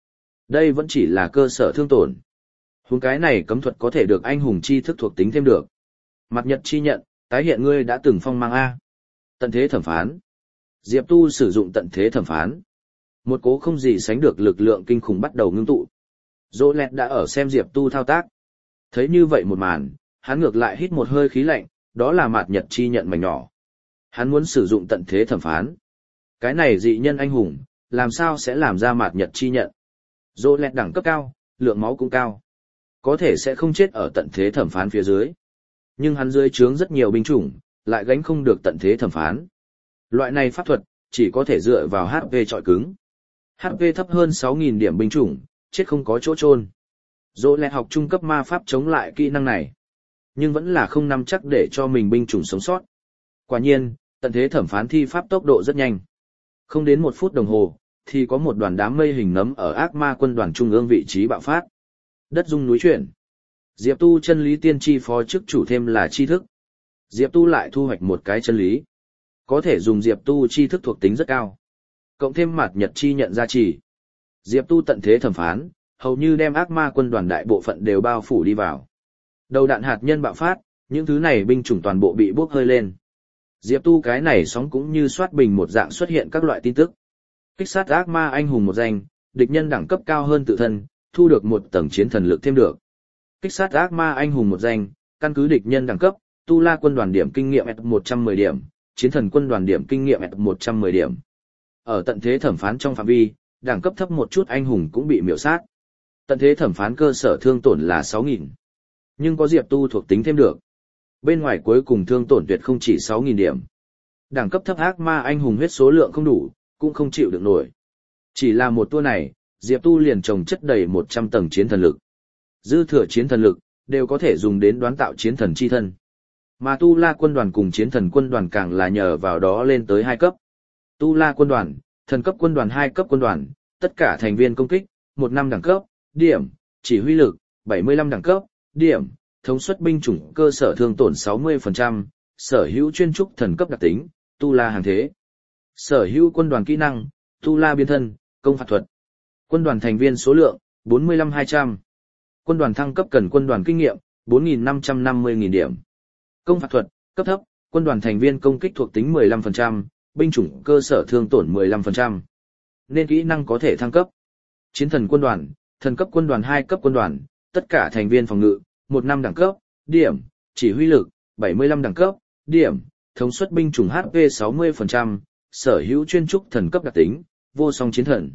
Đây vẫn chỉ là cơ sở thương tổn. Huống cái này cấm thuật có thể được anh hùng chi thức thuộc tính thêm được. Mặt nhật chi nhận, tái hiện ngươi đã từng phong mang A. Tận thế thẩm phán. Diệp Tu sử dụng tận thế thẩm phán. Một cố không gì sánh được lực lượng kinh khủng bắt đầu ngưng tụ. Dỗ lẹt đã ở xem Diệp Tu thao tác. Thấy như vậy một màn, hắn ngược lại hít một hơi khí lạnh, đó là mạt nhật chi nhận mảnh nhỏ. Hắn muốn sử dụng tận thế thẩm phán. Cái này dị nhân anh hùng, làm sao sẽ làm ra mạt nhật chi nhận? Dỗ lẹt đẳng cấp cao, lượng máu cũng cao. Có thể sẽ không chết ở tận thế thẩm phán phía dưới. Nhưng hắn dưới trướng rất nhiều binh chủng, lại gánh không được tận thế thẩm phán. Loại này pháp thuật, chỉ có thể dựa vào hát pê trọi cứng. hát pê thấp hơn sáu nghìn điểm binh chủng, chết không có chỗ chôn. Dỗ lẹt học trung cấp ma pháp chống lại kỹ năng này. Nhưng vẫn là không nắm chắc để cho mình binh chủng sống sót. Quả nhiên, tận thế thẩm phán thi pháp tốc độ rất nhanh. Không đến một phút đồng hồ, thì có một đoàn đám mây hình nấm ở ác ma quân đoàn trung ương vị trí bạo phát. Đất rung núi chuyển. Diệp Tu chân lý tiên tri phó chức chủ thêm là tri thức. Diệp Tu lại thu hoạch một cái chân lý. Có thể dùng Diệp Tu tri thức thuộc tính rất cao. Cộng thêm mặt nhật chi nhận gia trì. Diệp Tu tận thế thẩm phán, hầu như đem ác ma quân đoàn đại bộ phận đều bao phủ đi vào. Đầu đạn hạt nhân bạo phát, những thứ này binh chủng toàn bộ bị bốc hơi lên. Diệp Tu cái này sóng cũng như soát bình một dạng xuất hiện các loại tin tức. Kích sát ác ma anh hùng một danh, địch nhân đẳng cấp cao hơn tự thân, thu được một tầng chiến thần lực thêm được. Kích sát ác ma anh hùng một danh, căn cứ địch nhân đẳng cấp, tu la quân đoàn điểm kinh nghiệm một trăm mười điểm, chiến thần quân đoàn điểm kinh nghiệm một trăm mười điểm. Ở tận thế thẩm phán trong phạm vi, đẳng cấp thấp một chút anh hùng cũng bị miểu sát. Tận thế thẩm phán cơ sở thương tổn là sáu nghìn. Nhưng có Diệp Tu thuộc tính thêm được. Bên ngoài cuối cùng thương tổn tuyệt không chỉ sáu nghìn điểm. Đẳng cấp thấp ác ma anh hùng huyết số lượng không đủ, cũng không chịu được nổi. Chỉ là một tour này, Diệp Tu liền trồng chất đầy một trăm tầng chiến thần lực. Dư thừa chiến thần lực, đều có thể dùng đến đoán tạo chiến thần chi thân. Mà Tu La quân đoàn cùng chiến thần quân đoàn càng là nhờ vào đó lên tới hai cấp. Tu La quân đoàn, thần cấp quân đoàn hai cấp quân đoàn, tất cả thành viên công kích, một năm đẳng cấp, điểm, chỉ huy lực, bảy mươi lăm đẳng cấp, điểm, thống suất binh chủng cơ sở thương tổn sáu mươi phần trăm, sở hữu chuyên trúc thần cấp đặc tính, Tu La hàng thế. Sở hữu quân đoàn kỹ năng, Tu La biến thân, công phạt thuật. Quân đoàn thành viên số lượng, bốn mươi lăm hai trăm. Quân đoàn thăng cấp cần quân đoàn kinh nghiệm, bốn nghìn năm trăm năm mươi nghìn điểm. Công phạt thuật, cấp thấp, quân đoàn thành viên công kích thuộc tính mười lăm phần trăm, binh chủng cơ sở thương tổn mười lăm phần trăm. Nên kỹ năng có thể thăng cấp. Chiến thần quân đoàn, thần cấp quân đoàn hai cấp quân đoàn, tất cả thành viên phòng ngự, một năm đẳng cấp, điểm, chỉ huy lực, bảy mươi lăm đẳng cấp, điểm, thống suất binh chủng hát pê sáu mươi phần trăm, sở hữu chuyên trúc thần cấp đặc tính, vô song chiến thần.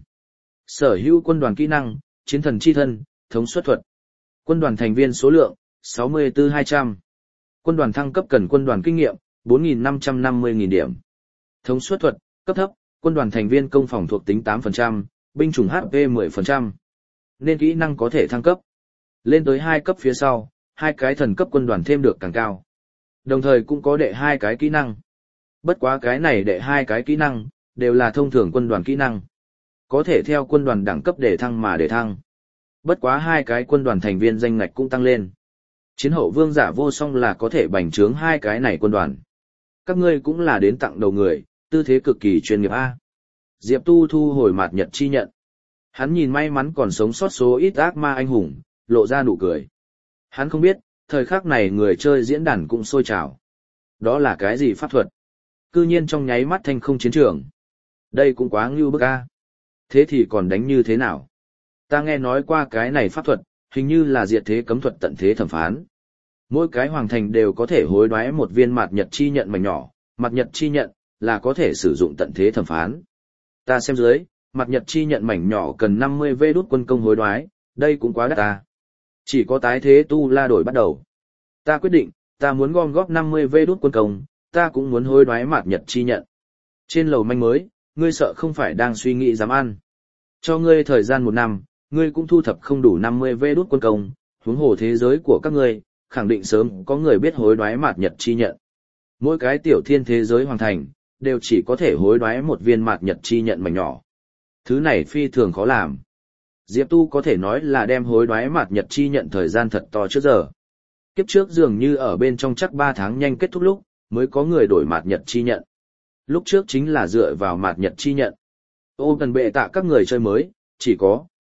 Sở hữu quân đoàn kỹ năng, chiến thần chi thân, thống suất thuật. Quân đoàn thành viên số lượng, sáu mươi tư hai trăm. Quân đoàn thăng cấp cần quân đoàn kinh nghiệm, bốn nghìn năm trăm năm mươi nghìn điểm. Thống suất thuật, cấp thấp, quân đoàn thành viên công phòng thuộc tính tám phần trăm, binh chủng hát pê mười phần trăm. Nên kỹ năng có thể thăng cấp. Lên tới hai cấp phía sau, hai cái thần cấp quân đoàn thêm được càng cao. Đồng thời cũng có đệ hai cái kỹ năng. Bất quá cái này đệ hai cái kỹ năng, đều là thông thường quân đoàn kỹ năng. Có thể theo quân đoàn đẳng cấp để thăng mà để thăng. Bất quá hai cái quân đoàn thành viên danh ngạch cũng tăng lên. Chiến hậu vương giả vô song là có thể bành trướng hai cái này quân đoàn. Các ngươi cũng là đến tặng đầu người, tư thế cực kỳ chuyên nghiệp A. Diệp Tu thu hồi mạt nhật chi nhận. Hắn nhìn may mắn còn sống sót số ít ác ma anh hùng, lộ ra nụ cười. Hắn không biết, thời khắc này người chơi diễn đàn cũng sôi trào. Đó là cái gì pháp thuật? Cư nhiên trong nháy mắt thanh không chiến trường. Đây cũng quá ngưu bức A. Thế thì còn đánh như thế nào? Ta nghe nói qua cái này pháp thuật, hình như là diệt thế cấm thuật tận thế thẩm phán. Mỗi cái hoàng thành đều có thể hối đoái một viên mạt nhật chi nhận mảnh nhỏ, mạt nhật chi nhận là có thể sử dụng tận thế thẩm phán. Ta xem dưới, mạt nhật chi nhận mảnh nhỏ cần năm mươi vê đút quân công hối đoái, đây cũng quá đắt ta. Chỉ có tái thế tu la đổi bắt đầu. Ta quyết định, ta muốn gom góp năm mươi vê đút quân công, ta cũng muốn hối đoái mạt nhật chi nhận. Trên lầu manh mới, ngươi sợ không phải đang suy nghĩ dám ăn. Cho ngươi thời gian một năm, ngươi cũng thu thập không đủ năm mươi vê đút quân công, huống hồ thế giới của các ngươi, khẳng định sớm có người biết hối đoái mạt nhật chi nhận. Mỗi cái tiểu thiên thế giới hoàn thành, đều chỉ có thể hối đoái một viên mạt nhật chi nhận mảnh nhỏ. Thứ này phi thường khó làm. Diệp Tu có thể nói là đem hối đoái mạt nhật chi nhận thời gian thật to trước giờ. Kiếp trước dường như ở bên trong chắc ba tháng nhanh kết thúc lúc, mới có người đổi mạt nhật chi nhận. Lúc trước chính là dựa vào mạt nhật chi nhận. Ô cần bệ tạ các người chơi mới, chỉ có,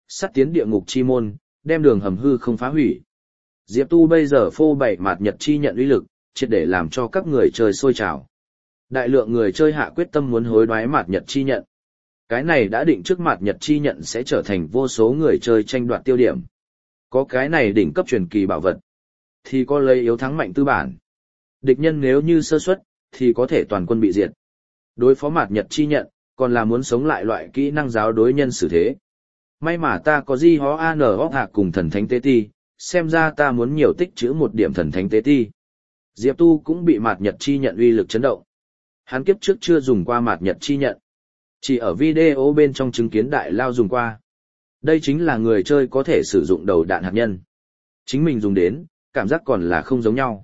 sắt tiến địa ngục chi môn, đem đường hầm hư không phá hủy. Diệp Tu bây giờ phô bày mạt nhật chi nhận uy lực, triệt để làm cho các người chơi sôi trào. Đại lượng người chơi hạ quyết tâm muốn hối đoái mạt nhật chi nhận. Cái này đã định trước mạt nhật chi nhận sẽ trở thành vô số người chơi tranh đoạt tiêu điểm. Có cái này đỉnh cấp truyền kỳ bảo vật, thì có lấy yếu thắng mạnh tư bản. Địch nhân nếu như sơ suất, thì có thể toàn quân bị diệt. Đối phó mạt nhật chi nhận, còn là muốn sống lại loại kỹ năng giáo đối nhân xử thế. May mà ta có di hó an óc hạ cùng thần thánh tế ti, xem ra ta muốn nhiều tích trữ một điểm thần thánh tế ti. Diệp Tu cũng bị mạt nhật chi nhận uy lực chấn động. Hắn kiếp trước chưa dùng qua mạt nhật chi nhận. Chỉ ở video bên trong chứng kiến đại lao dùng qua. Đây chính là người chơi có thể sử dụng đầu đạn hạt nhân. Chính mình dùng đến, cảm giác còn là không giống nhau.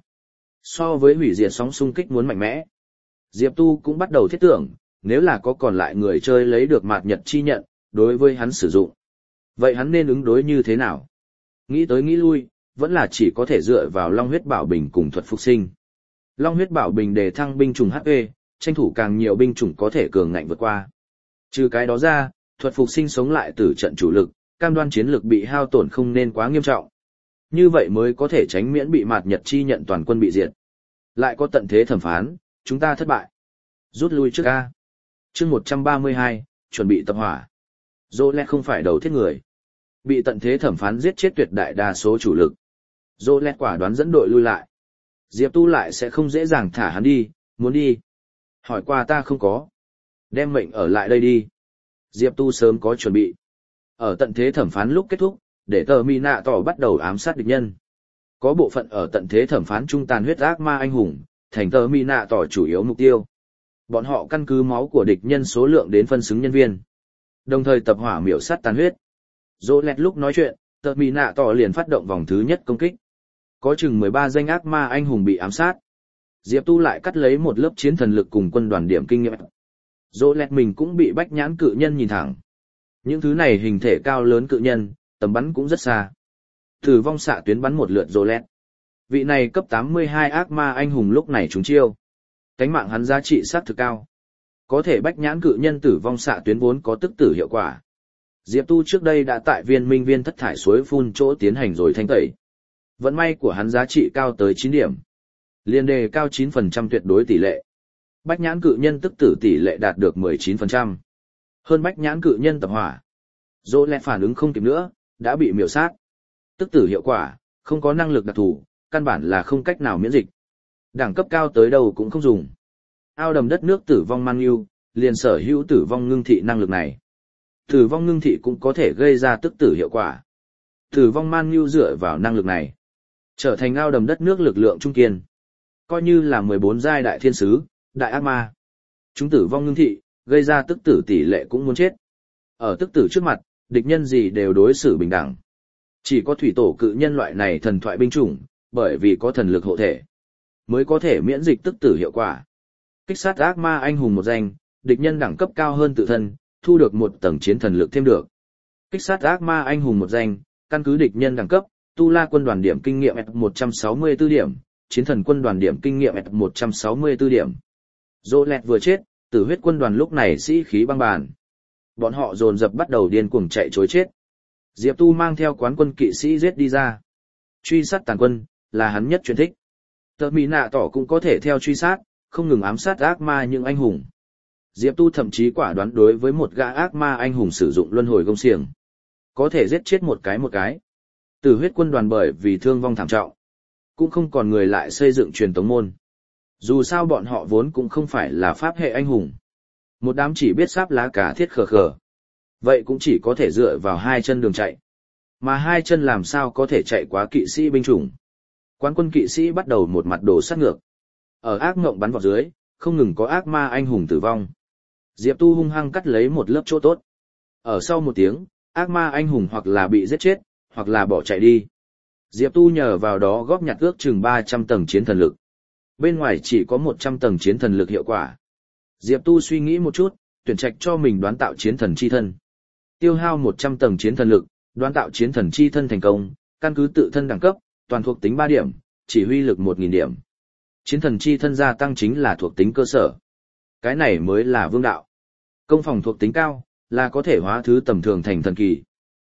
So với hủy diệt sóng xung kích muốn mạnh mẽ. Diệp Tu cũng bắt đầu thiết tưởng, nếu là có còn lại người chơi lấy được mạt nhật chi nhận, đối với hắn sử dụng. Vậy hắn nên ứng đối như thế nào? Nghĩ tới nghĩ lui, vẫn là chỉ có thể dựa vào Long huyết bảo bình cùng thuật phục sinh. Long huyết bảo bình đề thăng binh chủng hát pê, tranh thủ càng nhiều binh chủng có thể cường ngạnh vượt qua. Trừ cái đó ra, thuật phục sinh sống lại từ trận chủ lực, cam đoan chiến lực bị hao tổn không nên quá nghiêm trọng. Như vậy mới có thể tránh miễn bị mạt nhật chi nhận toàn quân bị diệt. Lại có tận thế thẩm phán, chúng ta thất bại. Rút lui trước A. Chương một trăm ba mươi hai, chuẩn bị tập hỏa. Dô lẹt không phải đầu thiết người. Bị tận thế thẩm phán giết chết tuyệt đại đa số chủ lực. Dô lẹt quả đoán dẫn đội lui lại. Diệp Tu lại sẽ không dễ dàng thả hắn đi, muốn đi. Hỏi qua ta không có. Đem mệnh ở lại đây đi. Diệp Tu sớm có chuẩn bị. Ở tận thế thẩm phán lúc kết thúc, để tờ mi nạ tỏ bắt đầu ám sát địch nhân. Có bộ phận ở tận thế thẩm phán trung tàn huyết ác ma anh hùng, thành tờ mi nạ tỏ chủ yếu mục tiêu. Bọn họ căn cứ máu của địch nhân số lượng đến phân xứng nhân viên. Đồng thời tập hỏa miểu sát tàn huyết. Dỗ lẹt lúc nói chuyện, tờ mi nạ tỏ liền phát động vòng thứ nhất công kích. Có chừng mười ba danh ác ma anh hùng bị ám sát. Diệp Tu lại cắt lấy một lớp chiến thần lực cùng quân đoàn điểm kinh nghiệm. Dỗ lẹt mình cũng bị bách nhãn cự nhân nhìn thẳng. Những thứ này hình thể cao lớn cự nhân, tầm bắn cũng rất xa. Tử vong xạ tuyến bắn một lượt Dỗ lẹt. Vị này cấp tám mươi hai ác ma anh hùng lúc này trúng chiêu. Cánh mạng hắn giá trị sát thực cao. Có thể bách nhãn cự nhân tử vong xạ tuyến vốn có tức tử hiệu quả. Diệp Tu trước đây đã tại viên minh viên thất thải suối phun chỗ tiến hành rồi thanh tẩy. Vận may của hắn giá trị cao tới chín điểm. Liên đề cao chín phần trăm tuyệt đối tỷ lệ. Bách nhãn cự nhân tức tử tỷ lệ đạt được mười chín phần trăm. Hơn bách nhãn cự nhân tập hỏa. Dỗ lẹt phản ứng không kịp nữa, đã bị miểu sát. Tức tử hiệu quả, không có năng lực đặc thù, căn bản là không cách nào miễn dịch. Đẳng cấp cao tới đâu cũng không dùng. Ao đầm đất nước tử vong man yêu, liền sở hữu tử vong ngưng thị năng lực này. Tử vong ngưng thị cũng có thể gây ra tức tử hiệu quả. Tử vong man yêu dựa vào năng lực này, trở thành ao đầm đất nước lực lượng trung kiên. Coi như là mười bốn giai đại thiên sứ, đại ác ma. Chúng tử vong ngưng thị, gây ra tức tử tỷ lệ cũng muốn chết. Ở tức tử trước mặt, địch nhân gì đều đối xử bình đẳng. Chỉ có thủy tổ cự nhân loại này thần thoại binh chủng, bởi vì có thần lực hộ thể, mới có thể miễn dịch tức tử hiệu quả. Kích sát ác ma anh hùng một danh, địch nhân đẳng cấp cao hơn tự thân, thu được một tầng chiến thần lực thêm được. Kích sát ác ma anh hùng một danh, căn cứ địch nhân đẳng cấp, tu la quân đoàn điểm kinh nghiệm một trăm sáu mươi tư điểm, chiến thần quân đoàn điểm kinh nghiệm một trăm sáu mươi tư điểm. Dỗ lẹt vừa chết, tử huyết quân đoàn lúc này sĩ khí băng bàn. Bọn họ dồn dập bắt đầu điên cuồng chạy trối chết. Diệp Tu mang theo quán quân kỵ sĩ giết đi ra. Truy sát tàn quân, là hắn nhất chuyên thích. Tờ mỹ nạ tỏ cũng có thể theo truy sát, không ngừng ám sát ác ma những anh hùng. Diệp Tu thậm chí quả đoán đối với một gã ác ma anh hùng sử dụng luân hồi gông xiềng. Có thể giết chết một cái một cái. Tử huyết quân đoàn bởi vì thương vong thảm trọng, cũng không còn người lại xây dựng truyền tống môn. Dù sao bọn họ vốn cũng không phải là pháp hệ anh hùng. Một đám chỉ biết sáp lá cả thiết khờ khờ. Vậy cũng chỉ có thể dựa vào hai chân đường chạy. Mà hai chân làm sao có thể chạy quá kỵ sĩ binh chủng. Quán quân kỵ sĩ bắt đầu một mặt đổ sát ngược. Ở ác ngộng bắn vào dưới, không ngừng có ác ma anh hùng tử vong. Diệp Tu hung hăng cắt lấy một lớp chỗ tốt. Ở sau một tiếng, ác ma anh hùng hoặc là bị giết chết, hoặc là bỏ chạy đi. Diệp Tu nhờ vào đó góp nhặt ước chừng ba trăm tầng chiến thần lực. Bên ngoài chỉ có một trăm tầng chiến thần lực hiệu quả. Diệp Tu suy nghĩ một chút, tuyển trạch cho mình đoán tạo chiến thần chi thân. Tiêu hao một trăm tầng chiến thần lực, đoán tạo chiến thần chi thân thành công, căn cứ tự thân đẳng cấp, toàn thuộc tính ba điểm, chỉ huy lực một nghìn điểm. Chiến thần chi thân gia tăng chính là thuộc tính cơ sở. Cái này mới là vương đạo. Công phòng thuộc tính cao, là có thể hóa thứ tầm thường thành thần kỳ.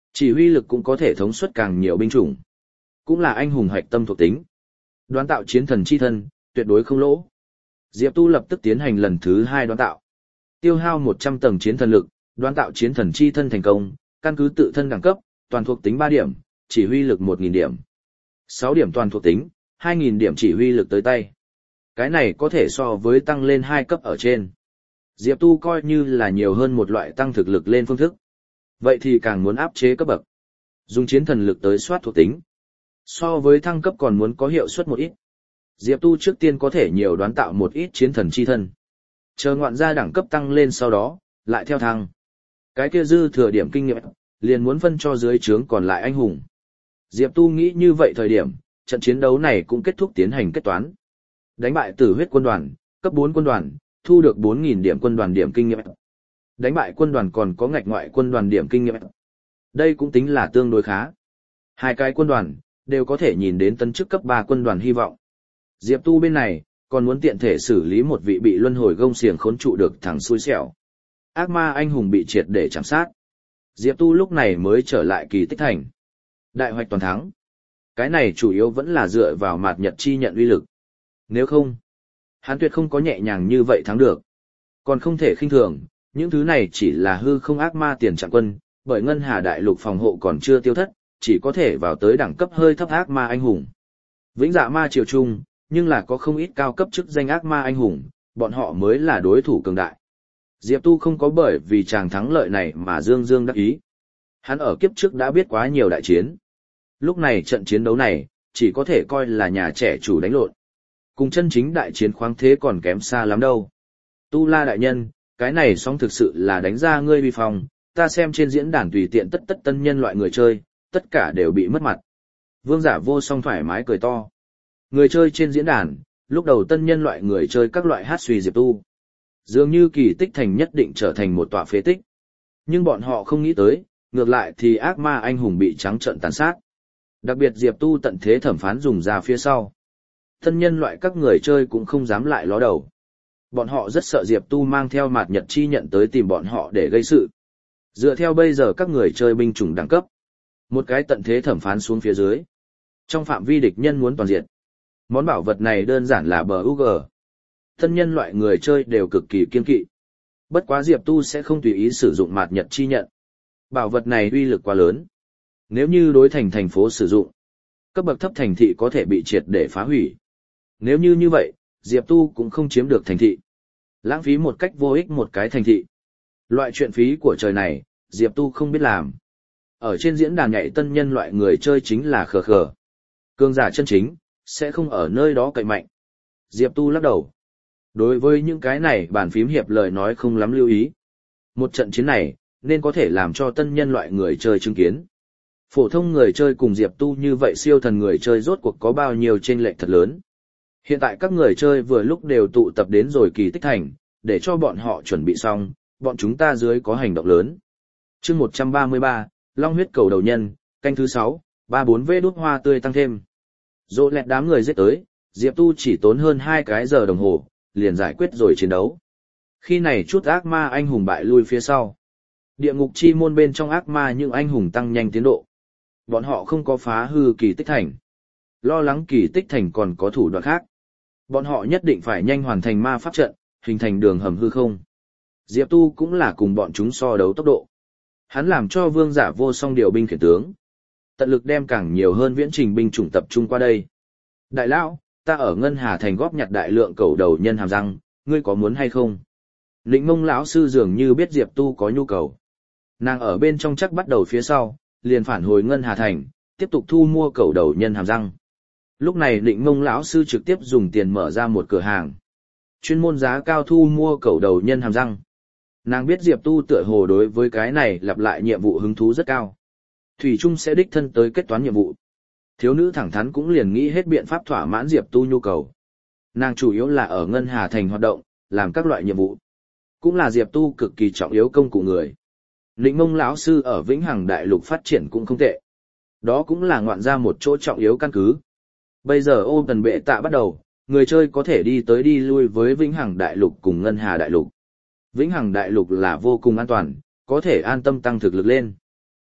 Chỉ huy lực cũng có thể thống suất càng nhiều binh chủng. Cũng là anh hùng hạch tâm thuộc tính. Đoán tạo chiến thần chi thân, tuyệt đối không lỗ. Diệp Tu lập tức tiến hành lần thứ hai đoán tạo. Tiêu hao một trăm tầng chiến thần lực, đoán tạo chiến thần chi thân thành công, căn cứ tự thân đẳng cấp, toàn thuộc tính ba điểm, chỉ huy lực một nghìn điểm. sáu điểm toàn thuộc tính, hai nghìn điểm chỉ huy lực tới tay. Cái này có thể so với tăng lên hai cấp ở trên. Diệp Tu coi như là nhiều hơn một loại tăng thực lực lên phương thức. Vậy thì càng muốn áp chế cấp bậc. Dùng chiến thần lực tới soát thuộc tính. So với thăng cấp còn muốn có hiệu suất một ít. Diệp Tu trước tiên có thể nhiều đoán tạo một ít chiến thần chi thân. Chờ ngoạn gia đẳng cấp tăng lên sau đó, lại theo thăng. Cái kia dư thừa điểm kinh nghiệm, liền muốn phân cho dưới trướng còn lại anh hùng. Diệp Tu nghĩ như vậy thời điểm, trận chiến đấu này cũng kết thúc tiến hành kết toán. Đánh bại Tử Huyết quân đoàn, cấp bốn quân đoàn, thu được bốn nghìn điểm quân đoàn điểm kinh nghiệm. Đánh bại quân đoàn còn có ngạch ngoại quân đoàn điểm kinh nghiệm. Đây cũng tính là tương đối khá. Hai cái quân đoàn, đều có thể nhìn đến tấn chức cấp ba quân đoàn hy vọng. Diệp Tu bên này, còn muốn tiện thể xử lý một vị bị luân hồi gông xiềng khốn trụ được thằng xui xẻo. Ác ma anh hùng bị triệt để chạm sát. Diệp Tu lúc này mới trở lại Kỳ Tích Thành. Đại hoạch toàn thắng. Cái này chủ yếu vẫn là dựa vào mạt nhật chi nhận uy lực. Nếu không, hắn tuyệt không có nhẹ nhàng như vậy thắng được. Còn không thể khinh thường, những thứ này chỉ là hư không ác ma tiền trạng quân, bởi Ngân Hà Đại Lục phòng hộ còn chưa tiêu thất, chỉ có thể vào tới đẳng cấp hơi thấp ác ma anh hùng. Vĩnh Dạ Ma Triều Trung, nhưng là có không ít cao cấp chức danh ác ma anh hùng, bọn họ mới là đối thủ cường đại. Diệp Tu không có bởi vì chàng thắng lợi này mà dương dương đắc ý. Hắn ở kiếp trước đã biết quá nhiều đại chiến. Lúc này trận chiến đấu này, chỉ có thể coi là nhà trẻ chủ đánh lộn. Cùng chân chính đại chiến khoáng thế còn kém xa lắm đâu. Tu La đại nhân, cái này song thực sự là đánh ra ngươi vi phong, ta xem trên diễn đàn tùy tiện tất tất tân nhân loại người chơi, tất cả đều bị mất mặt. Vương Giả Vô Song thoải mái cười to. Người chơi trên diễn đàn, lúc đầu tân nhân loại người chơi các loại hát suy Diệp Tu. Dường như Kỳ Tích Thành nhất định trở thành một tòa phế tích. Nhưng bọn họ không nghĩ tới, ngược lại thì ác ma anh hùng bị trắng trợn tàn sát. Đặc biệt Diệp Tu tận thế thẩm phán dùng ra phía sau. Tân nhân loại các người chơi cũng không dám lại ló đầu. Bọn họ rất sợ Diệp Tu mang theo mạt nhật chi nhận tới tìm bọn họ để gây sự. Dựa theo bây giờ các người chơi binh chủng đẳng cấp. Một cái tận thế thẩm phán xuống phía dưới. Trong phạm vi địch nhân muốn toàn diện. Món bảo vật này đơn giản là bờ u giê. Tân nhân loại người chơi đều cực kỳ kiên kỵ. Bất quá Diệp Tu sẽ không tùy ý sử dụng mạt nhật chi nhận. Bảo vật này uy lực quá lớn. Nếu như đối thành thành phố sử dụng, cấp bậc thấp thành thị có thể bị triệt để phá hủy. Nếu như như vậy, Diệp Tu cũng không chiếm được thành thị. Lãng phí một cách vô ích một cái thành thị. Loại chuyện phí của trời này, Diệp Tu không biết làm. Ở trên diễn đàn nhảy tân nhân loại người chơi chính là khờ khờ. Cường giả chân chính, sẽ không ở nơi đó cậy mạnh. Diệp Tu lắc đầu. Đối với những cái này bàn phím hiệp lời nói không lắm lưu ý. Một trận chiến này, nên có thể làm cho tân nhân loại người chơi chứng kiến. Phổ thông người chơi cùng Diệp Tu như vậy siêu thần người chơi rốt cuộc có bao nhiêu chênh lệch thật lớn. Hiện tại các người chơi vừa lúc đều tụ tập đến rồi Kỳ Tích Thành, để cho bọn họ chuẩn bị xong, bọn chúng ta dưới có hành động lớn. Chương một trăm ba mươi ba, Long huyết cầu đầu nhân, canh thứ sáu, ba bốn vê đút hoa tươi tăng thêm. Dỗ lẹt đám người giết tới, Diệp Tu chỉ tốn hơn hai cái giờ đồng hồ, liền giải quyết rồi chiến đấu. Khi này chút ác ma anh hùng bại lui phía sau. Địa ngục chi môn bên trong ác ma những anh hùng tăng nhanh tiến độ. Bọn họ không có phá hư Kỳ Tích Thành. Lo lắng Kỳ Tích Thành còn có thủ đoạn khác. Bọn họ nhất định phải nhanh hoàn thành ma pháp trận, hình thành đường hầm hư không. Diệp Tu cũng là cùng bọn chúng so đấu tốc độ. Hắn làm cho Vương Giả Vô Song điều binh khiển tướng. Tận lực đem càng nhiều hơn viễn trình binh chủng tập trung qua đây. Đại lão, ta ở Ngân Hà Thành góp nhặt đại lượng cầu đầu nhân hàm răng, ngươi có muốn hay không? Lĩnh Mông lão sư dường như biết Diệp Tu có nhu cầu. Nàng ở bên trong chắc bắt đầu phía sau, liền phản hồi Ngân Hà Thành, tiếp tục thu mua cầu đầu nhân hàm răng. Lúc này Định Mông lão sư trực tiếp dùng tiền mở ra một cửa hàng, chuyên môn giá cao thu mua cầu đầu nhân hàm răng. Nàng biết Diệp Tu tựa hồ đối với cái này lặp lại nhiệm vụ hứng thú rất cao. Thủy Trung sẽ đích thân tới kết toán nhiệm vụ. Thiếu nữ thẳng thắn cũng liền nghĩ hết biện pháp thỏa mãn Diệp Tu nhu cầu. Nàng chủ yếu là ở Ngân Hà Thành hoạt động, làm các loại nhiệm vụ. Cũng là Diệp Tu cực kỳ trọng yếu công cụ người. Định Mông lão sư ở Vĩnh Hằng Đại Lục phát triển cũng không tệ. Đó cũng là ngoạn ra một chỗ trọng yếu căn cứ. Bây giờ ô tần bệ tạ bắt đầu, người chơi có thể đi tới đi lui với Vĩnh Hằng Đại Lục cùng Ngân Hà Đại Lục. Vĩnh Hằng Đại Lục là vô cùng an toàn, có thể an tâm tăng thực lực lên.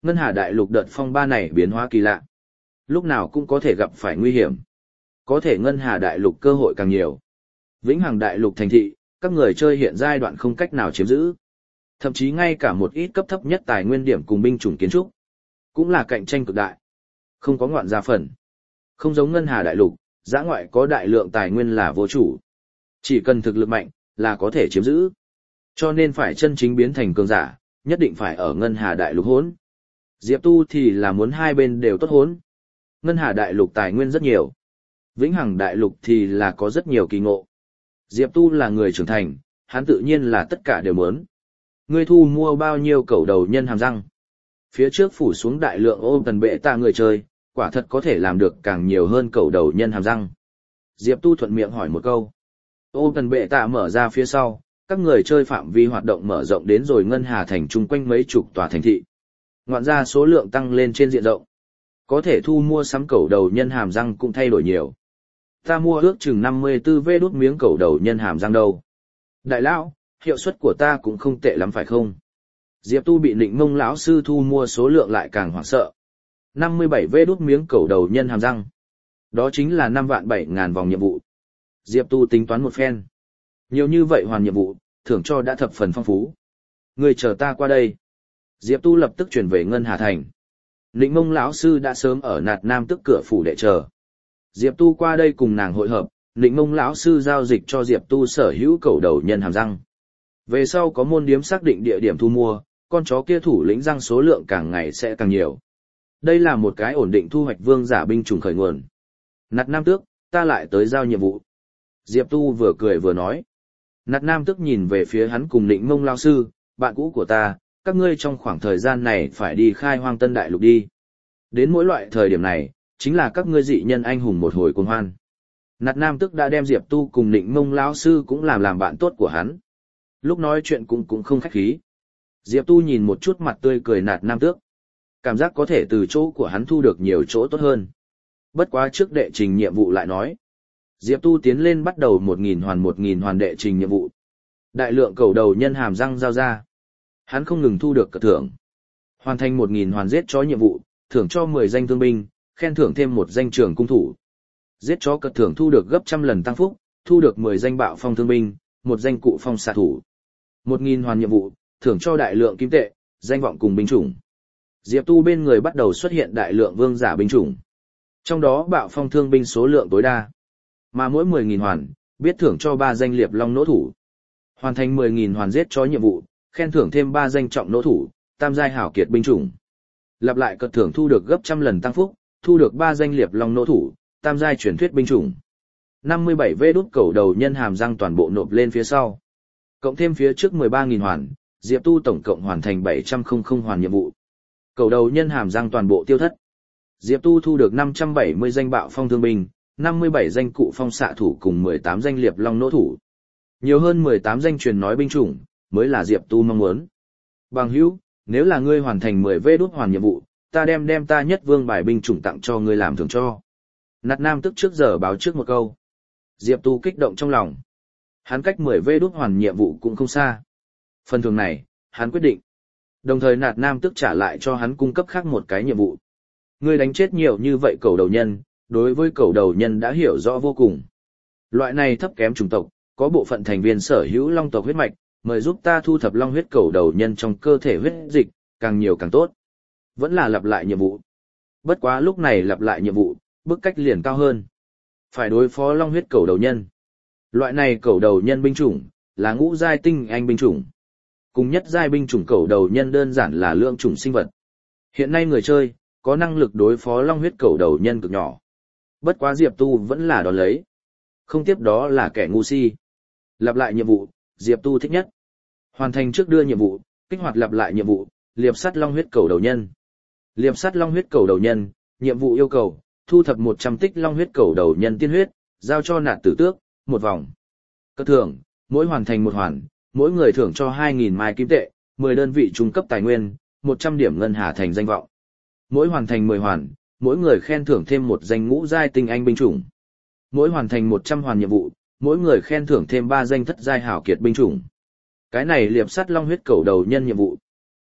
Ngân Hà Đại Lục đợt phong ba này biến hóa kỳ lạ. Lúc nào cũng có thể gặp phải nguy hiểm. Có thể Ngân Hà Đại Lục cơ hội càng nhiều. Vĩnh Hằng Đại Lục thành thị, các người chơi hiện giai đoạn không cách nào chiếm giữ. Thậm chí ngay cả một ít cấp thấp nhất tài nguyên điểm cùng binh chủng kiến trúc, cũng là cạnh tranh cực đại. Không có ngoạn gia phần. Không giống Ngân Hà Đại Lục, dã ngoại có đại lượng tài nguyên là vô chủ. Chỉ cần thực lực mạnh, là có thể chiếm giữ. Cho nên phải chân chính biến thành cường giả, nhất định phải ở Ngân Hà Đại Lục hỗn. Diệp Tu thì là muốn hai bên đều tốt hỗn. Ngân Hà Đại Lục tài nguyên rất nhiều. Vĩnh Hằng Đại Lục thì là có rất nhiều kỳ ngộ. Diệp Tu là người trưởng thành, hắn tự nhiên là tất cả đều muốn. Ngươi thu mua bao nhiêu cẩu đầu nhân hàm răng? Phía trước phủ xuống đại lượng ô tần bệ tạ người chơi, quả thật có thể làm được càng nhiều hơn cẩu đầu nhân hàm răng. Diệp Tu thuận miệng hỏi một câu. Ô tần bệ tạ mở ra phía sau, các người chơi phạm vi hoạt động mở rộng đến rồi Ngân Hà thành chung quanh mấy chục tòa thành thị. Ngoạn ra số lượng tăng lên trên diện rộng. Có thể thu mua sắm cẩu đầu nhân hàm răng cũng thay đổi nhiều. Ta mua ước chừng năm mươi tư vê đút miếng cẩu đầu nhân hàm răng đâu. Đại lão, hiệu suất của ta cũng không tệ lắm phải không? Diệp Tu bị Định Mông lão sư thu mua số lượng lại càng hoảng sợ. năm mươi bảy vê đút miếng cẩu đầu nhân hàm răng. Đó chính là năm vạn bảy ngàn vòng nhiệm vụ. Diệp Tu tính toán một phen. Nhiều như vậy hoàn nhiệm vụ, thưởng cho đã thập phần phong phú. Người chờ ta qua đây. Diệp Tu lập tức chuyển về Ngân Hà thành. Định Mông lão sư đã sớm ở Nạt Nam tức cửa phủ để chờ. Diệp Tu qua đây cùng nàng hội hợp, Định Mông lão sư giao dịch cho Diệp Tu sở hữu cẩu đầu nhân hàm răng. Về sau có môn điếm xác định địa điểm thu mua, con chó kia thủ lĩnh răng số lượng càng ngày sẽ càng nhiều. Đây là một cái ổn định thu hoạch vương giả binh chủng khởi nguồn. Nạt Nam tước, ta lại tới giao nhiệm vụ. Diệp Tu vừa cười vừa nói. Nạt Nam tước nhìn về phía hắn cùng Định Mông lão sư, bạn cũ của ta, các ngươi trong khoảng thời gian này phải đi khai hoang Tân Đại Lục đi. Đến mỗi loại thời điểm này, chính là các ngươi dị nhân anh hùng một hồi cuồng hoan. Nạt Nam Tức đã đem Diệp Tu cùng Định Mông lão sư cũng làm làm bạn tốt của hắn. Lúc nói chuyện cũng cũng không khách khí. Diệp Tu nhìn một chút mặt tươi cười Nạt Nam Tước. Cảm giác có thể từ chỗ của hắn thu được nhiều chỗ tốt hơn. Bất quá trước đệ trình nhiệm vụ lại nói. Diệp Tu tiến lên bắt đầu một nghìn hoàn một nghìn hoàn đệ trình nhiệm vụ. Đại lượng cầu đầu nhân hàm răng giao ra. Hắn không ngừng thu được cờ thưởng. Hoàn thành một nghìn hoàn giết chó nhiệm vụ, thưởng cho mười danh thương binh, khen thưởng thêm một danh trường cung thủ. Giết chó cật thưởng thu được gấp trăm lần tăng phúc, thu được mười danh bạo phong thương binh, một danh cụ phong xạ thủ. một nghìn hoàn nhiệm vụ, thưởng cho đại lượng kim tệ, danh vọng cùng binh chủng. Diệp Tu bên người bắt đầu xuất hiện đại lượng vương giả binh chủng. Trong đó bạo phong thương binh số lượng tối đa. Mà mỗi mười nghìn hoàn, biết thưởng cho ba danh liệp long nỗ thủ. Hoàn thành mười nghìn hoàn giết chó nhiệm vụ, khen thưởng thêm ba danh trọng nỗ thủ, tam giai hảo kiệt binh chủng. Lặp lại cật thưởng thu được gấp trăm lần tăng phúc, thu được ba danh liệp long nỗ thủ, tam giai truyền thuyết binh chủng. năm mươi bảy vê đút cầu đầu nhân hàm răng toàn bộ nộp lên phía sau. Cộng thêm phía trước mười ba nghìn hoàn, Diệp Tu tổng cộng hoàn thành bảy trăm hoàn nhiệm vụ. Cầu đầu nhân hàm răng toàn bộ tiêu thất. Diệp Tu thu được năm trăm bảy mươi danh bạo phong thương binh, năm mươi bảy danh cụ phong xạ thủ cùng mười tám danh liệp long nỗ thủ. Nhiều hơn mười tám danh truyền nói binh chủng, mới là Diệp Tu mong muốn. Bằng hữu, nếu là ngươi hoàn thành mười vê đút hoàn nhiệm vụ, ta đem đem ta nhất vương bài binh chủng tặng cho ngươi làm thưởng cho. Nạt Nam tức trước giờ báo trước một câu. Diệp Tu kích động trong lòng. Hắn cách mười vê đút hoàn nhiệm vụ cũng không xa. Phần thưởng này, hắn quyết định. Đồng thời Nạt Nam tức trả lại cho hắn cung cấp khác một cái nhiệm vụ. Ngươi đánh chết nhiều như vậy cầu đầu nhân, đối với cầu đầu nhân đã hiểu rõ vô cùng. Loại này thấp kém chủng tộc, có bộ phận thành viên sở hữu long tộc huyết mạch, mời giúp ta thu thập long huyết cầu đầu nhân trong cơ thể huyết dịch, càng nhiều càng tốt. Vẫn là lặp lại nhiệm vụ. Bất quá lúc này lặp lại nhiệm vụ, bức cách liền cao hơn. Phải đối phó long huyết cầu đầu nhân. Loại này cầu đầu nhân binh chủng, là ngũ giai tinh anh binh chủng. Cùng nhất giai binh chủng cầu đầu nhân đơn giản là lượng chủng sinh vật. Hiện nay người chơi, có năng lực đối phó long huyết cầu đầu nhân cực nhỏ. Bất quá Diệp Tu vẫn là đón lấy. Không tiếp đó là kẻ ngu si. Lặp lại nhiệm vụ, Diệp Tu thích nhất. Hoàn thành trước đưa nhiệm vụ, kích hoạt lặp lại nhiệm vụ, liệp sắt long huyết cầu đầu nhân. Liệp sắt long huyết cầu đầu nhân, nhiệm vụ yêu cầu, thu thập một trăm tích long huyết cầu đầu nhân tiên huyết, giao cho Nạt Tử Tước, một vòng. Cơ thưởng, mỗi hoàn thành một hoàn, mỗi người thưởng cho hai nghìn mai kim tệ, mười đơn vị trung cấp tài nguyên, một trăm điểm ngân hà thành danh vọng. Mỗi hoàn thành mười hoàn, mỗi người khen thưởng thêm một danh ngũ giai tinh anh binh chủng. Mỗi hoàn thành một trăm hoàn nhiệm vụ, mỗi người khen thưởng thêm ba danh thất giai hảo kiệt binh chủng. Cái này liệp sắt long huyết cầu đầu nhân nhiệm vụ.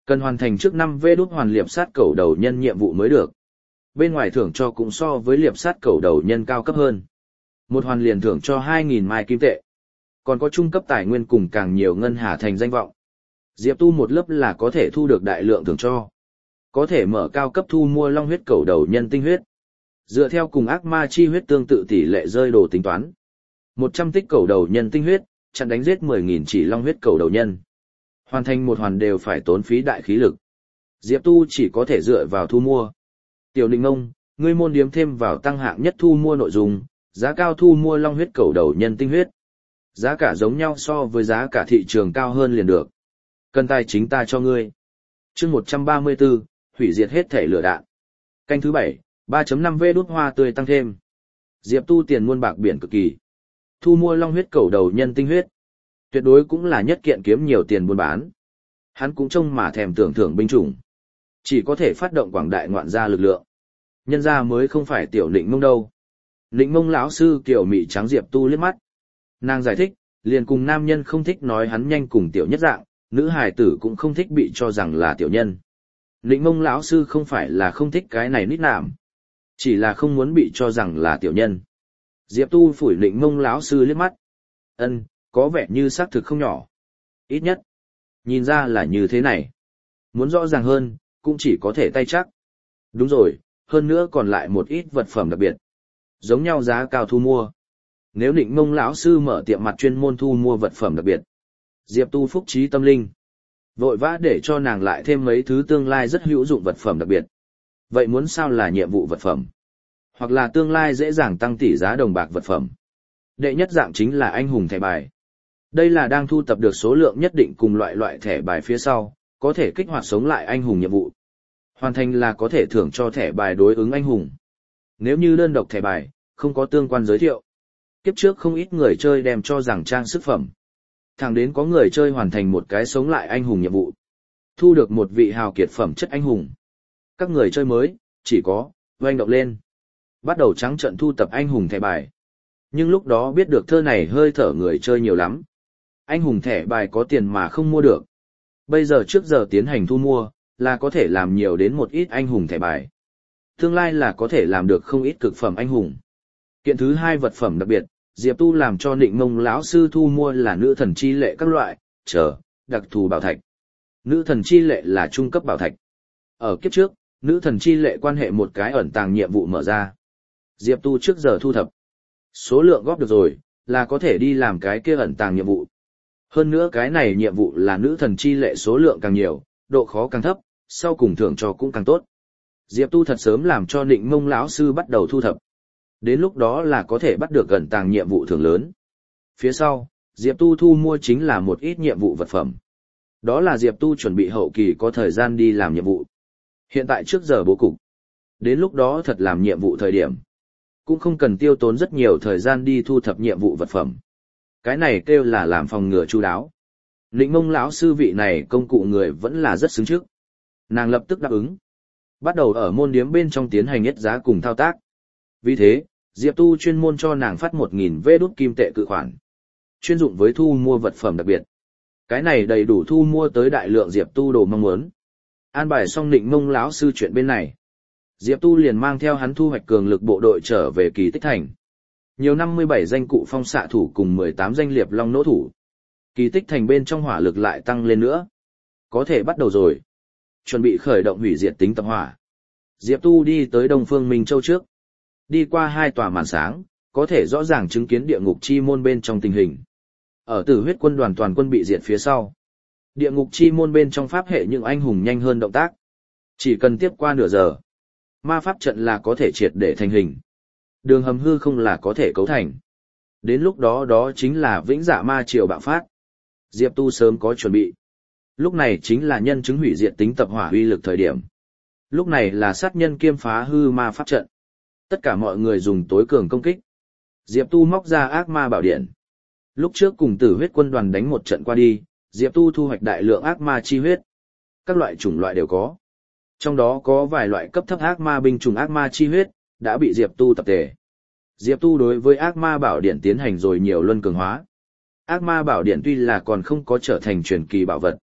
Cần hoàn thành trước năm vê đút hoàn liệp sát cẩu đầu nhân nhiệm vụ mới được. Bên ngoài thưởng cho cũng so với liệp sát cẩu đầu nhân cao cấp hơn. Một hoàn liền thưởng cho hai nghìn mai kim tệ. Còn có trung cấp tài nguyên cùng càng nhiều ngân hà thành danh vọng. Diệp Tu một lớp là có thể thu được đại lượng thưởng cho. Có thể mở cao cấp thu mua long huyết cẩu đầu nhân tinh huyết. Dựa theo cùng ác ma chi huyết tương tự tỷ lệ rơi đồ tính toán. một trăm tích cẩu đầu nhân tinh huyết, chặn đánh giết mười nghìn chỉ long huyết cẩu đầu nhân. Hoàn thành một hoàn đều phải tốn phí đại khí lực. Diệp Tu chỉ có thể dựa vào thu mua. Tiểu Ninh Ngông, ngươi môn điếm thêm vào tăng hạng nhất thu mua nội dung, giá cao thu mua long huyết cẩu đầu nhân tinh huyết. Giá cả giống nhau so với giá cả thị trường cao hơn liền được. Cần tài chính ta cho ngươi. Chương một trăm ba mươi tư, hủy diệt hết thể lửa đạn. Canh thứ bảy, ba chấm năm vê đút hoa tươi tăng thêm. Diệp Tu tiền muôn bạc biển cực kỳ. Thu mua long huyết cẩu đầu nhân tinh huyết. Tuyệt đối cũng là nhất kiện kiếm nhiều tiền buôn bán. Hắn cũng trông mà thèm tưởng thưởng binh chủng. Chỉ có thể phát động quảng đại ngoạn gia lực lượng. Nhân gia mới không phải tiểu Nịnh Mông đâu. Nịnh Mông lão sư kiểu mị trắng Diệp Tu liếc mắt. Nàng giải thích, liền cùng nam nhân không thích nói hắn nhanh cùng tiểu nhất dạng, nữ hài tử cũng không thích bị cho rằng là tiểu nhân. Nịnh Mông lão sư không phải là không thích cái này nít nạm, chỉ là không muốn bị cho rằng là tiểu nhân. Diệp Tu phủi Nịnh Mông lão sư liếc mắt. Ân, có vẻ như xác thực không nhỏ. Ít nhất, nhìn ra là như thế này. Muốn rõ ràng hơn, cũng chỉ có thể tay chắc. Đúng rồi, hơn nữa còn lại một ít vật phẩm đặc biệt. Giống nhau giá cao thu mua. Nếu Nịnh Mông lão sư mở tiệm mặt chuyên môn thu mua vật phẩm đặc biệt. Diệp Tu phúc trí tâm linh. Vội vã để cho nàng lại thêm mấy thứ tương lai rất hữu dụng vật phẩm đặc biệt. Vậy muốn sao là nhiệm vụ vật phẩm? Hoặc là tương lai dễ dàng tăng tỷ giá đồng bạc vật phẩm. Đệ nhất dạng chính là anh hùng thẻ bài. Đây là đang thu tập được số lượng nhất định cùng loại loại thẻ bài phía sau, có thể kích hoạt sống lại anh hùng nhiệm vụ. Hoàn thành là có thể thưởng cho thẻ bài đối ứng anh hùng. Nếu như đơn độc thẻ bài, không có tương quan giới thiệu. Kiếp trước không ít người chơi đem cho rằng trang sức phẩm. Thẳng đến có người chơi hoàn thành một cái sống lại anh hùng nhiệm vụ. Thu được một vị hào kiệt phẩm chất anh hùng. Các người chơi mới, chỉ có, oanh động lên. Bắt đầu trắng trận thu tập anh hùng thẻ bài. Nhưng lúc đó biết được thơ này hơi thở người chơi nhiều lắm. Anh hùng thẻ bài có tiền mà không mua được. Bây giờ trước giờ tiến hành thu mua, là có thể làm nhiều đến một ít anh hùng thẻ bài. Tương lai là có thể làm được không ít cực phẩm anh hùng. Kiện thứ hai vật phẩm đặc biệt, Diệp Tu làm cho Nịnh Mông lão sư thu mua là nữ thần chi lệ các loại, chờ, đặc thù bảo thạch. Nữ thần chi lệ là trung cấp bảo thạch. Ở kiếp trước, nữ thần chi lệ quan hệ một cái ẩn tàng nhiệm vụ mở ra. Diệp Tu trước giờ thu thập. Số lượng góp được rồi, là có thể đi làm cái kia ẩn tàng nhiệm vụ. Hơn nữa cái này nhiệm vụ là nữ thần chi lệ số lượng càng nhiều, độ khó càng thấp, sau cùng thưởng cho cũng càng tốt. Diệp Tu thật sớm làm cho Nịnh Mông lão sư bắt đầu thu thập. Đến lúc đó là có thể bắt được ẩn tàng nhiệm vụ thưởng lớn. Phía sau, Diệp Tu thu mua chính là một ít nhiệm vụ vật phẩm. Đó là Diệp Tu chuẩn bị hậu kỳ có thời gian đi làm nhiệm vụ. Hiện tại trước giờ bố cục. Đến lúc đó thật làm nhiệm vụ thời điểm. Cũng không cần tiêu tốn rất nhiều thời gian đi thu thập nhiệm vụ vật phẩm. Cái này kêu là làm phòng ngừa chu đáo. Nịnh Mông lão sư vị này công cụ người vẫn là rất xứng trước. Nàng lập tức đáp ứng. Bắt đầu ở môn điếm bên trong tiến hành nhất giá cùng thao tác. Vì thế, Diệp Tu chuyên môn cho nàng phát một nghìn vê đút kim tệ cự khoản. Chuyên dụng với thu mua vật phẩm đặc biệt. Cái này đầy đủ thu mua tới đại lượng Diệp Tu đồ mong muốn. An bài xong Nịnh Mông lão sư chuyện bên này. Diệp Tu liền mang theo hắn thu hoạch cường lực bộ đội trở về Kỳ Tích Thành. Nhiều năm mươi bảy danh cụ phong xạ thủ cùng mười tám danh liệp long nỗ thủ. Kỳ Tích Thành bên trong hỏa lực lại tăng lên nữa. Có thể bắt đầu rồi. Chuẩn bị khởi động hủy diệt tính tập hỏa. Diệp Tu đi tới Đông Phương Minh Châu trước. Đi qua hai tòa màn sáng, có thể rõ ràng chứng kiến địa ngục chi môn bên trong tình hình. Ở Tử Huyết quân đoàn toàn quân bị diệt phía sau. Địa ngục chi môn bên trong pháp hệ những anh hùng nhanh hơn động tác. Chỉ cần tiếp qua nửa giờ. Ma pháp trận là có thể triệt để thành hình. Đường hầm hư không là có thể cấu thành. Đến lúc đó đó chính là vĩnh dạ ma triều bạo phát. Diệp Tu sớm có chuẩn bị. Lúc này chính là nhân chứng hủy diệt tính tập hỏa uy lực thời điểm. Lúc này là sát nhân kiêm phá hư ma pháp trận. Tất cả mọi người dùng tối cường công kích. Diệp Tu móc ra ác ma bảo điện. Lúc trước cùng Tử Huyết quân đoàn đánh một trận qua đi, Diệp Tu thu hoạch đại lượng ác ma chi huyết. Các loại chủng loại đều có. Trong đó có vài loại cấp thấp ác ma binh chủng ác ma chi huyết, đã bị Diệp Tu tập tề. Diệp Tu đối với ác ma bảo điện tiến hành rồi nhiều luân cường hóa. Ác ma bảo điện tuy là còn không có trở thành truyền kỳ bảo vật.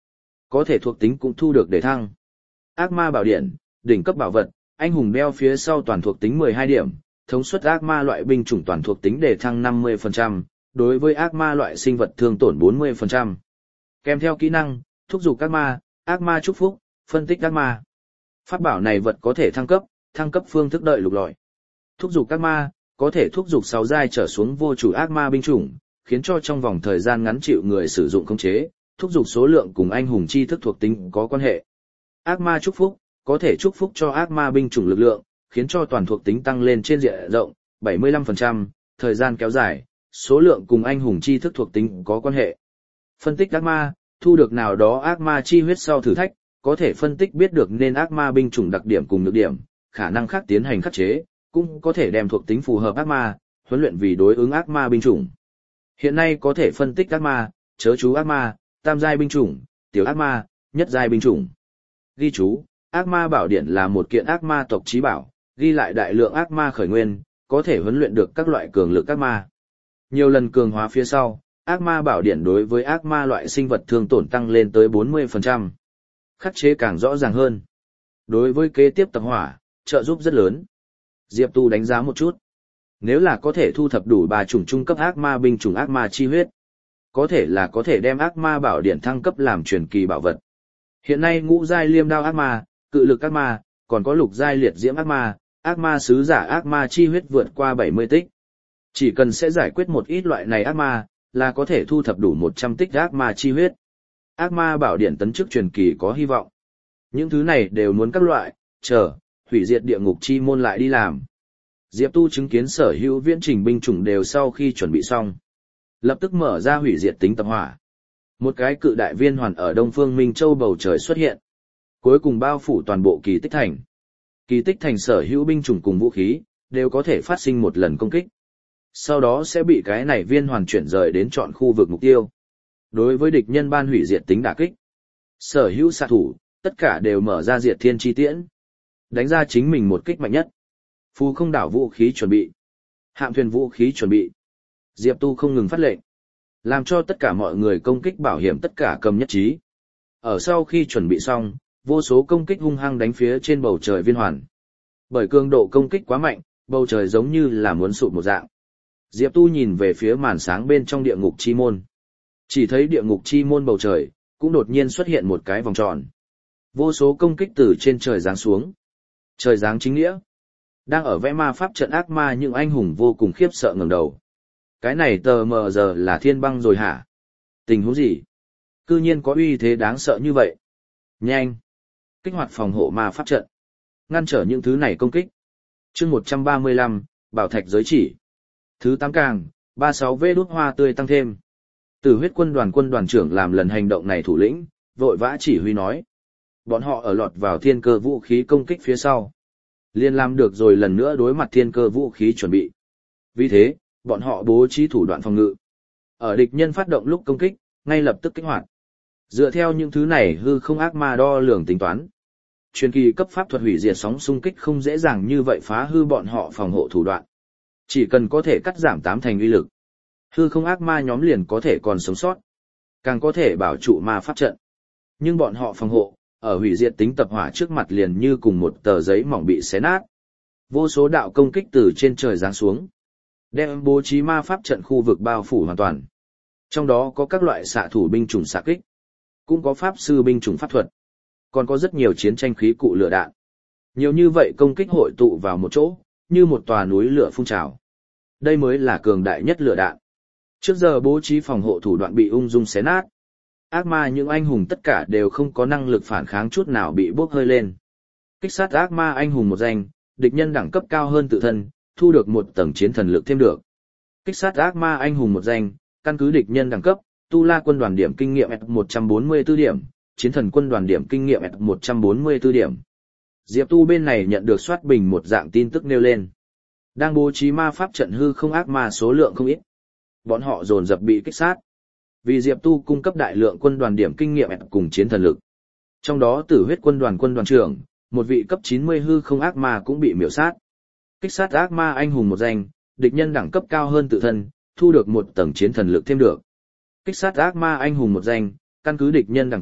Có thể thuộc tính cũng thu được để thăng. Ác ma bảo điện, đỉnh cấp bảo vật, anh hùng đeo phía sau toàn thuộc tính mười hai điểm, thống suất ác ma loại binh chủng toàn thuộc tính để thăng năm mươi phần trăm, đối với ác ma loại sinh vật thương tổn bốn mươi phần trăm. Kèm theo kỹ năng, thúc giục ác ma, ác ma chúc phúc, phân tích ác ma. Pháp bảo này vật có thể thăng cấp, thăng cấp phương thức đợi lục lọi. Thúc giục ác ma, có thể thúc giục sáu giai trở xuống vô chủ ác ma binh chủng, khiến cho trong vòng thời gian ngắn chịu người sử dụng khống chế, thúc giục số lượng cùng anh hùng chi thức thuộc tính có quan hệ. Ác ma chúc phúc, có thể chúc phúc cho ác ma binh chủng lực lượng, khiến cho toàn thuộc tính tăng lên trên diện rộng, bảy mươi lăm phần trăm, thời gian kéo dài, số lượng cùng anh hùng chi thức thuộc tính có quan hệ. Phân tích ác ma, thu được nào đó ác ma chi huyết sau thử thách, có thể phân tích biết được nên ác ma binh chủng đặc điểm cùng nhược điểm, khả năng khác tiến hành khắc chế, cũng có thể đem thuộc tính phù hợp ác ma, huấn luyện vì đối ứng ác ma binh chủng. Hiện nay có thể phân tích ác ma, chớ chú ác ma, tam giai binh chủng, tiểu ác ma, nhất giai binh chủng. Ghi chú, ác ma bảo điện là một kiện ác ma tộc chí bảo, ghi lại đại lượng ác ma khởi nguyên, có thể huấn luyện được các loại cường lực ác ma. Nhiều lần cường hóa phía sau, ác ma bảo điện đối với ác ma loại sinh vật thương tổn tăng lên tới bốn mươi phần trăm. Khắc chế càng rõ ràng hơn. Đối với kế tiếp tập hỏa, trợ giúp rất lớn. Diệp Tu đánh giá một chút. Nếu là có thể thu thập đủ ba chủng trung cấp ác ma binh chủng ác ma chi huyết, có thể là có thể đem ác ma bảo điện thăng cấp làm truyền kỳ bảo vật. Hiện nay ngũ giai liêm đao ác ma, cự lực ác ma, còn có lục giai liệt diễm ác ma, ác ma sứ giả ác ma chi huyết vượt qua bảy mươi tích. Chỉ cần sẽ giải quyết một ít loại này ác ma, là có thể thu thập đủ một trăm tích ác ma chi huyết. Ác ma bảo điện tấn chức truyền kỳ có hy vọng. Những thứ này đều muốn các loại, chờ, hủy diệt địa ngục chi môn lại đi làm. Diệp Tu chứng kiến sở hữu viễn trình binh chủng đều sau khi chuẩn bị xong. Lập tức mở ra hủy diệt tính tập hỏa. Một cái cự đại viên hoàn ở Đông Phương Minh Châu bầu trời xuất hiện. Cuối cùng bao phủ toàn bộ kỳ tích thành. Kỳ tích thành sở hữu binh chủng cùng vũ khí, đều có thể phát sinh một lần công kích. Sau đó sẽ bị cái này viên hoàn chuyển rời đến chọn khu vực mục tiêu. Đối với địch nhân ban hủy diệt tính đả kích. Sở hữu xạ thủ, tất cả đều mở ra diệt thiên chi tiễn. Đánh ra chính mình một kích mạnh nhất. Phù không đảo vũ khí chuẩn bị. Hạm thuyền vũ khí chuẩn bị. Diệp Tu không ngừng phát lệnh. Làm cho tất cả mọi người công kích bảo hiểm tất cả cầm nhất trí. Ở sau khi chuẩn bị xong, vô số công kích hung hăng đánh phía trên bầu trời viên hoàn. Bởi cường độ công kích quá mạnh, bầu trời giống như là muốn sụp một dạng. Diệp Tu nhìn về phía màn sáng bên trong địa ngục chi môn. Chỉ thấy địa ngục chi môn bầu trời, cũng đột nhiên xuất hiện một cái vòng tròn. Vô số công kích từ trên trời giáng xuống. Trời giáng chính nghĩa. Đang ở vẽ ma pháp trận ác ma những anh hùng vô cùng khiếp sợ ngẩng đầu. Cái này tờ mờ giờ là thiên băng rồi hả? Tình huống gì? Cư nhiên có uy thế đáng sợ như vậy. Nhanh! Kích hoạt phòng hộ ma pháp trận. Ngăn trở những thứ này công kích. chương một trăm ba mươi lăm, Bảo Thạch giới chỉ. Thứ tám càng, ba mươi sáu vê đút hoa tươi tăng thêm. Tử huyết quân đoàn quân đoàn trưởng làm lần hành động này thủ lĩnh, vội vã chỉ huy nói. Bọn họ ở lọt vào thiên cơ vũ khí công kích phía sau. Liên làm được rồi lần nữa đối mặt thiên cơ vũ khí chuẩn bị. Vì thế, bọn họ bố trí thủ đoạn phòng ngự. Ở địch nhân phát động lúc công kích, ngay lập tức kích hoạt. Dựa theo những thứ này hư không ác ma đo lường tính toán. Truyền kỳ cấp pháp thuật hủy diệt sóng xung kích không dễ dàng như vậy phá hư bọn họ phòng hộ thủ đoạn. Chỉ cần có thể cắt giảm tám thành uy lực. Hư không ác ma nhóm liền có thể còn sống sót. Càng có thể bảo trụ ma pháp trận. Nhưng bọn họ phòng hộ, ở hủy diệt tính tập hỏa trước mặt liền như cùng một tờ giấy mỏng bị xé nát. Vô số đạo công kích từ trên trời giáng xuống. Đem bố trí ma pháp trận khu vực bao phủ hoàn toàn. Trong đó có các loại xạ thủ binh chủng xạ kích. Cũng có pháp sư binh chủng pháp thuật. Còn có rất nhiều chiến tranh khí cụ lửa đạn. Nhiều như vậy công kích hội tụ vào một chỗ, như một tòa núi lửa phun trào. Đây mới là cường đại nhất lửa đạn. Trước giờ bố trí phòng hộ thủ đoạn bị ung dung xé nát. Ác ma những anh hùng tất cả đều không có năng lực phản kháng chút nào bị bốc hơi lên. Kích sát ác ma anh hùng một danh, địch nhân đẳng cấp cao hơn tự thân, thu được một tầng chiến thần lực thêm được. Kích sát ác ma anh hùng một danh, căn cứ địch nhân đẳng cấp, tu la quân đoàn điểm kinh nghiệm một trăm bốn mươi tư điểm, chiến thần quân đoàn điểm kinh nghiệm một trăm bốn mươi tư điểm. Diệp Tu bên này nhận được soát bình một dạng tin tức nêu lên. Đang bố trí ma pháp trận hư không ác ma số lượng không ít. Bọn họ dồn dập bị kích sát. Vì Diệp Tu cung cấp đại lượng quân đoàn điểm kinh nghiệm cùng chiến thần lực. Trong đó Tử huyết quân đoàn quân đoàn trưởng, một vị cấp chín mươi hư không ác ma cũng bị miểu sát. Kích sát ác ma anh hùng một danh, địch nhân đẳng cấp cao hơn tự thân, thu được một tầng chiến thần lực thêm được. Kích sát ác ma anh hùng một danh, căn cứ địch nhân đẳng cấp,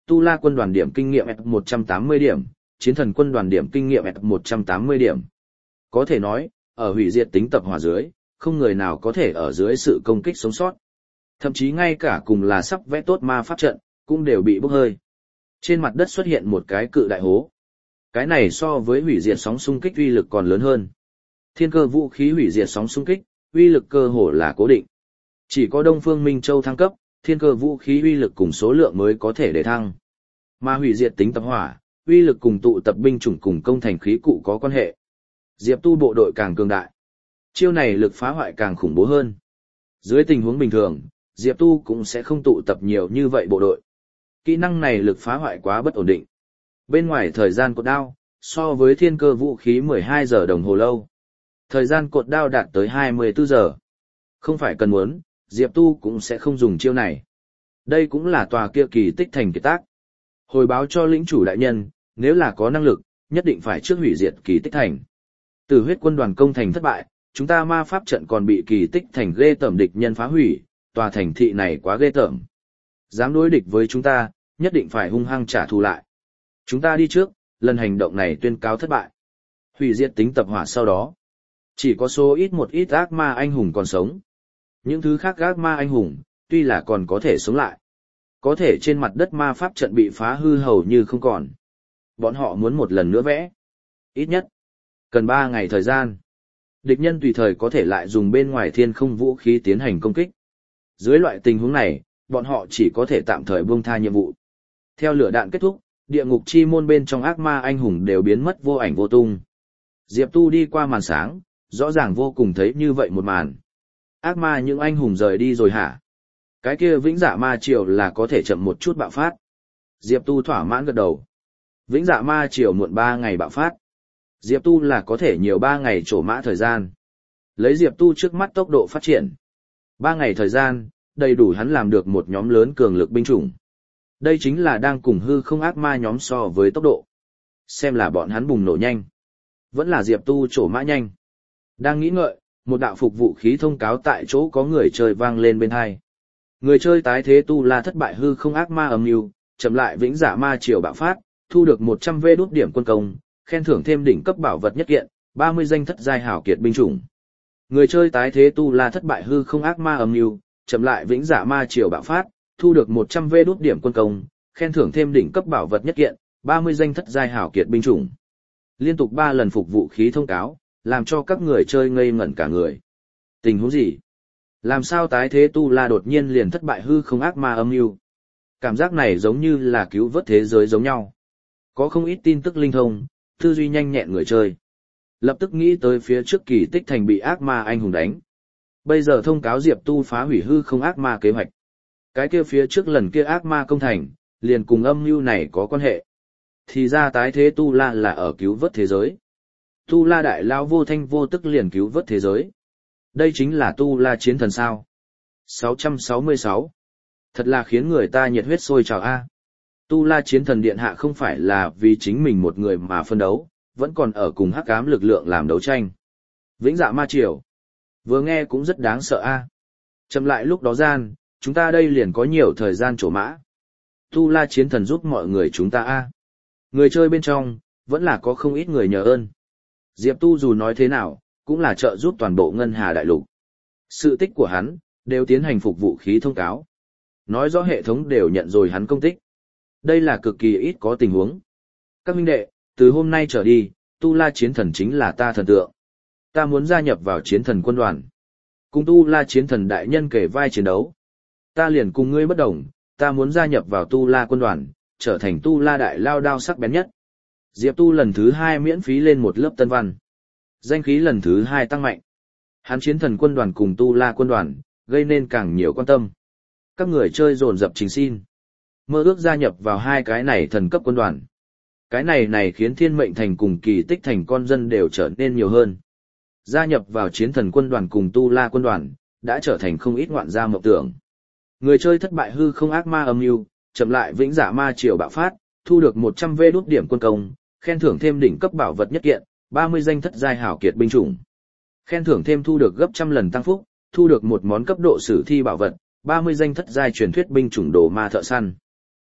Tu La quân đoàn điểm kinh nghiệm một trăm tám mươi điểm, Chiến Thần quân đoàn điểm kinh nghiệm một trăm tám mươi điểm. Có thể nói, ở hủy diệt tính tập hỏa dưới, không người nào có thể ở dưới sự công kích sống sót. Thậm chí ngay cả cùng là sắp vẽ tốt ma pháp trận, cũng đều bị bốc hơi. Trên mặt đất xuất hiện một cái cự đại hố. Cái này so với hủy diệt sóng xung kích uy lực còn lớn hơn. Thiên cơ vũ khí hủy diệt sóng xung kích, uy lực cơ hồ là cố định. Chỉ có Đông Phương Minh Châu thăng cấp, thiên cơ vũ khí uy lực cùng số lượng mới có thể để thăng. Mà hủy diệt tính tập hỏa, uy lực cùng tụ tập binh chủng cùng công thành khí cụ có quan hệ. Diệp Tu bộ đội càng cường đại, chiêu này lực phá hoại càng khủng bố hơn. Dưới tình huống bình thường, Diệp Tu cũng sẽ không tụ tập nhiều như vậy bộ đội. Kỹ năng này lực phá hoại quá bất ổn định. Bên ngoài thời gian cột đao, so với thiên cơ vũ khí mười hai giờ đồng hồ lâu. Thời gian cột đao đạt tới hai mươi tư giờ. Không phải cần muốn, Diệp Tu cũng sẽ không dùng chiêu này. Đây cũng là tòa kia kỳ tích thành kiệt tác. Hồi báo cho lĩnh chủ đại nhân, nếu là có năng lực, nhất định phải trước hủy diệt kỳ tích thành. Từ huyết quân đoàn công thành thất bại, chúng ta ma pháp trận còn bị kỳ tích thành ghê tởm địch nhân phá hủy, tòa thành thị này quá ghê tởm. Dám đối địch với chúng ta, nhất định phải hung hăng trả thù lại. Chúng ta đi trước, lần hành động này tuyên cáo thất bại. Hủy diệt tính tập hỏa sau đó. Chỉ có số ít một ít ác ma anh hùng còn sống. Những thứ khác ác ma anh hùng, tuy là còn có thể sống lại. Có thể trên mặt đất ma pháp trận bị phá hư hầu như không còn. Bọn họ muốn một lần nữa vẽ. Ít nhất, cần ba ngày thời gian. Địch nhân tùy thời có thể lại dùng bên ngoài thiên không vũ khí tiến hành công kích. Dưới loại tình huống này, bọn họ chỉ có thể tạm thời buông tha nhiệm vụ. Theo lửa đạn kết thúc, địa ngục chi môn bên trong ác ma anh hùng đều biến mất vô ảnh vô tung. Diệp Tu đi qua màn sáng, rõ ràng vô cùng thấy như vậy một màn. Ác ma những anh hùng rời đi rồi hả? Cái kia vĩnh dạ ma triều là có thể chậm một chút bạo phát. Diệp Tu thỏa mãn gật đầu. Vĩnh dạ ma triều muộn ba ngày bạo phát. Diệp Tu là có thể nhiều ba ngày trổ mã thời gian. Lấy Diệp Tu trước mắt tốc độ phát triển. Ba ngày thời gian, đầy đủ hắn làm được một nhóm lớn cường lực binh chủng. Đây chính là đang cùng hư không ác ma nhóm so với tốc độ. Xem là bọn hắn bùng nổ nhanh. Vẫn là Diệp Tu trổ mã nhanh. Đang nghĩ ngợi, một đạo phục vũ khí thông cáo tại chỗ có người chơi vang lên bên hai. Người chơi tái thế tu la thất bại hư không ác ma âm mưu, chậm lại vĩnh dạ ma triều bạo phát, thu được một trăm vê đút điểm quân công, khen thưởng thêm đỉnh cấp bảo vật nhất kiện, ba mươi danh thất giai hảo kiệt binh chủng. Người chơi tái thế tu la thất bại hư không ác ma âm mưu, chậm lại vĩnh dạ ma triều bạo phát, thu được một trăm vê đút điểm quân công, khen thưởng thêm đỉnh cấp bảo vật nhất kiện, ba mươi danh thất giai hảo kiệt binh chủng. Liên tục ba lần phục vũ khí thông cáo, làm cho các người chơi ngây ngẩn cả người. Tình huống gì? Làm sao tái thế tu la đột nhiên liền thất bại hư không ác ma âm mưu? Cảm giác này giống như là cứu vớt thế giới giống nhau. Có không ít tin tức linh thông, tư duy nhanh nhẹn người chơi. Lập tức nghĩ tới phía trước kỳ tích thành bị ác ma anh hùng đánh. Bây giờ thông cáo Diệp Tu phá hủy hư không ác ma kế hoạch. Cái kia phía trước lần kia ác ma công thành, liền cùng âm mưu này có quan hệ. Thì ra tái thế tu la là ở cứu vớt thế giới. Tu la đại lao vô thanh vô tức liền cứu vớt thế giới. Đây chính là tu la chiến thần sao. sáu trăm sáu mươi sáu. Thật là khiến người ta nhiệt huyết sôi trào a. Tu la chiến thần điện hạ không phải là vì chính mình một người mà phân đấu, vẫn còn ở cùng hắc ám lực lượng làm đấu tranh. Vĩnh dạ ma triều. Vừa nghe cũng rất đáng sợ a. Chậm lại lúc đó gian, chúng ta đây liền có nhiều thời gian trổ mã. Tu la chiến thần giúp mọi người chúng ta a. Người chơi bên trong, vẫn là có không ít người nhờ ơn. Diệp Tu dù nói thế nào, cũng là trợ giúp toàn bộ ngân hà đại lục. Sự tích của hắn, đều tiến hành phục vũ khí thông cáo. Nói rõ hệ thống đều nhận rồi hắn công tích. Đây là cực kỳ ít có tình huống. Các huynh đệ, từ hôm nay trở đi, Tu La chiến thần chính là ta thần tượng. Ta muốn gia nhập vào chiến thần quân đoàn. Cùng Tu La chiến thần đại nhân kể vai chiến đấu. Ta liền cùng ngươi bất đồng, ta muốn gia nhập vào Tu La quân đoàn, trở thành Tu La đại lao đao sắc bén nhất. Diệp Tu lần thứ hai miễn phí lên một lớp tân văn. Danh khí lần thứ hai tăng mạnh. Hắn chiến thần quân đoàn cùng Tu La quân đoàn, gây nên càng nhiều quan tâm. Các người chơi dồn dập trình xin. Mơ ước gia nhập vào hai cái này thần cấp quân đoàn. Cái này này khiến thiên mệnh thành cùng kỳ tích thành con dân đều trở nên nhiều hơn. Gia nhập vào chiến thần quân đoàn cùng Tu La quân đoàn, đã trở thành không ít ngoạn gia mộng tưởng. Người chơi thất bại hư không ác ma âm mưu, chậm lại vĩnh dạ ma triều bạo phát, thu được một trăm vê đút điểm quân công, khen thưởng thêm đỉnh cấp bảo vật nhất kiện, ba mươi danh thất giai hảo kiệt binh chủng. Khen thưởng thêm thu được gấp trăm lần tăng phúc, thu được một món cấp độ sử thi bảo vật, ba mươi danh thất giai truyền thuyết binh chủng đồ ma thợ săn.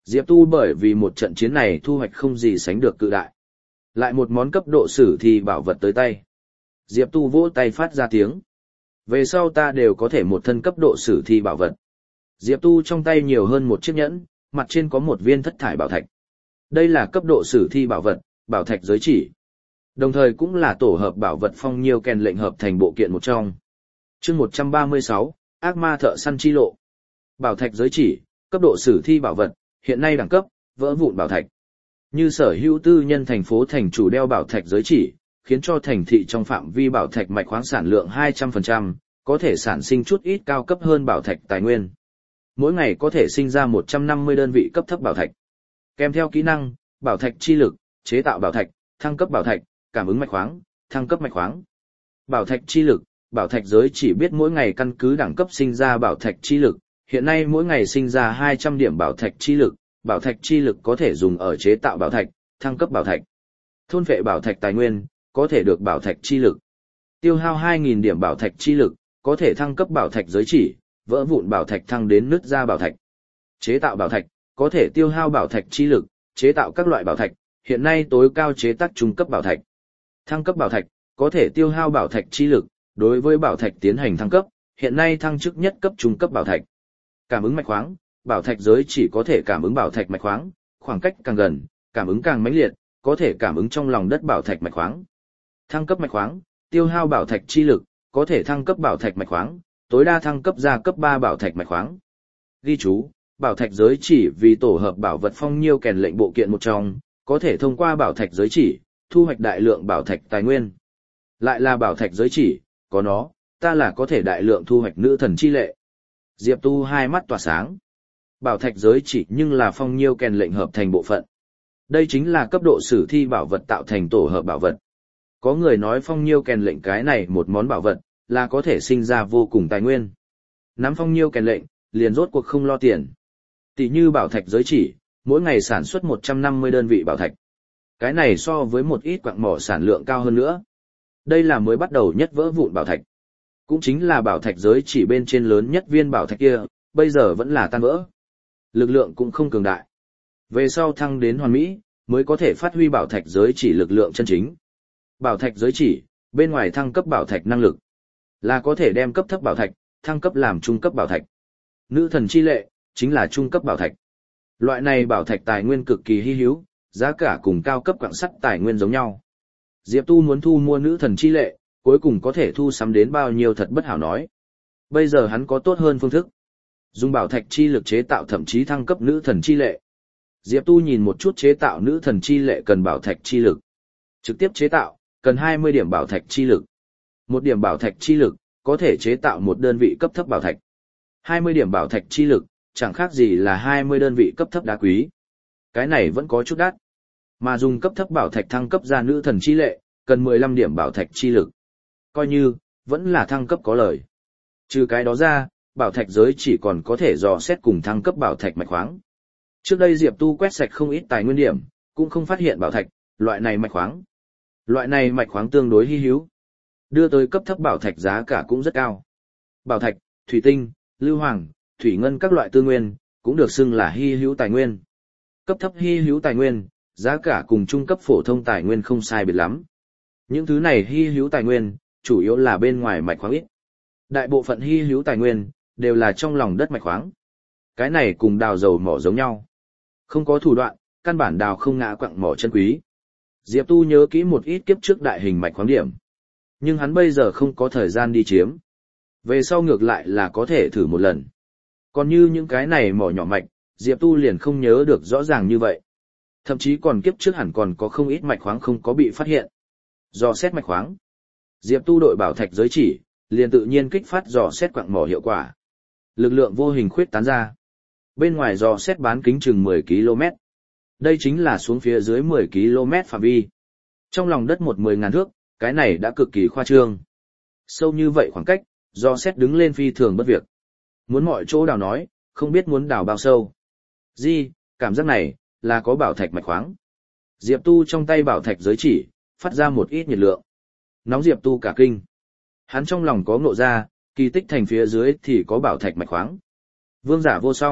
Diệp Tu bởi vì một trận chiến này thu hoạch không gì sánh được cự đại. Lại một món cấp độ sử thi bảo vật tới tay. Diệp Tu vỗ tay phát ra tiếng. Về sau ta đều có thể một thân cấp độ sử thi bảo vật. Diệp Tu trong tay nhiều hơn một chiếc nhẫn, mặt trên có một viên thất thải bảo thạch. Đây là cấp độ sử thi bảo vật, bảo thạch giới chỉ. Đồng thời cũng là tổ hợp bảo vật phong nhiêu kèn lệnh hợp thành bộ kiện một trong. Chương một trăm ba mươi sáu, Ác ma thợ săn chi lộ. Bảo thạch giới chỉ, cấp độ sử thi bảo vật, hiện nay đẳng cấp, vỡ vụn bảo thạch. Như sở hữu tư nhân thành phố thành chủ đeo bảo thạch giới chỉ, khiến cho thành thị trong phạm vi bảo thạch mạch khoáng sản lượng hai trăm phần trăm, có thể sản sinh chút ít cao cấp hơn bảo thạch tài nguyên. Mỗi ngày có thể sinh ra một trăm năm mươi đơn vị cấp thấp bảo thạch. Kèm theo kỹ năng, bảo thạch chi lực, chế tạo bảo thạch, thăng cấp bảo thạch, cảm ứng mạch khoáng, thăng cấp mạch khoáng. Bảo thạch chi lực, bảo thạch giới chỉ biết mỗi ngày căn cứ đẳng cấp sinh ra bảo thạch chi lực, hiện nay mỗi ngày sinh ra hai trăm điểm bảo thạch chi lực, bảo thạch chi lực có thể dùng ở chế tạo bảo thạch, thăng cấp bảo thạch. Thôn phệ bảo thạch tài nguyên, có thể được bảo thạch chi lực. Tiêu hao hai nghìn điểm bảo thạch chi lực, có thể thăng cấp bảo thạch giới chỉ, vỡ vụn bảo thạch thăng đến nứt ra bảo thạch. Chế tạo bảo thạch, có thể tiêu hao bảo thạch chi lực, chế tạo các loại bảo thạch, hiện nay tối cao chế tác trung cấp bảo thạch. Thăng cấp bảo thạch, có thể tiêu hao bảo thạch chi lực, đối với bảo thạch tiến hành thăng cấp, hiện nay thăng chức nhất cấp trung cấp bảo thạch. Cảm ứng mạch khoáng, bảo thạch giới chỉ có thể cảm ứng bảo thạch mạch khoáng, khoảng cách càng gần, cảm ứng càng mãnh liệt, có thể cảm ứng trong lòng đất bảo thạch mạch khoáng. Thăng cấp mạch khoáng, tiêu hao bảo thạch chi lực, có thể thăng cấp bảo thạch mạch khoáng, tối đa thăng cấp ra cấp ba bảo thạch mạch khoáng. Ghi chú, bảo thạch giới chỉ vì tổ hợp bảo vật phong nhiêu kèn lệnh bộ kiện một trong, có thể thông qua bảo thạch giới chỉ, thu hoạch đại lượng bảo thạch tài nguyên. Lại là bảo thạch giới chỉ, có nó, ta là có thể đại lượng thu hoạch nữ thần chi lệ. Diệp Tu hai mắt tỏa sáng. Bảo thạch giới chỉ nhưng là phong nhiêu kèn lệnh hợp thành bộ phận. Đây chính là cấp độ sử thi bảo vật tạo thành tổ hợp bảo vật. Có người nói phong nhiêu kèn lệnh cái này một món bảo vật, là có thể sinh ra vô cùng tài nguyên. Nắm phong nhiêu kèn lệnh, liền rốt cuộc không lo tiền. Tỷ như bảo thạch giới chỉ, mỗi ngày sản xuất một trăm năm mươi đơn vị bảo thạch. Cái này so với một ít quặng mỏ sản lượng cao hơn nữa. Đây là mới bắt đầu nhất vỡ vụn bảo thạch. Cũng chính là bảo thạch giới chỉ bên trên lớn nhất viên bảo thạch kia, bây giờ vẫn là tan vỡ. Lực lượng cũng không cường đại. Về sau thăng đến hoàn mỹ, mới có thể phát huy bảo thạch giới chỉ lực lượng chân chính. Bảo thạch giới chỉ, bên ngoài thăng cấp bảo thạch năng lực, là có thể đem cấp thấp bảo thạch, thăng cấp làm trung cấp bảo thạch. Nữ thần chi lệ, chính là trung cấp bảo thạch. Loại này bảo thạch tài nguyên cực kỳ hy hữu, giá cả cùng cao cấp quặng sắt tài nguyên giống nhau. Diệp Tu muốn thu mua nữ thần chi lệ, cuối cùng có thể thu sắm đến bao nhiêu thật bất hảo nói. Bây giờ hắn có tốt hơn phương thức. Dùng bảo thạch chi lực chế tạo thậm chí thăng cấp nữ thần chi lệ. Diệp Tu nhìn một chút chế tạo nữ thần chi lệ cần bảo thạch chi lực. Trực tiếp chế tạo, cần hai mươi điểm bảo thạch chi lực. Một điểm bảo thạch chi lực, có thể chế tạo một đơn vị cấp thấp bảo thạch. hai mươi điểm bảo thạch chi lực, chẳng khác gì là hai mươi đơn vị cấp thấp đá quý. Cái này vẫn có chút đắt. Mà dùng cấp thấp bảo thạch thăng cấp ra nữ thần chi lệ, cần mười lăm điểm bảo thạch chi lực. Coi như, vẫn là thăng cấp có lời. Trừ cái đó ra, bảo thạch giới chỉ còn có thể dò xét cùng thăng cấp bảo thạch mạch khoáng. Trước đây Diệp Tu quét sạch không ít tài nguyên điểm, cũng không phát hiện bảo thạch, loại này mạch khoáng. Loại này mạch khoáng tương đối hy hữu. Đưa tới cấp thấp bảo thạch giá cả cũng rất cao. Bảo thạch, thủy tinh, lưu hoàng, thủy ngân các loại tư nguyên, cũng được xưng là hy hữu tài nguyên. Cấp thấp hy hữu tài nguyên, giá cả cùng trung cấp phổ thông tài nguyên không sai biệt lắm. Những thứ này hy hữu tài nguyên, chủ yếu là bên ngoài mạch khoáng ít. Đại bộ phận hy hữu tài nguyên, đều là trong lòng đất mạch khoáng. Cái này cùng đào dầu mỏ giống nhau. Không có thủ đoạn, căn bản đào không ngã quặng mỏ chân quý. Diệp Tu nhớ kỹ một ít kiếp trước đại hình mạch khoáng điểm. Nhưng hắn bây giờ không có thời gian đi chiếm. Về sau ngược lại là có thể thử một lần. Còn như những cái này mỏ nhỏ mạch, Diệp Tu liền không nhớ được rõ ràng như vậy. Thậm chí còn kiếp trước hẳn còn có không ít mạch khoáng không có bị phát hiện. Dò xét mạch khoáng. Diệp Tu đội bảo thạch giới chỉ, liền tự nhiên kích phát dò xét quặng mỏ hiệu quả. Lực lượng vô hình khuyết tán ra. Bên ngoài dò xét bán kính chừng mười ki lô mét. Đây chính là xuống phía dưới mười ki lô mét phạm vi. Trong lòng đất một mười ngàn thước, cái này đã cực kỳ khoa trương. Sâu như vậy khoảng cách, dò xét đứng lên phi thường bất việc. Muốn mọi chỗ đào nói, không biết muốn đào bao sâu. Di, cảm giác này, là có bảo thạch mạch khoáng. Diệp Tu trong tay bảo thạch giới chỉ, phát ra một ít nhiệt lượng. Nóng Diệp Tu cả kinh. Hắn trong lòng có ngộ ra, kỳ tích thành phía dưới thì có bảo thạch mạch khoáng. Vương giả vô song,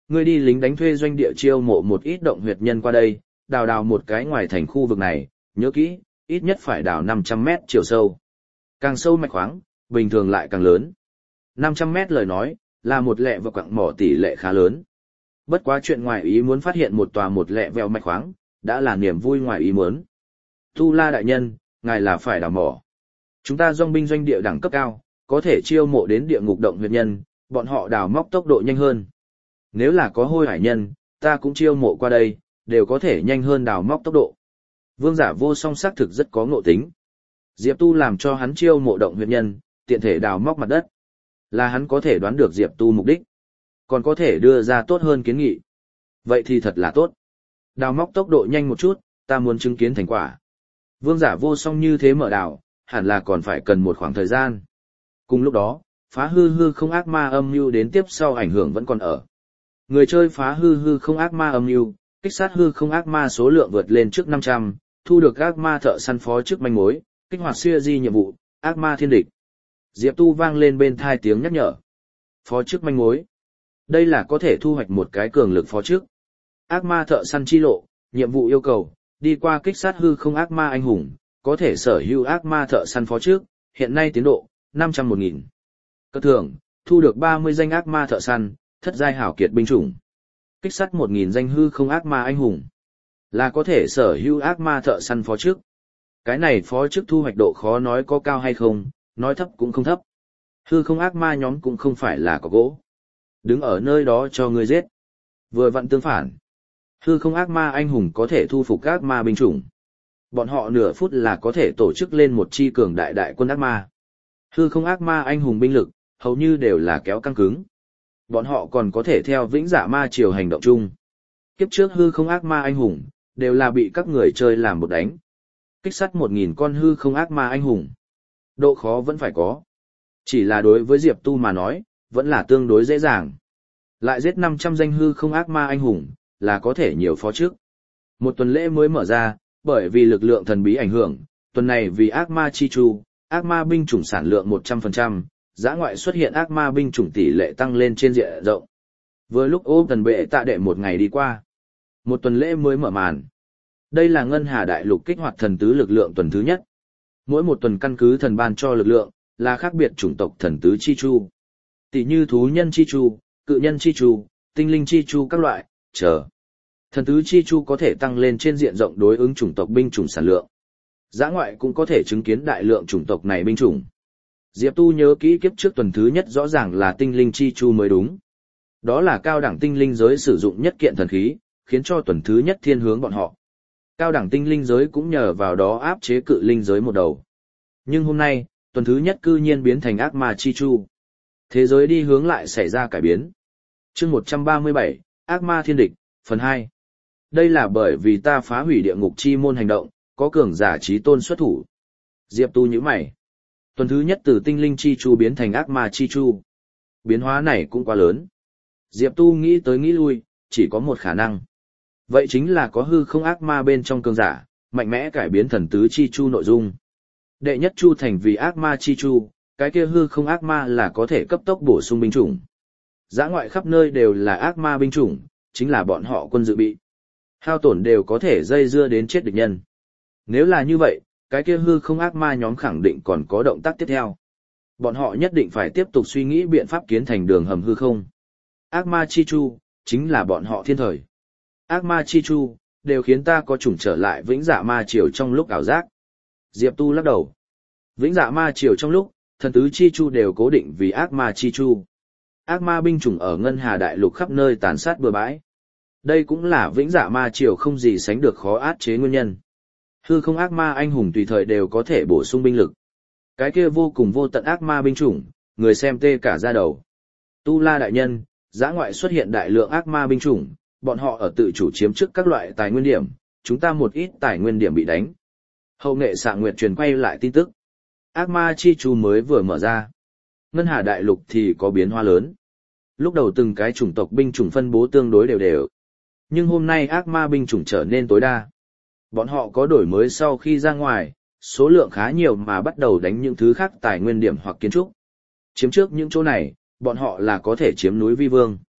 Ngươi đi lính đánh thuê doanh địa chiêu mộ một ít động huyệt nhân qua đây, đào đào một cái ngoài thành khu vực này, nhớ kỹ, ít nhất phải đào năm trăm mét chiều sâu. Càng sâu mạch khoáng, bình thường lại càng lớn. năm trăm mét lời nói, là một lẹ và quặng mỏ tỷ lệ khá lớn. Bất quá chuyện ngoài ý muốn phát hiện một tòa một lẹ vèo mạch khoáng, đã là niềm vui ngoài ý muốn. Tu La đại nhân, ngài là phải đào mỏ. Chúng ta dòng binh doanh địa đẳng cấp cao, có thể chiêu mộ đến địa ngục động huyệt nhân, bọn họ đào móc tốc độ nhanh hơn. Nếu là có hôi hải nhân, ta cũng chiêu mộ qua đây, đều có thể nhanh hơn đào móc tốc độ. Vương Giả Vô Song xác thực rất có ngộ tính. Diệp Tu làm cho hắn chiêu mộ động huyệt nhân, tiện thể đào móc mặt đất. Là hắn có thể đoán được Diệp Tu mục đích, còn có thể đưa ra tốt hơn kiến nghị. Vậy thì thật là tốt. Đào móc tốc độ nhanh một chút, ta muốn chứng kiến thành quả. Vương Giả Vô Song như thế mở đào, hẳn là còn phải cần một khoảng thời gian. Cùng lúc đó, phá hư hư không ác ma âm mưu đến tiếp sau ảnh hưởng vẫn còn ở. Người chơi phá hư hư không ác ma âm mưu, kích sát hư không ác ma số lượng vượt lên trước năm trăm, thu được ác ma thợ săn phó trước manh mối, kích hoạt siêu di nhiệm vụ, ác ma thiên địch. Diệp Tu vang lên bên thai tiếng nhắc nhở. Phó trước manh mối. Đây là có thể thu hoạch một cái cường lực phó trước. Ác ma thợ săn chi lộ, nhiệm vụ yêu cầu, đi qua kích sát hư không ác ma anh hùng, có thể sở hữu ác ma thợ săn phó trước, hiện nay tiến độ, năm trăm một nghìn. Cơ thưởng, thu được ba mươi danh ác ma thợ săn, thất giai hảo kiệt binh chủng. Kích sát một nghìn danh hư không ác ma anh hùng, là có thể sở hữu ác ma thợ săn phó trước. Cái này phó trước thu hoạch độ khó nói có cao hay không, nói thấp cũng không thấp. Hư không ác ma nhóm cũng không phải là có gỗ. Đứng ở nơi đó cho ngươi giết. Vừa vặn tương phản. Hư không ác ma anh hùng có thể thu phục ác ma binh chủng. Bọn họ nửa phút là có thể tổ chức lên một chi cường đại đại quân ác ma. Hư không ác ma anh hùng binh lực, hầu như đều là kéo căng cứng. Bọn họ còn có thể theo vĩnh dạ ma triều hành động chung. Kiếp trước hư không ác ma anh hùng, đều là bị các người chơi làm một đánh. Kích sát một nghìn con hư không ác ma anh hùng. Độ khó vẫn phải có. Chỉ là đối với Diệp Tu mà nói, vẫn là tương đối dễ dàng. Lại giết năm trăm danh hư không ác ma anh hùng, là có thể nhiều phó trước. Một tuần lễ mới mở ra, bởi vì lực lượng thần bí ảnh hưởng, tuần này vì ác ma chi chu, ác ma binh chủng sản lượng một trăm phần trăm, dã ngoại xuất hiện ác ma binh chủng tỷ lệ tăng lên trên diện rộng. Vừa lúc ôm tần bệ tạ đệ một ngày đi qua. Một tuần lễ mới mở màn. Đây là Ngân Hà Đại Lục kích hoạt thần tứ lực lượng tuần thứ nhất. Mỗi một tuần căn cứ thần ban cho lực lượng, là khác biệt chủng tộc thần tứ chi chu. Tỷ như thú nhân chi chu, cự nhân chi chu, tinh linh chi chu các loại, chờ. Thần tứ chi chu có thể tăng lên trên diện rộng đối ứng chủng tộc binh chủng sản lượng. Dã ngoại cũng có thể chứng kiến đại lượng chủng tộc này binh chủng. Diệp Tu nhớ kỹ kiếp trước tuần thứ nhất rõ ràng là tinh linh chi chu mới đúng. Đó là cao đẳng tinh linh giới sử dụng nhất kiện thần khí, khiến cho tuần thứ nhất thiên hướng bọn họ. Cao đẳng tinh linh giới cũng nhờ vào đó áp chế cự linh giới một đầu. Nhưng hôm nay, tuần thứ nhất cư nhiên biến thành ác ma chi chu. Thế giới đi hướng lại xảy ra cải biến. Chương một trăm ba mươi bảy, ác ma thiên địch, phần hai. Đây là bởi vì ta phá hủy địa ngục chi môn hành động, có cường giả trí tôn xuất thủ. Diệp Tu nhíu mày. Tuần thứ nhất từ tinh linh chi chu biến thành ác ma chi chu. Biến hóa này cũng quá lớn. Diệp Tu nghĩ tới nghĩ lui, chỉ có một khả năng. Vậy chính là có hư không ác ma bên trong cường giả, mạnh mẽ cải biến thần tứ chi chu nội dung. Đệ nhất chu thành vì ác ma chi chu, cái kia hư không ác ma là có thể cấp tốc bổ sung binh chủng. Dã ngoại khắp nơi đều là ác ma binh chủng, chính là bọn họ quân dự bị. Hao tổn đều có thể dây dưa đến chết địch nhân. Nếu là như vậy, cái kia hư không ác ma nhóm khẳng định còn có động tác tiếp theo. Bọn họ nhất định phải tiếp tục suy nghĩ biện pháp kiến thành đường hầm hư không. Ác ma chi chu, chính là bọn họ thiên thời. Ác ma chi chu, đều khiến ta có chủng trở lại vĩnh dạ ma triều trong lúc ảo giác. Diệp Tu lắc đầu. Vĩnh dạ ma triều trong lúc, thần tứ chi chu đều cố định vì ác ma chi chu. Ác ma binh chủng ở Ngân Hà Đại Lục khắp nơi tàn sát bừa bãi. Đây cũng là vĩnh dạ ma triều không gì sánh được khó át chế nguyên nhân. Hư không ác ma anh hùng tùy thời đều có thể bổ sung binh lực. Cái kia vô cùng vô tận ác ma binh chủng, người xem tê cả da đầu. Tu La đại nhân, dã ngoại xuất hiện đại lượng ác ma binh chủng, bọn họ ở tự chủ chiếm trước các loại tài nguyên điểm, chúng ta một ít tài nguyên điểm bị đánh. Hậu nghệ xạ nguyệt truyền quay lại tin tức. Ác ma chi chu mới vừa mở ra. Ngân Hà Đại Lục thì có biến hóa lớn. Lúc đầu từng cái chủng tộc binh chủng phân bố tương đối đều đều. Nhưng hôm nay ác ma binh chủng trở nên tối đa. Bọn họ có đổi mới sau khi ra ngoài, số lượng khá nhiều mà bắt đầu đánh những thứ khác tài nguyên điểm hoặc kiến trúc. Chiếm trước những chỗ này, bọn họ là có thể chiếm núi vi vương.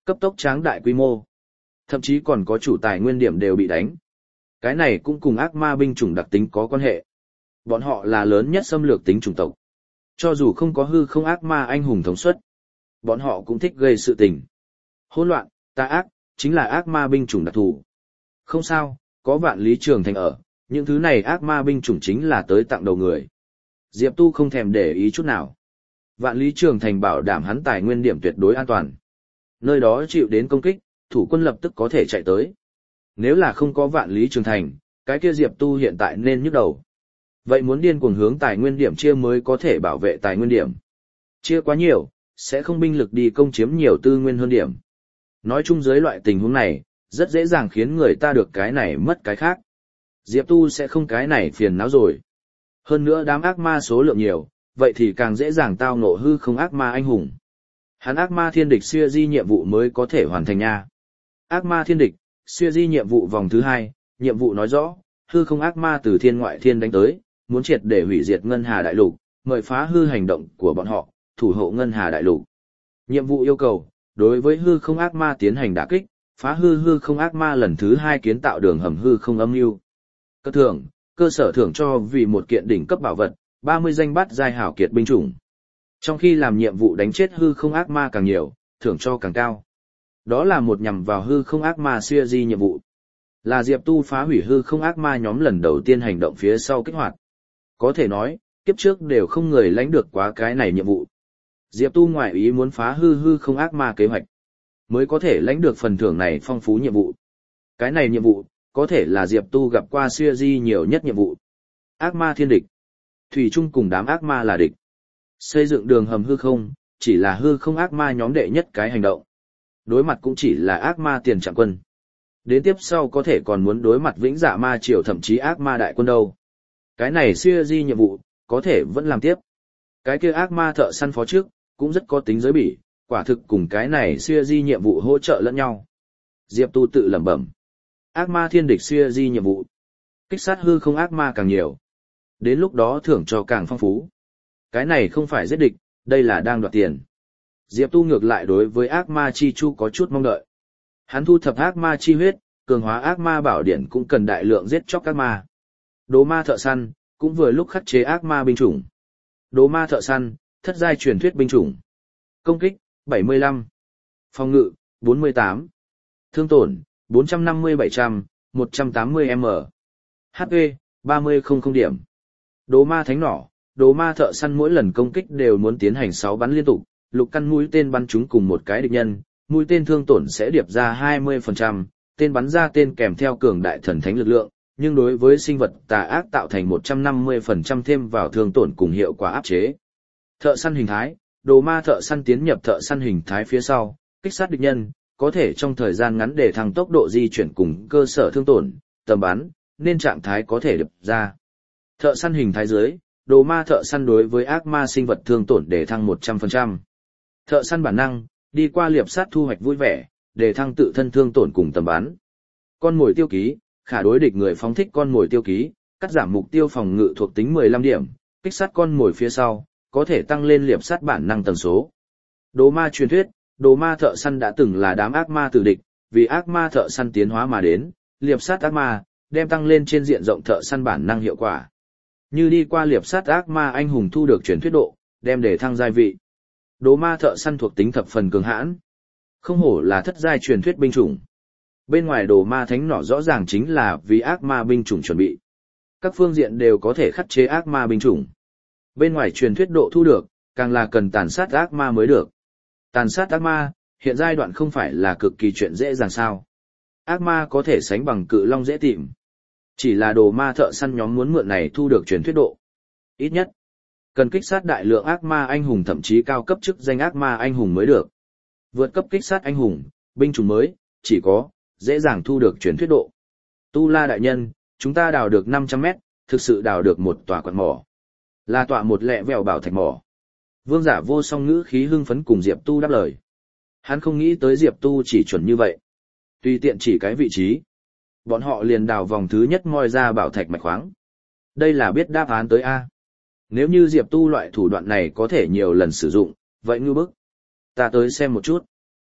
Cấp tốc tráng đại quy mô. Thậm chí còn có chủ tài nguyên điểm đều bị đánh. Cái này cũng cùng ác ma binh chủng đặc tính có quan hệ. Bọn họ là lớn nhất xâm lược tính chủng tộc. Cho dù không có hư không ác ma anh hùng thống suất, bọn họ cũng thích gây sự tình. Hỗn loạn, tà ác, chính là ác ma binh chủng đặc thù. Không sao, có Vạn Lý Trường Thành ở, những thứ này ác ma binh chủng chính là tới tặng đầu người. Diệp Tu không thèm để ý chút nào. Vạn Lý Trường Thành bảo đảm hắn tài nguyên điểm tuyệt đối an toàn. Nơi đó chịu đến công kích, thủ quân lập tức có thể chạy tới. Nếu là không có Vạn Lý Trường Thành, cái kia Diệp Tu hiện tại nên nhức đầu. Vậy muốn điên cuồng hướng tài nguyên điểm chia mới có thể bảo vệ tài nguyên điểm. Chia quá nhiều, sẽ không binh lực đi công chiếm nhiều tư nguyên hơn điểm. Nói chung dưới loại tình huống này, rất dễ dàng khiến người ta được cái này mất cái khác. Diệp Tu sẽ không cái này phiền não rồi. Hơn nữa đám ác ma số lượng nhiều, vậy thì càng dễ dàng tao ngộ hư không ác ma anh hùng. Hắn ác ma thiên địch xưa di nhiệm vụ mới có thể hoàn thành nha. Ác ma thiên địch, xưa di nhiệm vụ vòng thứ hai, nhiệm vụ nói rõ, hư không ác ma từ thiên ngoại thiên đánh tới, muốn triệt để hủy diệt Ngân Hà Đại Lục, mời phá hư hành động của bọn họ, thủ hộ Ngân Hà Đại Lục. Nhiệm vụ yêu cầu, đối với hư không ác ma tiến hành đả kích, phá hư hư không ác ma lần thứ hai kiến tạo đường hầm hư không âm mưu. Cơ thưởng, cơ sở thưởng cho vì một kiện đỉnh cấp bảo vật, ba mươi danh bát giai hảo kiệt binh chủng. Trong khi làm nhiệm vụ đánh chết hư không ác ma càng nhiều, thưởng cho càng cao. Đó là một nhằm vào hư không ác ma siêu di nhiệm vụ. Là Diệp Tu phá hủy hư không ác ma nhóm lần đầu tiên hành động phía sau kích hoạt. Có thể nói, kiếp trước đều không người lãnh được quá cái này nhiệm vụ. Diệp Tu ngoại ý muốn phá hư hư không ác ma kế hoạch, mới có thể lãnh được phần thưởng này phong phú nhiệm vụ. Cái này nhiệm vụ, có thể là Diệp Tu gặp qua siêu di nhiều nhất nhiệm vụ. Ác ma thiên địch. Thủy chung cùng đám ác ma là địch. Xây dựng đường hầm hư không, chỉ là hư không ác ma nhóm đệ nhất cái hành động. Đối mặt cũng chỉ là ác ma tiền trạng quân. Đến tiếp sau có thể còn muốn đối mặt vĩnh dạ ma triều thậm chí ác ma đại quân đâu. Cái này siêu di nhiệm vụ, có thể vẫn làm tiếp. Cái kia ác ma thợ săn phó trước, cũng rất có tính giới bỉ, quả thực cùng cái này siêu di nhiệm vụ hỗ trợ lẫn nhau. Diệp Tu tự lẩm bẩm. Ác ma thiên địch siêu di nhiệm vụ. Kích sát hư không ác ma càng nhiều. Đến lúc đó thưởng cho càng phong phú. Cái này không phải giết địch, đây là đang đoạt tiền. Diệp Tu ngược lại đối với ác ma chi chu có chút mong đợi. Hắn thu thập ác ma chi huyết, cường hóa ác ma bảo điển cũng cần đại lượng giết chóc ác ma. Đồ ma thợ săn, cũng vừa lúc khắc chế ác ma binh chủng. Đồ ma thợ săn, thất giai truyền thuyết binh chủng. Công kích, bảy mươi lăm. Phòng ngự, bốn mươi tám. Thương tổn, bốn trăm năm mươi bảy trăm, một trăm tám mươi m. hát pê, ba mươi không điểm. Đồ ma thánh nỏ, đồ ma thợ săn mỗi lần công kích đều muốn tiến hành sáu bắn liên tục, lục căn mũi tên bắn chúng cùng một cái địch nhân, mũi tên thương tổn sẽ điệp ra hai mươi phần trăm, tên bắn ra tên kèm theo cường đại thần thánh lực lượng, nhưng đối với sinh vật tà ác tạo thành một trăm năm mươi phần trăm thêm vào thương tổn cùng hiệu quả áp chế. Thợ săn hình thái, đồ ma thợ săn tiến nhập thợ săn hình thái phía sau, kích sát địch nhân, có thể trong thời gian ngắn để thăng tốc độ di chuyển cùng cơ sở thương tổn, tầm bắn, nên trạng thái có thể điệp ra. Thợ săn hình thái dưới, đồ ma thợ săn đối với ác ma sinh vật thương tổn để thăng một trăm phần trăm. Thợ săn bản năng, đi qua liệp sát thu hoạch vui vẻ, để thăng tự thân thương tổn cùng tầm bắn. Con mồi tiêu ký, khả đối địch người phóng thích con mồi tiêu ký, cắt giảm mục tiêu phòng ngự thuộc tính mười lăm điểm, kích sát con mồi phía sau, có thể tăng lên liệp sát bản năng tần số. Đồ ma truyền thuyết, đồ ma thợ săn đã từng là đám ác ma tử địch, vì ác ma thợ săn tiến hóa mà đến, liệp sát ác ma, đem tăng lên trên diện rộng thợ săn bản năng hiệu quả. Như đi qua liệp sát ác ma anh hùng thu được truyền thuyết độ, đem để thăng giai vị. Đồ ma thợ săn thuộc tính thập phần cường hãn. Không hổ là thất giai truyền thuyết binh chủng. Bên ngoài đồ ma thánh nỏ rõ ràng chính là vì ác ma binh chủng chuẩn bị. Các phương diện đều có thể khắc chế ác ma binh chủng. Bên ngoài truyền thuyết độ thu được, càng là cần tàn sát ác ma mới được. Tàn sát ác ma, hiện giai đoạn không phải là cực kỳ chuyện dễ dàng sao. Ác ma có thể sánh bằng cự long dễ tìm. Chỉ là đồ ma thợ săn nhóm muốn mượn này thu được truyền thuyết độ. Ít nhất, cần kích sát đại lượng ác ma anh hùng thậm chí cao cấp chức danh ác ma anh hùng mới được. Vượt cấp kích sát anh hùng, binh chủng mới, chỉ có, dễ dàng thu được truyền thuyết độ. Tu La đại nhân, chúng ta đào được năm trăm mét, thực sự đào được một tòa quặng mỏ. Là tọa một lẹ vẹo bảo thạch mỏ. Vương Giả Vô Song ngữ khí hưng phấn cùng Diệp Tu đáp lời. Hắn không nghĩ tới Diệp Tu chỉ chuẩn như vậy. Tùy tiện chỉ cái vị trí, bọn họ liền đào vòng thứ nhất moi ra bảo thạch mạch khoáng. Đây là biết đáp án tới A. Nếu như Diệp Tu loại thủ đoạn này có thể nhiều lần sử dụng, vậy ngư bức. Ta tới xem một chút.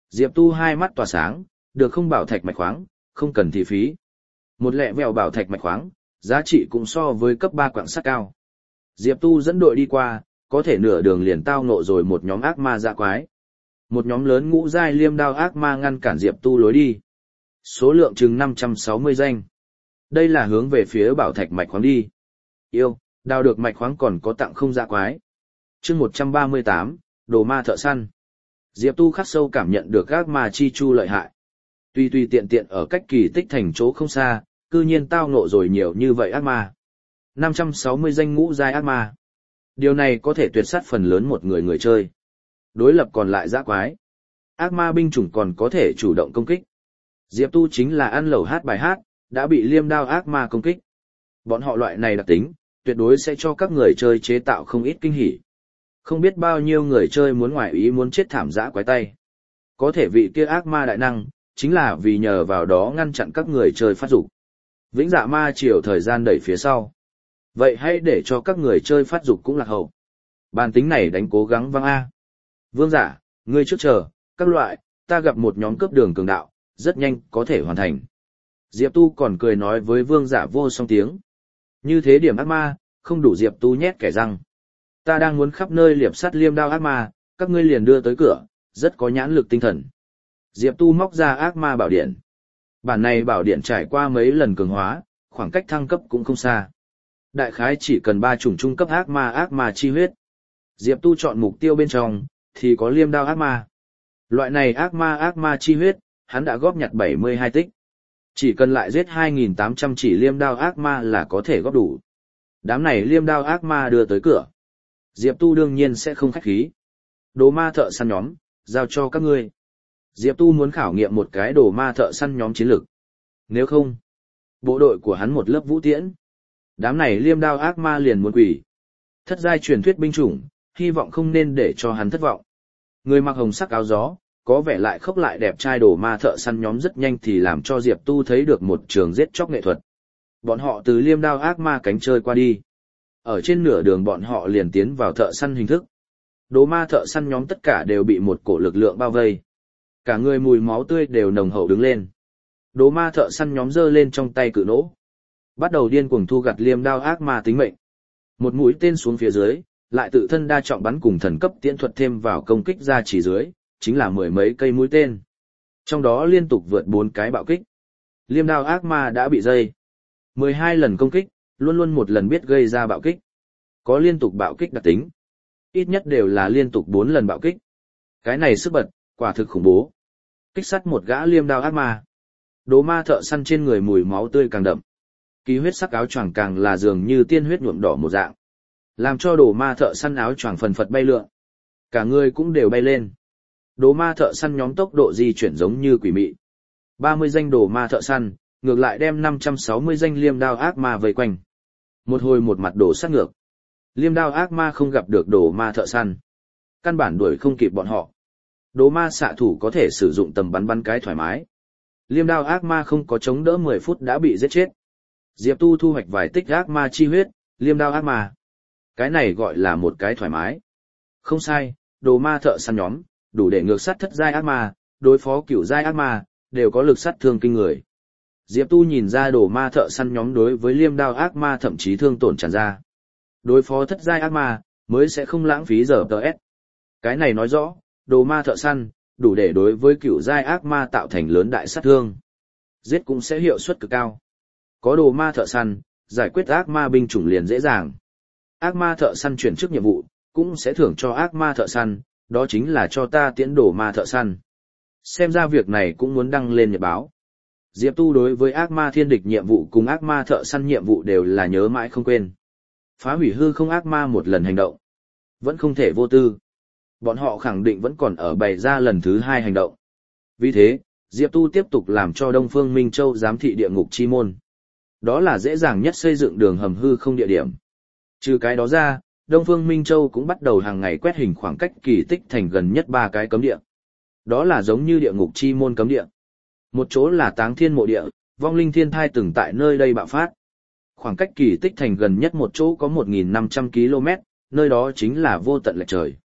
Diệp Tu hai mắt tỏa sáng, được không bảo thạch mạch khoáng, không cần thị phí. Một lẹ vẹo bảo thạch mạch khoáng, giá trị cũng so với cấp ba quặng sắt cao. Diệp Tu dẫn đội đi qua, có thể nửa đường liền tao ngộ rồi một nhóm ác ma dã quái. Một nhóm lớn ngũ giai liêm đao ác ma ngăn cản Diệp Tu lối đi. Số lượng chừng năm trăm sáu mươi danh. Đây là hướng về phía bảo thạch mạch khoáng đi. Yêu, đào được mạch khoáng còn có tặng không dã quái. Chương một trăm ba mươi tám, đồ ma thợ săn. Diệp Tu khắc sâu cảm nhận được ác ma chi chu lợi hại. Tuy tuy tiện tiện ở cách kỳ tích thành chỗ không xa, cư nhiên tao ngộ rồi nhiều như vậy ác ma. năm trăm sáu mươi danh ngũ giai ác ma. Điều này có thể tuyệt sát phần lớn một người người chơi. Đối lập còn lại dã quái. Ác ma binh chủng còn có thể chủ động công kích. Diệp Tu chính là ăn lẩu hát bài hát, đã bị liêm đao ác ma công kích. Bọn họ loại này đặc tính, tuyệt đối sẽ cho các người chơi chế tạo không ít kinh hỉ. Không biết bao nhiêu người chơi muốn ngoại ý muốn chết thảm dã quái tay. Có thể vị kia ác ma đại năng, chính là vì nhờ vào đó ngăn chặn các người chơi phát dục. Vĩnh dạ ma chiều thời gian đẩy phía sau. Vậy hãy để cho các người chơi phát dục cũng lạc hậu. Bàn tính này đánh cố gắng văng A. Vương giả, ngươi trước chờ, các loại, ta gặp một nhóm cướp đường cường đạo, rất nhanh có thể hoàn thành. Diệp Tu còn cười nói với vương giả vô song tiếng. Như thế điểm ác ma, không đủ Diệp Tu nhét kẻ răng. Ta đang muốn khắp nơi liệp sắt liêm đao ác ma, các ngươi liền đưa tới cửa, rất có nhãn lực tinh thần. Diệp Tu móc ra ác ma bảo điện. Bản này bảo điện trải qua mấy lần cường hóa, khoảng cách thăng cấp cũng không xa. Đại khái chỉ cần ba chủng trung cấp ác ma ác ma chi huyết. Diệp Tu chọn mục tiêu bên trong, thì có liêm đao ác ma. Loại này ác ma ác ma chi huyết, hắn đã góp nhặt bảy mươi hai tích. Chỉ cần lại giết hai nghìn tám trăm chỉ liêm đao ác ma là có thể góp đủ. Đám này liêm đao ác ma đưa tới cửa. Diệp Tu đương nhiên sẽ không khách khí. Đồ ma thợ săn nhóm, giao cho các ngươi. Diệp Tu muốn khảo nghiệm một cái đồ ma thợ săn nhóm chiến lược. Nếu không, bộ đội của hắn một lớp vũ tiễn. Đám này liêm đao ác ma liền muốn quỷ. Thất giai truyền thuyết binh chủng, hy vọng không nên để cho hắn thất vọng. Người mặc hồng sắc áo gió, có vẻ lại khốc lại đẹp trai đồ ma thợ săn nhóm rất nhanh thì làm cho Diệp Tu thấy được một trường giết chóc nghệ thuật. Bọn họ từ liêm đao ác ma cánh chơi qua đi. Ở trên nửa đường bọn họ liền tiến vào thợ săn hình thức. Đồ ma thợ săn nhóm tất cả đều bị một cổ lực lượng bao vây. Cả người mùi máu tươi đều nồng hậu đứng lên. Đồ ma thợ săn nhóm giơ lên trong tay cự nỗ. Bắt đầu điên cuồng thu gặt liêm đao ác ma tính mệnh. Một mũi tên xuống phía dưới, lại tự thân đa trọng bắn cùng thần cấp tiễn thuật thêm vào công kích ra chỉ dưới, chính là mười mấy cây mũi tên. Trong đó liên tục vượt bốn cái bạo kích. Liêm đao ác ma đã bị dây. mười hai lần công kích, luôn luôn một lần biết gây ra bạo kích. Có liên tục bạo kích đặc tính. Ít nhất đều là liên tục bốn lần bạo kích. Cái này sức bật, quả thực khủng bố. Kích sắt một gã liêm đao ác ma. Đồ ma thợ săn trên người mùi máu tươi càng đậm. Kỳ huyết sắc áo choàng càng là dường như tiên huyết nhuộm đỏ một dạng. Làm cho đồ ma thợ săn áo choàng phần phật bay lượn. Cả người cũng đều bay lên. Đồ ma thợ săn nhóm tốc độ di chuyển giống như quỷ mị. ba mươi danh đồ ma thợ săn, ngược lại đem năm trăm sáu mươi danh liêm đao ác ma vây quanh. Một hồi một mặt đổ sát ngược. Liêm đao ác ma không gặp được đồ ma thợ săn. Căn bản đuổi không kịp bọn họ. Đồ ma xạ thủ có thể sử dụng tầm bắn bắn cái thoải mái. Liêm đao ác ma không có chống đỡ mười phút đã bị giết chết. Diệp Tu thu hoạch vài tích ác ma chi huyết, liêm đao ác ma. Cái này gọi là một cái thoải mái. Không sai, đồ ma thợ săn nhóm, đủ để ngược sát thất giai ác ma, đối phó cửu giai ác ma, đều có lực sát thương kinh người. Diệp Tu nhìn ra đồ ma thợ săn nhóm đối với liêm đao ác ma thậm chí thương tổn tràn ra. Đối phó thất giai ác ma, mới sẽ không lãng phí giờ tê ét. Cái này nói rõ, đồ ma thợ săn, đủ để đối với cửu giai ác ma tạo thành lớn đại sát thương. Giết cũng sẽ hiệu suất cực cao. Có đồ ma thợ săn, giải quyết ác ma binh chủng liền dễ dàng. Ác ma thợ săn chuyển chức nhiệm vụ, cũng sẽ thưởng cho ác ma thợ săn, đó chính là cho ta tiễn đồ ma thợ săn. Xem ra việc này cũng muốn đăng lên nhật báo. Diệp Tu đối với ác ma thiên địch nhiệm vụ cùng ác ma thợ săn nhiệm vụ đều là nhớ mãi không quên. Phá hủy hư không ác ma một lần hành động. Vẫn không thể vô tư. Bọn họ khẳng định vẫn còn ở bày ra lần thứ hai hành động. Vì thế, Diệp Tu tiếp tục làm cho Đông Phương Minh Châu giám thị địa ngục chi môn. Đó là dễ dàng nhất xây dựng đường hầm hư không địa điểm. Trừ cái đó ra, Đông Phương Minh Châu cũng bắt đầu hàng ngày quét hình khoảng cách kỳ tích thành gần nhất ba cái cấm địa. Đó là giống như địa ngục chi môn cấm địa. Một chỗ là Táng Thiên mộ địa, vong linh thiên thai từng tại nơi đây bạo phát. Khoảng cách kỳ tích thành gần nhất một chỗ có một nghìn năm trăm ki lô mét, nơi đó chính là vô tận lệch trời.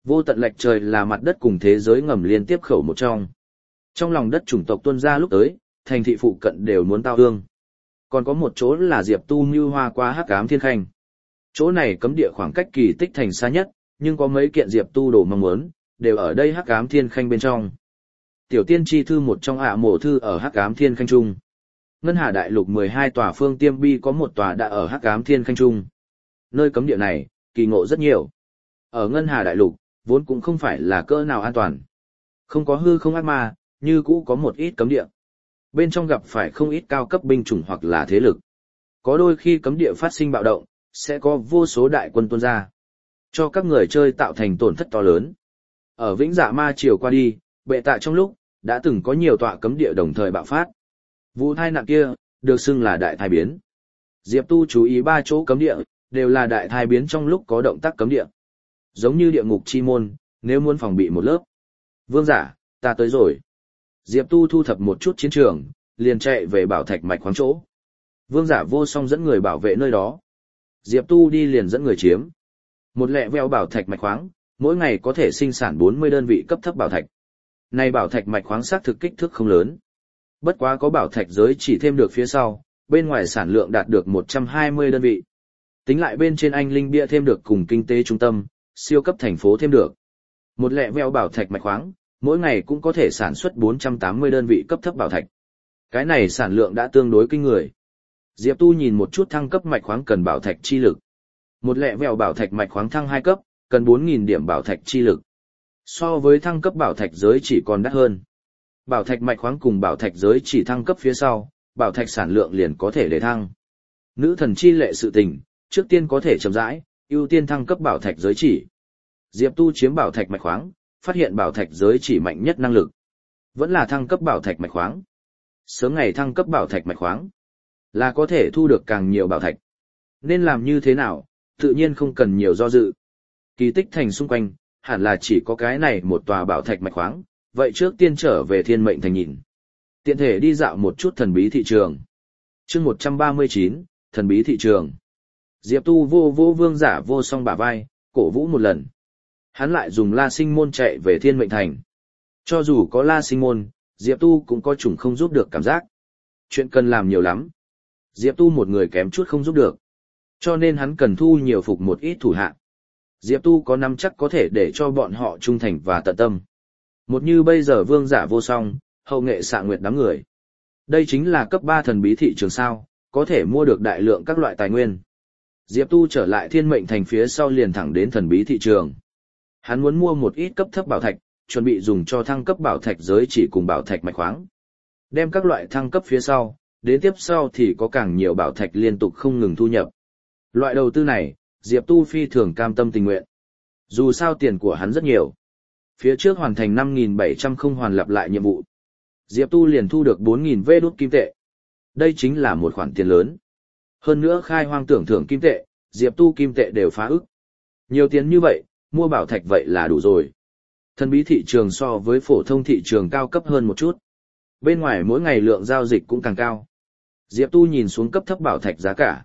Vô tận lệch trời là mặt đất cùng thế giới ngầm liên tiếp khẩu một trong. Trong lòng đất chủng tộc tuôn ra lúc tới, thành thị phụ cận đều muốn tao hương. Còn có một chỗ là Diệp Tu mưu hoa qua Hắc Ám Thiên Khanh. Chỗ này cấm địa khoảng cách Kỳ Tích Thành xa nhất, nhưng có mấy kiện Diệp Tu đồ mong muốn, đều ở đây Hắc Ám Thiên Khanh bên trong. Tiểu tiên tri thư một trong ạ mộ thư ở Hắc Ám Thiên Khanh trung. Ngân Hà Đại Lục mười hai tòa phương tiêm bi có một tòa đã ở Hắc Ám Thiên Khanh trung. Nơi cấm địa này, kỳ ngộ rất nhiều. Ở Ngân Hà Đại Lục, vốn cũng không phải là cỡ nào an toàn. Không có hư không ác ma, như cũ có một ít cấm địa. Bên trong gặp phải không ít cao cấp binh chủng hoặc là thế lực. Có đôi khi cấm địa phát sinh bạo động, sẽ có vô số đại quân tuôn ra, cho các người chơi tạo thành tổn thất to lớn. Ở Vĩnh Dạ Ma Triều qua đi, bệ tạ trong lúc, đã từng có nhiều tọa cấm địa đồng thời bạo phát. Vụ thai nạn kia, được xưng là đại thai biến. Diệp Tu chú ý ba chỗ cấm địa, đều là đại thai biến trong lúc có động tác cấm địa. Giống như địa ngục chi môn, nếu muốn phòng bị một lớp. Vương giả, ta tới rồi. Diệp Tu thu thập một chút chiến trường, liền chạy về bảo thạch mạch khoáng chỗ. Vương giả vô song dẫn người bảo vệ nơi đó. Diệp Tu đi liền dẫn người chiếm. Một lẹ veo bảo thạch mạch khoáng, mỗi ngày có thể sinh sản bốn mươi đơn vị cấp thấp bảo thạch. Này bảo thạch mạch khoáng xác thực kích thước không lớn. Bất quá có bảo thạch giới chỉ thêm được phía sau, bên ngoài sản lượng đạt được một trăm hai mươi đơn vị. Tính lại bên trên anh linh bia thêm được cùng kinh tế trung tâm, siêu cấp thành phố thêm được. Một lẹ veo bảo thạch mạch khoáng, mỗi ngày cũng có thể sản xuất bốn trăm tám mươi đơn vị cấp thấp bảo thạch. Cái này sản lượng đã tương đối kinh người. Diệp Tu nhìn một chút thăng cấp mạch khoáng cần bảo thạch chi lực. Một lẹ vẹo bảo thạch mạch khoáng thăng hai cấp, cần bốn nghìn điểm bảo thạch chi lực. So với thăng cấp bảo thạch giới chỉ còn đắt hơn. Bảo thạch mạch khoáng cùng bảo thạch giới chỉ thăng cấp phía sau, bảo thạch sản lượng liền có thể để thăng. Nữ thần chi lệ sự tình, trước tiên có thể chậm rãi, ưu tiên thăng cấp bảo thạch giới chỉ. Diệp Tu chiếm bảo thạch mạch khoáng, phát hiện bảo thạch giới chỉ mạnh nhất năng lực. Vẫn là thăng cấp bảo thạch mạch khoáng. Sớm ngày thăng cấp bảo thạch mạch khoáng, là có thể thu được càng nhiều bảo thạch. Nên làm như thế nào, tự nhiên không cần nhiều do dự. Kỳ Tích Thành xung quanh, hẳn là chỉ có cái này một tòa bảo thạch mạch khoáng, vậy trước tiên trở về Thiên Mệnh Thành nhìn. Tiện thể đi dạo một chút thần bí thị trường. Chương một trăm ba mươi chín, thần bí thị trường. Diệp Tu vô vô vương giả vô song bả vai, cổ vũ một lần. Hắn lại dùng La Sinh môn chạy về Thiên Mệnh Thành. Cho dù có La Sinh môn, Diệp Tu cũng có chủng không giúp được cảm giác. Chuyện cần làm nhiều lắm. Diệp Tu một người kém chút không giúp được. Cho nên hắn cần thu nhiều phục một ít thủ hạ. Diệp Tu có nắm chắc có thể để cho bọn họ trung thành và tận tâm. Một như bây giờ vương giả vô song, hậu nghệ xạ nguyệt đám người. Đây chính là cấp ba thần bí thị trường sao, có thể mua được đại lượng các loại tài nguyên. Diệp Tu trở lại Thiên Mệnh Thành phía sau liền thẳng đến thần bí thị trường. Hắn muốn mua một ít cấp thấp bảo thạch, chuẩn bị dùng cho thăng cấp bảo thạch giới chỉ cùng bảo thạch mạch khoáng. Đem các loại thăng cấp phía sau, đến tiếp sau thì có càng nhiều bảo thạch liên tục không ngừng thu nhập. Loại đầu tư này, Diệp Tu phi thường cam tâm tình nguyện. Dù sao tiền của hắn rất nhiều. Phía trước hoàn thành năm nghìn bảy trăm không hoàn lặp lại nhiệm vụ. Diệp Tu liền thu được bốn nghìn vê đút kim tệ. Đây chính là một khoản tiền lớn. Hơn nữa khai hoang tưởng thưởng kim tệ, Diệp Tu kim tệ đều phá ức. Nhiều tiền như vậy, mua bảo thạch vậy là đủ rồi. Thần bí thị trường so với phổ thông thị trường cao cấp hơn một chút. Bên ngoài mỗi ngày lượng giao dịch cũng càng cao. Diệp Tu nhìn xuống cấp thấp bảo thạch giá cả.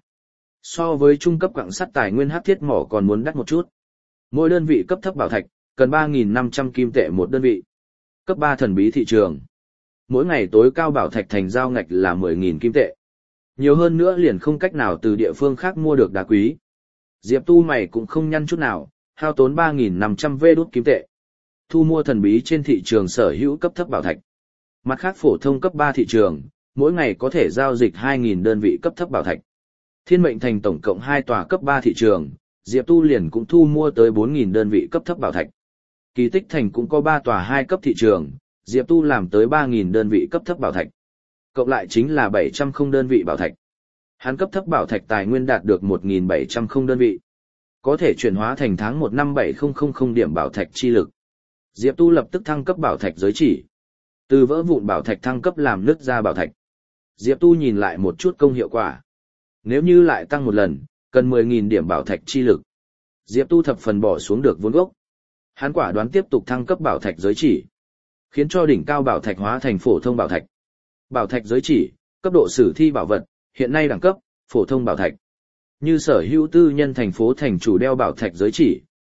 So với trung cấp quặng sắt tài nguyên hắc thiết mỏ còn muốn đắt một chút. Mỗi đơn vị cấp thấp bảo thạch, cần ba nghìn năm trăm kim tệ một đơn vị. Cấp ba thần bí thị trường. Mỗi ngày tối cao bảo thạch thành giao ngạch là mười nghìn kim tệ. Nhiều hơn nữa liền không cách nào từ địa phương khác mua được đá quý. Diệp Tu mày cũng không nhăn chút nào, hao tốn ba nghìn năm trăm vê đút kim tệ. Thu mua thần bí trên thị trường sở hữu cấp thấp bảo thạch. Mặt khác phổ thông cấp ba thị trường, mỗi ngày có thể giao dịch hai nghìn đơn vị cấp thấp bảo thạch. Thiên Mệnh Thành tổng cộng hai tòa cấp ba thị trường, Diệp Tu liền cũng thu mua tới bốn nghìn đơn vị cấp thấp bảo thạch. Kỳ Tích Thành cũng có ba tòa hai cấp thị trường, Diệp Tu làm tới ba nghìn đơn vị cấp thấp bảo thạch. Cộng lại chính là bảy trăm không đơn vị bảo thạch. Hắn cấp thấp bảo thạch tài nguyên đạt được một nghìn bảy trăm không đơn vị. Có thể chuyển hóa thành tháng một năm bảy nghìn điểm bảo thạch chi lực. Diệp Tu lập tức thăng cấp bảo thạch giới chỉ. Từ vỡ vụn bảo thạch thăng cấp làm nứt ra bảo thạch. Diệp Tu nhìn lại một chút công hiệu quả. Nếu như lại tăng một lần, cần mười nghìn điểm bảo thạch chi lực. Diệp Tu thập phần bỏ xuống được vốn gốc. Hắn quả đoán tiếp tục thăng cấp bảo thạch giới chỉ, khiến cho đỉnh cao bảo thạch hóa thành phổ thông bảo thạch. Bảo thạch giới chỉ, cấp độ sử thi bảo vật, hiện nay đẳng cấp, phổ thông bảo thạch. Như sở hữu tư nhân thành phố thành chủ đeo bảo thạch giới chỉ,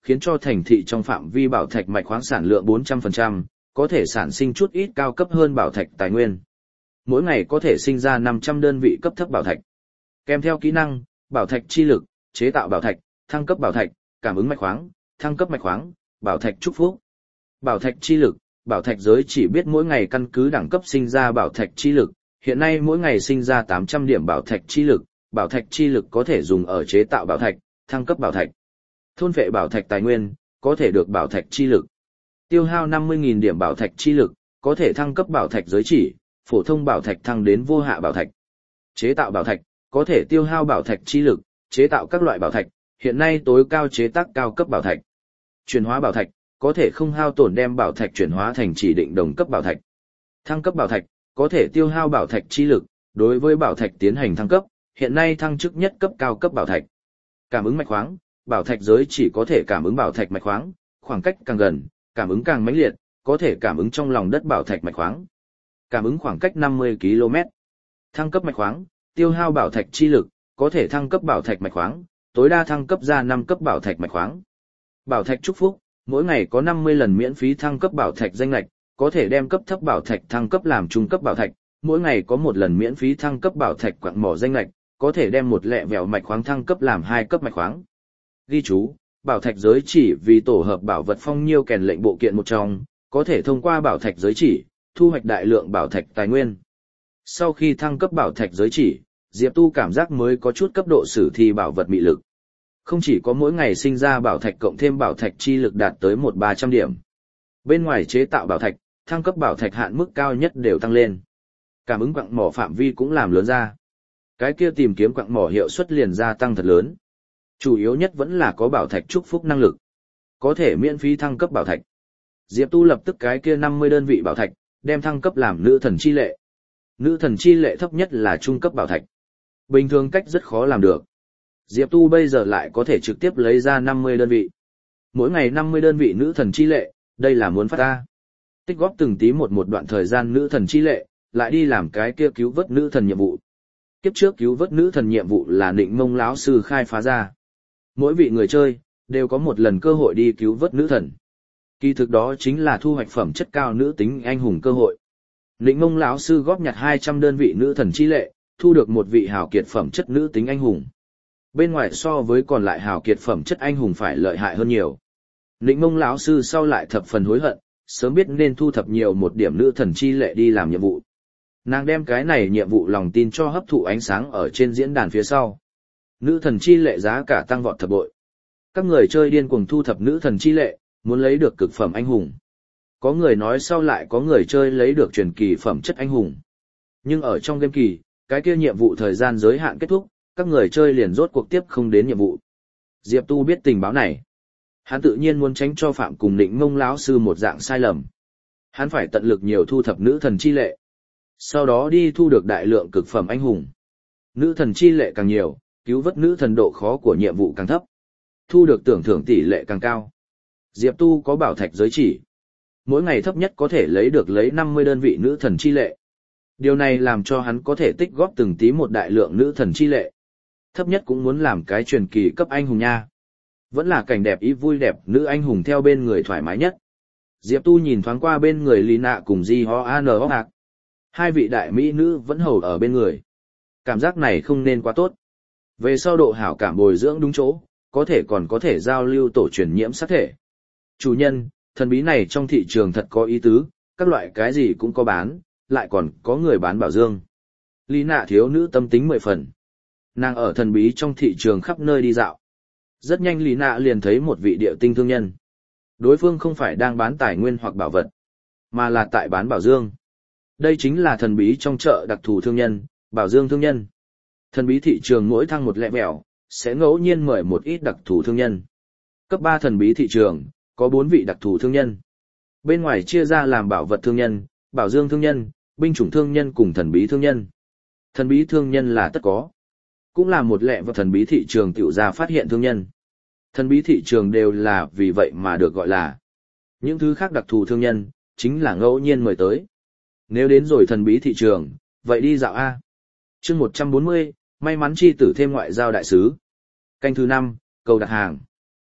khiến cho thành thị trong phạm vi bảo thạch mạch khoáng sản lượng bốn trăm phần trăm, có thể sản sinh chút ít cao cấp hơn bảo thạch tài nguyên. Mỗi ngày có thể sinh ra năm trăm đơn vị cấp thấp bảo thạch. Kèm theo kỹ năng, bảo thạch chi lực, chế tạo bảo thạch, thăng cấp bảo thạch, cảm ứng mạch khoáng, thăng cấp mạch khoáng, bảo thạch chúc phúc. Bảo thạch chi lực, bảo thạch giới chỉ biết mỗi ngày căn cứ đẳng cấp sinh ra bảo thạch chi lực, hiện nay mỗi ngày sinh ra tám trăm điểm bảo thạch chi lực, bảo thạch chi lực có thể dùng ở chế tạo bảo thạch, thăng cấp bảo thạch. Thôn phệ bảo thạch tài nguyên, có thể được bảo thạch chi lực. Tiêu hao năm mươi nghìn điểm bảo thạch chi lực, có thể thăng cấp bảo thạch giới chỉ, phổ thông bảo thạch thăng đến vô hạ bảo thạch. Chế tạo bảo thạch, có thể tiêu hao bảo thạch chi lực, chế tạo các loại bảo thạch, hiện nay tối cao chế tác cao cấp bảo thạch. Chuyển hóa bảo thạch, có thể không hao tổn đem bảo thạch chuyển hóa thành chỉ định đồng cấp bảo thạch. Thăng cấp bảo thạch, có thể tiêu hao bảo thạch chi lực, đối với bảo thạch tiến hành thăng cấp, hiện nay thăng chức nhất cấp cao cấp bảo thạch. Cảm ứng mạch khoáng, bảo thạch giới chỉ có thể cảm ứng bảo thạch mạch khoáng, khoảng cách càng gần, cảm ứng càng mãnh liệt, có thể cảm ứng trong lòng đất bảo thạch mạch khoáng. Cảm ứng khoảng cách năm mươi ki lô mét. Thăng cấp mạch khoáng, tiêu hao bảo thạch chi lực, có thể thăng cấp bảo thạch mạch khoáng, tối đa thăng cấp ra năm cấp bảo thạch mạch khoáng. Bảo thạch chúc phúc, mỗi ngày có năm mươi lần miễn phí thăng cấp bảo thạch danh lệch, có thể đem cấp thấp bảo thạch thăng cấp làm trung cấp bảo thạch, mỗi ngày có một lần miễn phí thăng cấp bảo thạch quặng mỏ danh lệch, có thể đem một lẹ vẹo mạch khoáng thăng cấp làm hai cấp mạch khoáng. Ghi chú, bảo thạch giới chỉ vì tổ hợp bảo vật phong nhiêu kèn lệnh bộ kiện một trong, có thể thông qua bảo thạch giới chỉ, thu hoạch đại lượng bảo thạch tài nguyên. Sau khi thăng cấp bảo thạch giới chỉ, Diệp Tu cảm giác mới có chút cấp độ sử thi bảo vật mị lực. Không chỉ có mỗi ngày sinh ra bảo thạch cộng thêm bảo thạch chi lực đạt tới một ba trăm điểm. Bên ngoài chế tạo bảo thạch, thăng cấp bảo thạch hạn mức cao nhất đều tăng lên. Cảm ứng quặng mỏ phạm vi cũng làm lớn ra. Cái kia tìm kiếm quặng mỏ hiệu suất liền gia tăng thật lớn. Chủ yếu nhất vẫn là có bảo thạch chúc phúc năng lực. Có thể miễn phí thăng cấp bảo thạch. Diệp Tu lập tức cái kia năm mươi đơn vị bảo thạch, đem thăng cấp làm nữ thần chi lệ. Nữ thần chi lệ thấp nhất là trung cấp bảo thạch. Bình thường cách rất khó làm được. Diệp Tu bây giờ lại có thể trực tiếp lấy ra năm mươi đơn vị. Mỗi ngày năm mươi đơn vị nữ thần chi lệ, đây là muốn phát ta. Tích góp từng tí một một đoạn thời gian nữ thần chi lệ, lại đi làm cái kia cứu vớt nữ thần nhiệm vụ. Kiếp trước cứu vớt nữ thần nhiệm vụ là Định Mông lão sư khai phá ra. Mỗi vị người chơi, đều có một lần cơ hội đi cứu vớt nữ thần. Kỳ thực đó chính là thu hoạch phẩm chất cao nữ tính anh hùng cơ hội. Định Mông lão sư góp nhặt hai trăm đơn vị nữ thần chi lệ, thu được một vị hào kiệt phẩm chất nữ tính anh hùng. Bên ngoài so với còn lại hào kiệt phẩm chất anh hùng phải lợi hại hơn nhiều. Định Mông lão sư sau lại thập phần hối hận, sớm biết nên thu thập nhiều một điểm nữ thần chi lệ đi làm nhiệm vụ. Nàng đem cái này nhiệm vụ lòng tin cho hấp thụ ánh sáng ở trên diễn đàn phía sau. Nữ thần chi lệ giá cả tăng vọt thập bội. Các người chơi điên cuồng thu thập nữ thần chi lệ, muốn lấy được cực phẩm anh hùng. Có người nói sau lại có người chơi lấy được truyền kỳ phẩm chất anh hùng. Nhưng ở trong game kỳ, cái kia nhiệm vụ thời gian giới hạn kết thúc, các người chơi liền rốt cuộc tiếp không đến nhiệm vụ. Diệp Tu biết tình báo này. Hắn tự nhiên muốn tránh cho phạm cùng Định Mông lão sư một dạng sai lầm. Hắn phải tận lực nhiều thu thập nữ thần chi lệ. Sau đó đi thu được đại lượng cực phẩm anh hùng. Nữ thần chi lệ càng nhiều, cứu vớt nữ thần độ khó của nhiệm vụ càng thấp. Thu được tưởng thưởng tỷ lệ càng cao. Diệp Tu có bảo thạch giới chỉ. Mỗi ngày thấp nhất có thể lấy được lấy năm mươi đơn vị nữ thần chi lệ. Điều này làm cho hắn có thể tích góp từng tí một đại lượng nữ thần chi lệ. Thấp nhất cũng muốn làm cái truyền kỳ cấp anh hùng nha. Vẫn là cảnh đẹp ý vui đẹp nữ anh hùng theo bên người thoải mái nhất. Diệp Tu nhìn thoáng qua bên người Lý Nạ cùng Di Ho An Hạc. Hai vị đại mỹ nữ vẫn hầu ở bên người. Cảm giác này không nên quá tốt. Về sau độ hảo cảm bồi dưỡng đúng chỗ, có thể còn có thể giao lưu tổ truyền nhiễm sát thể. Chủ nhân, thần bí này trong thị trường thật có ý tứ, các loại cái gì cũng có bán, lại còn có người bán bảo dương. Lý Nạ thiếu nữ tâm tính mười phần. Nàng ở thần bí trong thị trường khắp nơi đi dạo. Rất nhanh Lý Nạ liền thấy một vị địa tinh thương nhân. Đối phương không phải đang bán tài nguyên hoặc bảo vật, mà là tại bán bảo dương. Đây chính là thần bí trong chợ đặc thù thương nhân, bảo dương thương nhân. Thần bí thị trường mỗi thăng một lẹ mẹo, sẽ ngẫu nhiên mời một ít đặc thù thương nhân. Cấp ba thần bí thị trường, có bốn vị đặc thù thương nhân. Bên ngoài chia ra làm bảo vật thương nhân, bảo dương thương nhân, binh chủng thương nhân cùng thần bí thương nhân. Thần bí thương nhân là tất có. Cũng là một lẹ vào thần bí thị trường tiểu ra phát hiện thương nhân. Thần bí thị trường đều là vì vậy mà được gọi là. Những thứ khác đặc thù thương nhân, chính là ngẫu nhiên mời tới. Nếu đến rồi thần bí thị trường, vậy đi dạo A. Chương một trăm bốn mươi, may mắn chi tử thêm ngoại giao đại sứ. Canh thứ năm, cầu đặt hàng.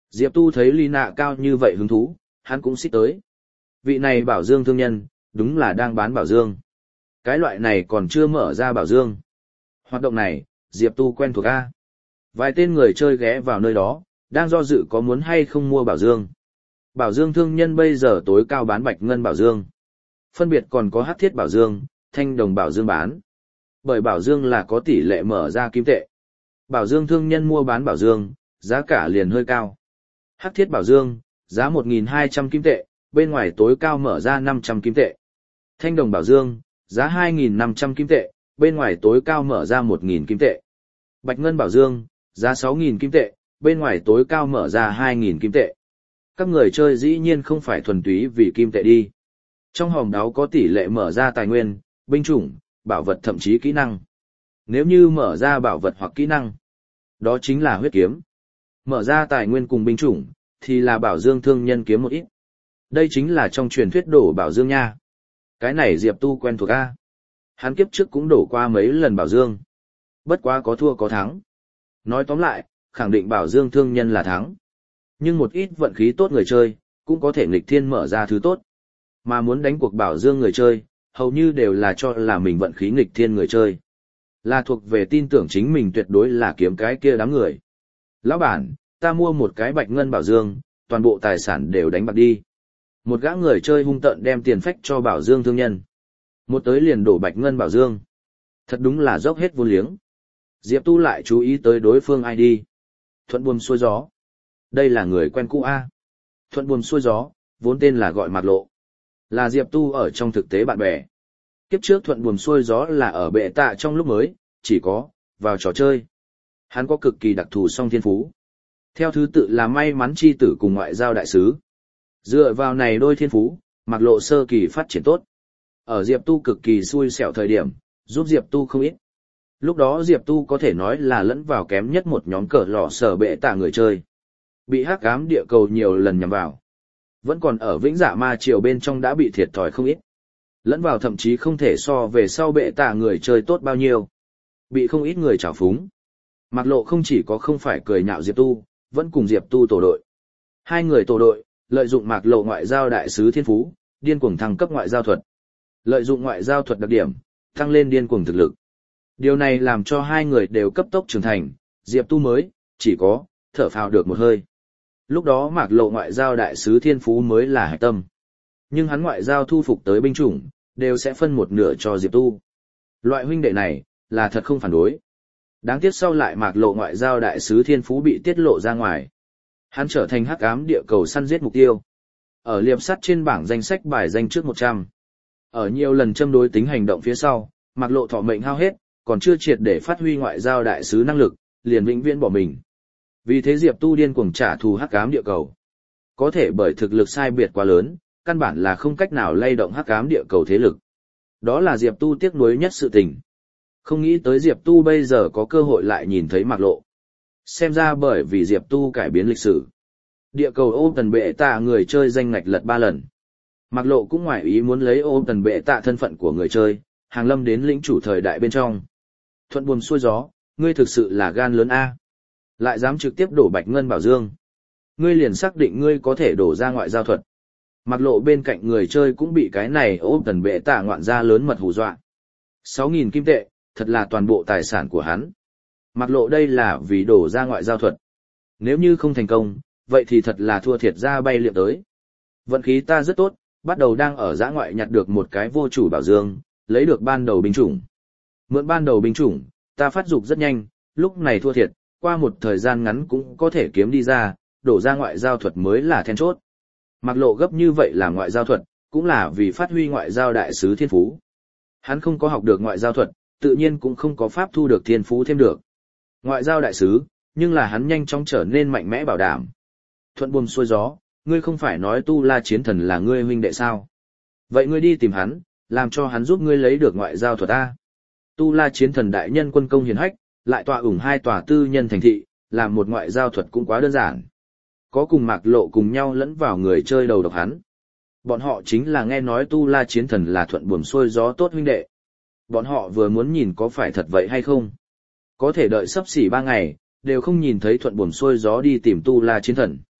Diệp Tu thấy ly nạ cao như vậy hứng thú, hắn cũng xích tới. Vị này bảo dương thương nhân, đúng là đang bán bảo dương. Cái loại này còn chưa mở ra bảo dương. Hoạt động này, Diệp Tu quen thuộc A. Vài tên người chơi ghé vào nơi đó, đang do dự có muốn hay không mua bảo dương. Bảo dương thương nhân bây giờ tối cao bán bạch ngân bảo dương. Phân biệt còn có hắc thiết bảo dương, thanh đồng bảo dương bán. Bởi bảo dương là có tỷ lệ mở ra kim tệ. Bảo dương thương nhân mua bán bảo dương, giá cả liền hơi cao. Hắc thiết bảo dương, giá một nghìn hai trăm kim tệ, bên ngoài tối cao mở ra năm trăm kim tệ. Thanh đồng bảo dương, giá hai nghìn năm trăm kim tệ, bên ngoài tối cao mở ra một nghìn kim tệ. Bạch ngân bảo dương, giá sáu nghìn kim tệ, bên ngoài tối cao mở ra hai nghìn kim tệ. Các người chơi dĩ nhiên không phải thuần túy vì kim tệ đi. Trong hòm đáo có tỷ lệ mở ra tài nguyên, binh chủng, bảo vật thậm chí kỹ năng. Nếu như mở ra bảo vật hoặc kỹ năng, đó chính là huyết kiếm. Mở ra tài nguyên cùng binh chủng, thì là bảo dương thương nhân kiếm một ít. Đây chính là trong truyền thuyết đổ bảo dương nha. Cái này Diệp Tu quen thuộc A. Hắn kiếp trước cũng đổ qua mấy lần bảo dương. Bất quá có thua có thắng. Nói tóm lại, khẳng định bảo dương thương nhân là thắng. Nhưng một ít vận khí tốt người chơi, cũng có thể nghịch thiên mở ra thứ tốt. Mà muốn đánh cuộc bảo dương người chơi, hầu như đều là cho là mình vận khí nghịch thiên người chơi. Là thuộc về tin tưởng chính mình tuyệt đối là kiếm cái kia đám người. Lão bản, ta mua một cái bạch ngân bảo dương, toàn bộ tài sản đều đánh bạc đi. Một gã người chơi hung tợn đem tiền phách cho bảo dương thương nhân. Một tới liền đổ bạch ngân bảo dương. Thật đúng là dốc hết vô liếng. Diệp Tu lại chú ý tới đối phương ai đi. Thuận buồm xuôi gió. Đây là người quen cũ A. Thuận buồm xuôi gió, vốn tên là gọi Mạc Lộ. Là Diệp Tu ở trong thực tế bạn bè. Kiếp trước thuận buồm xuôi gió là ở bệ tạ trong lúc mới, chỉ có, vào trò chơi. Hắn có cực kỳ đặc thù song thiên phú. Theo thứ tự là may mắn chi tử cùng ngoại giao đại sứ. Dựa vào này đôi thiên phú, Mạc Lộ sơ kỳ phát triển tốt. Ở Diệp Tu cực kỳ xui xẻo thời điểm, giúp Diệp Tu không ít. Lúc đó Diệp Tu có thể nói là lẫn vào kém nhất một nhóm cờ lọ sở bệ tạ người chơi. Bị hắc ám địa cầu nhiều lần nhằm vào. Vẫn còn ở vĩnh dạ ma triều bên trong đã bị thiệt thòi không ít. Lẫn vào thậm chí không thể so về sau bệ tạ người chơi tốt bao nhiêu. Bị không ít người trào phúng. Mạc Lộ không chỉ có không phải cười nhạo Diệp Tu, vẫn cùng Diệp Tu tổ đội. Hai người tổ đội, lợi dụng Mạc Lộ ngoại giao đại sứ thiên phú, điên cuồng thăng cấp ngoại giao thuật. Lợi dụng ngoại giao thuật đặc điểm, tăng lên điên cuồng thực lực. Điều này làm cho hai người đều cấp tốc trưởng thành, Diệp Tu mới, chỉ có, thở phào được một hơi. Lúc đó Mạc Lộ ngoại giao đại sứ thiên phú mới là hải tâm. Nhưng hắn ngoại giao thu phục tới binh chủng, đều sẽ phân một nửa cho Diệp Tu. Loại huynh đệ này, là thật không phản đối. Đáng tiếc sau lại Mạc Lộ ngoại giao đại sứ thiên phú bị tiết lộ ra ngoài. Hắn trở thành hắc ám địa cầu săn giết mục tiêu. Ở liệp sắt trên bảng danh sách bài danh trước một trăm. Ở nhiều lần châm đối tính hành động phía sau, Mạc Lộ thọ mệnh hao hết, còn chưa triệt để phát huy ngoại giao đại sứ năng lực, liền vĩnh viễn bỏ mình. Vì thế Diệp Tu điên cuồng trả thù hắc ám địa cầu. Có thể bởi thực lực sai biệt quá lớn, căn bản là không cách nào lay động hắc ám địa cầu thế lực. Đó là Diệp Tu tiếc nuối nhất sự tình. Không nghĩ tới Diệp Tu bây giờ có cơ hội lại nhìn thấy Mạc Lộ. Xem ra bởi vì Diệp Tu cải biến lịch sử. Địa cầu ôm tần bệ tạ người chơi danh ngạch lật ba lần. Mạc Lộ cũng ngoài ý muốn lấy ôm tần bệ tạ thân phận của người chơi, hàng lâm đến lĩnh chủ thời đại bên trong. Thuận buồm xuôi gió, ngươi thực sự là gan lớn A. Lại dám trực tiếp đổ bạch ngân bảo dương. Ngươi liền xác định ngươi có thể đổ ra ngoại giao thuật. Mạc Lộ bên cạnh người chơi cũng bị cái này ôm tần bệ tạ ngoạn ra lớn mật hù dọa. sáu nghìn kim tệ, thật là toàn bộ tài sản của hắn. Mạc Lộ đây là vì đổ ra ngoại giao thuật. Nếu như không thành công, vậy thì thật là thua thiệt ra bay liệm tới. Vận khí ta rất tốt, bắt đầu đang ở giã ngoại nhặt được một cái vô chủ bảo dương, lấy được ban đầu binh chủng. Mượn ban đầu binh chủng, ta phát dục rất nhanh, lúc này thua thiệt, qua một thời gian ngắn cũng có thể kiếm đi ra, đổ ra ngoại giao thuật mới là then chốt. Mạc Lộ gấp như vậy là ngoại giao thuật, cũng là vì phát huy ngoại giao đại sứ thiên phú. Hắn không có học được ngoại giao thuật, tự nhiên cũng không có pháp thu được thiên phú thêm được. Ngoại giao đại sứ, nhưng là hắn nhanh chóng trở nên mạnh mẽ bảo đảm. Thuận buồm xuôi gió, ngươi không phải nói Tu La Chiến Thần là ngươi huynh đệ sao? Vậy ngươi đi tìm hắn, làm cho hắn giúp ngươi lấy được ngoại giao thuật A. Tu La Chiến Thần đại nhân quân công hiền hách, lại tọa ủng hai tòa tư nhân thành thị, làm một ngoại giao thuật cũng quá đơn giản. Có cùng Mạc Lộ cùng nhau lẫn vào người chơi đầu độc hắn. Bọn họ chính là nghe nói Tu La Chiến Thần là thuận buồm xuôi gió tốt huynh đệ. Bọn họ vừa muốn nhìn có phải thật vậy hay không. Có thể đợi sắp xỉ ba ngày, đều không nhìn thấy thuận buồm xuôi gió đi tìm Tu La Chiến Thần.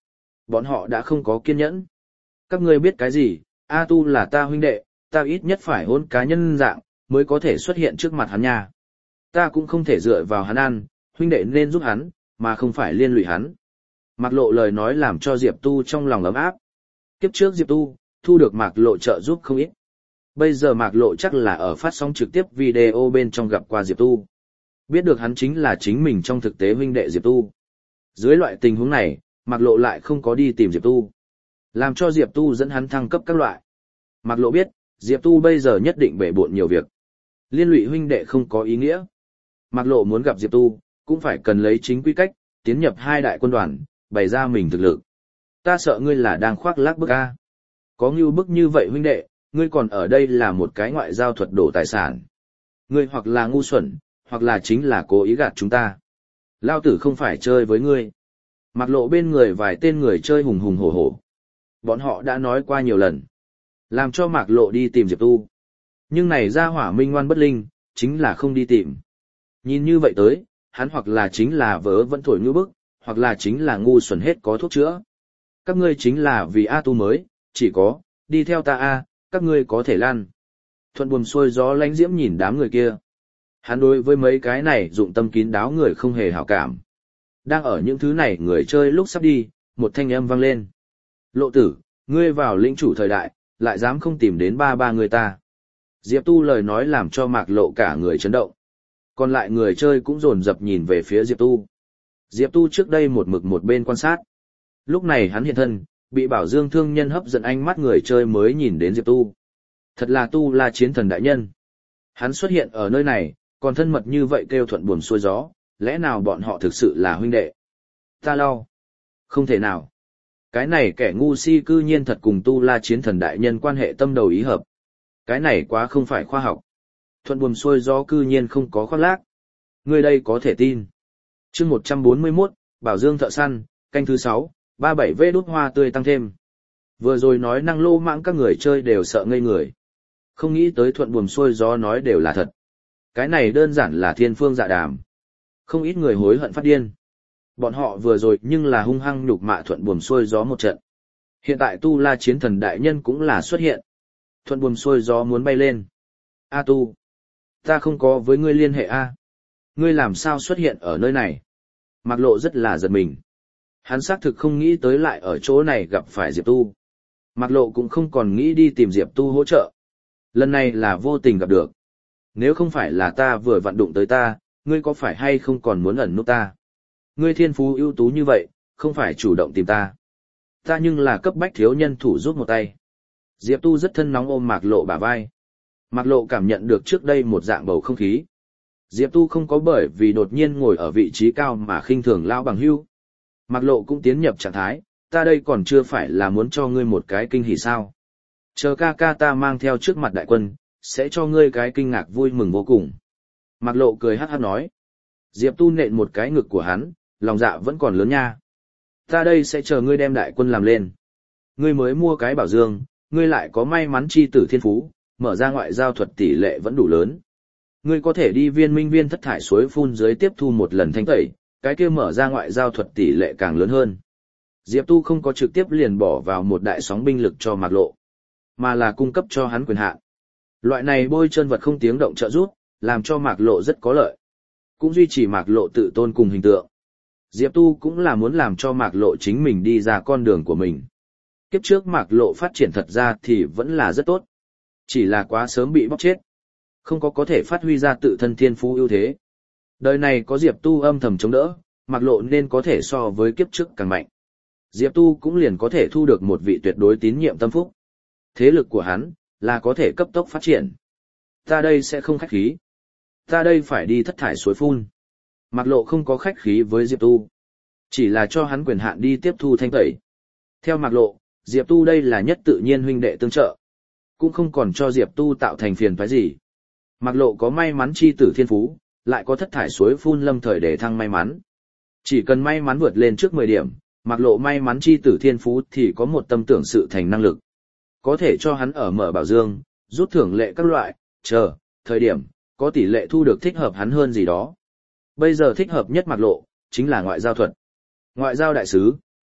Bọn họ đã không có kiên nhẫn. Các ngươi biết cái gì, A Tu là ta huynh đệ, ta ít nhất phải hôn cá nhân dạng, mới có thể xuất hiện trước mặt hắn nha. Ta cũng không thể dựa vào hắn ăn, huynh đệ nên giúp hắn, mà không phải liên lụy hắn. Mạc Lộ lời nói làm cho Diệp Tu trong lòng ấm áp. Kiếp trước Diệp Tu, thu được Mạc Lộ trợ giúp không ít. Bây giờ Mạc Lộ chắc là ở phát sóng trực tiếp video bên trong gặp qua Diệp Tu. Biết được hắn chính là chính mình trong thực tế huynh đệ Diệp Tu. Dưới loại tình huống này, Mạc Lộ lại không có đi tìm Diệp Tu. Làm cho Diệp Tu dẫn hắn thăng cấp các loại. Mạc Lộ biết, Diệp Tu bây giờ nhất định bể bộn nhiều việc. Liên lụy huynh đệ không có ý nghĩa. Mạc Lộ muốn gặp Diệp Tu, cũng phải cần lấy chính quy cách, tiến nhập hai đại quân đoàn, bày ra mình thực lực. Ta sợ ngươi là đang khoác lác bức a. Có ngưu bức như vậy huynh đệ, ngươi còn ở đây là một cái ngoại giao thuật đổ tài sản. Ngươi hoặc là ngu xuẩn, hoặc là chính là cố ý gạt chúng ta. Lao tử không phải chơi với ngươi. Mạc Lộ bên người vài tên người chơi hùng hùng hổ hổ. Bọn họ đã nói qua nhiều lần. Làm cho Mạc Lộ đi tìm Diệp Tu. Nhưng này ra hỏa minh ngoan bất linh, chính là không đi tìm. Nhìn như vậy tới, hắn hoặc là chính là vớ vẫn thổi ngưu bức, hoặc là chính là ngu xuẩn hết có thuốc chữa. Các ngươi chính là vì A Tu mới, chỉ có, đi theo ta A, các ngươi có thể lan. Thuận buồm xuôi gió lánh diễm nhìn đám người kia. Hắn đối với mấy cái này dụng tâm kín đáo người không hề hảo cảm. Đang ở những thứ này người chơi lúc sắp đi, một thanh âm vang lên. Lộ tử, ngươi vào lĩnh chủ thời đại, lại dám không tìm đến ba ba người ta. Diệp Tu lời nói làm cho Mạc Lộ cả người chấn động. Còn lại người chơi cũng dồn dập nhìn về phía Diệp Tu. Diệp Tu trước đây một mực một bên quan sát. Lúc này hắn hiện thân, bị Bảo Dương thương nhân hấp dẫn ánh mắt người chơi mới nhìn đến Diệp Tu. Thật là Tu La chiến thần đại nhân. Hắn xuất hiện ở nơi này, còn thân mật như vậy kêu thuận buồm xuôi gió, lẽ nào bọn họ thực sự là huynh đệ? Ta lau. Không thể nào. Cái này kẻ ngu si cư nhiên thật cùng Tu La chiến thần đại nhân quan hệ tâm đầu ý hợp. Cái này quá không phải khoa học. Thuận buồm xuôi gió cư nhiên không có khoác lác. Người đây có thể tin. Chương một trăm bốn mươi mốt, Bảo Dương thợ săn, canh thứ sáu, ba mươi bảy vê đút hoa tươi tăng thêm. Vừa rồi nói năng lô mãng các người chơi đều sợ ngây người. Không nghĩ tới thuận buồm xuôi gió nói đều là thật. Cái này đơn giản là thiên phương dạ đàm. Không ít người hối hận phát điên. Bọn họ vừa rồi nhưng là hung hăng nhục mạ thuận buồm xuôi gió một trận. Hiện tại Tu La chiến thần đại nhân cũng là xuất hiện. Thuận buồm xuôi gió muốn bay lên. A Tu, ta không có với ngươi liên hệ A. Ngươi làm sao xuất hiện ở nơi này? Mạc Lộ rất là giật mình. Hắn xác thực không nghĩ tới lại ở chỗ này gặp phải Diệp Tu. Mạc Lộ cũng không còn nghĩ đi tìm Diệp Tu hỗ trợ. Lần này là vô tình gặp được. Nếu không phải là ta vừa vặn đụng tới ta, ngươi có phải hay không còn muốn ẩn núp ta? Ngươi thiên phú ưu tú như vậy, không phải chủ động tìm ta. Ta nhưng là cấp bách thiếu nhân thủ giúp một tay. Diệp Tu rất thân nóng ôm Mạc Lộ bả vai. Mạc Lộ cảm nhận được trước đây một dạng bầu không khí. Diệp Tu không có bởi vì đột nhiên ngồi ở vị trí cao mà khinh thường lao bằng hưu. Mạc Lộ cũng tiến nhập trạng thái, ta đây còn chưa phải là muốn cho ngươi một cái kinh hỉ sao. Chờ ca ca ta mang theo trước mặt đại quân, sẽ cho ngươi cái kinh ngạc vui mừng vô cùng. Mạc Lộ cười hát hát nói. Diệp Tu nện một cái ngực của hắn, lòng dạ vẫn còn lớn nha. Ta đây sẽ chờ ngươi đem đại quân làm lên. Ngươi mới mua cái bảo dương, ngươi lại có may mắn chi tử thiên phú, mở ra ngoại giao thuật tỷ lệ vẫn đủ lớn. Ngươi có thể đi viên minh viên thất thải suối phun dưới tiếp thu một lần thanh tẩy, cái kia mở ra ngoại giao thuật tỷ lệ càng lớn hơn. Diệp Tu không có trực tiếp liền bỏ vào một đại sóng binh lực cho Mạc Lộ, mà là cung cấp cho hắn quyền hạn. Loại này bôi chân vật không tiếng động trợ giúp, làm cho Mạc Lộ rất có lợi. Cũng duy trì Mạc Lộ tự tôn cùng hình tượng. Diệp Tu cũng là muốn làm cho Mạc Lộ chính mình đi ra con đường của mình. Kiếp trước Mạc Lộ phát triển thật ra thì vẫn là rất tốt. Chỉ là quá sớm bị bóc chết. Không có có thể phát huy ra tự thân thiên phú ưu thế. Đời này có Diệp Tu âm thầm chống đỡ, Mạc Lộ nên có thể so với kiếp trước càng mạnh. Diệp Tu cũng liền có thể thu được một vị tuyệt đối tín nhiệm tâm phúc. Thế lực của hắn là có thể cấp tốc phát triển. Ta đây sẽ không khách khí. Ta đây phải đi thất thải suối phun. Mạc Lộ không có khách khí với Diệp Tu. Chỉ là cho hắn quyền hạn đi tiếp thu thanh tẩy. Theo Mạc Lộ, Diệp Tu đây là nhất tự nhiên huynh đệ tương trợ. Cũng không còn cho Diệp Tu tạo thành phiền phái gì. Mạc Lộ có may mắn chi tử thiên phú, lại có thất thải suối phun lâm thời để thăng may mắn. Chỉ cần may mắn vượt lên trước mười điểm, Mạc Lộ may mắn chi tử thiên phú thì có một tâm tưởng sự thành năng lực. Có thể cho hắn ở mở bảo dương, rút thưởng lệ các loại, chờ, thời điểm, có tỷ lệ thu được thích hợp hắn hơn gì đó. Bây giờ thích hợp nhất Mạc Lộ, chính là ngoại giao thuật. Ngoại giao đại sứ,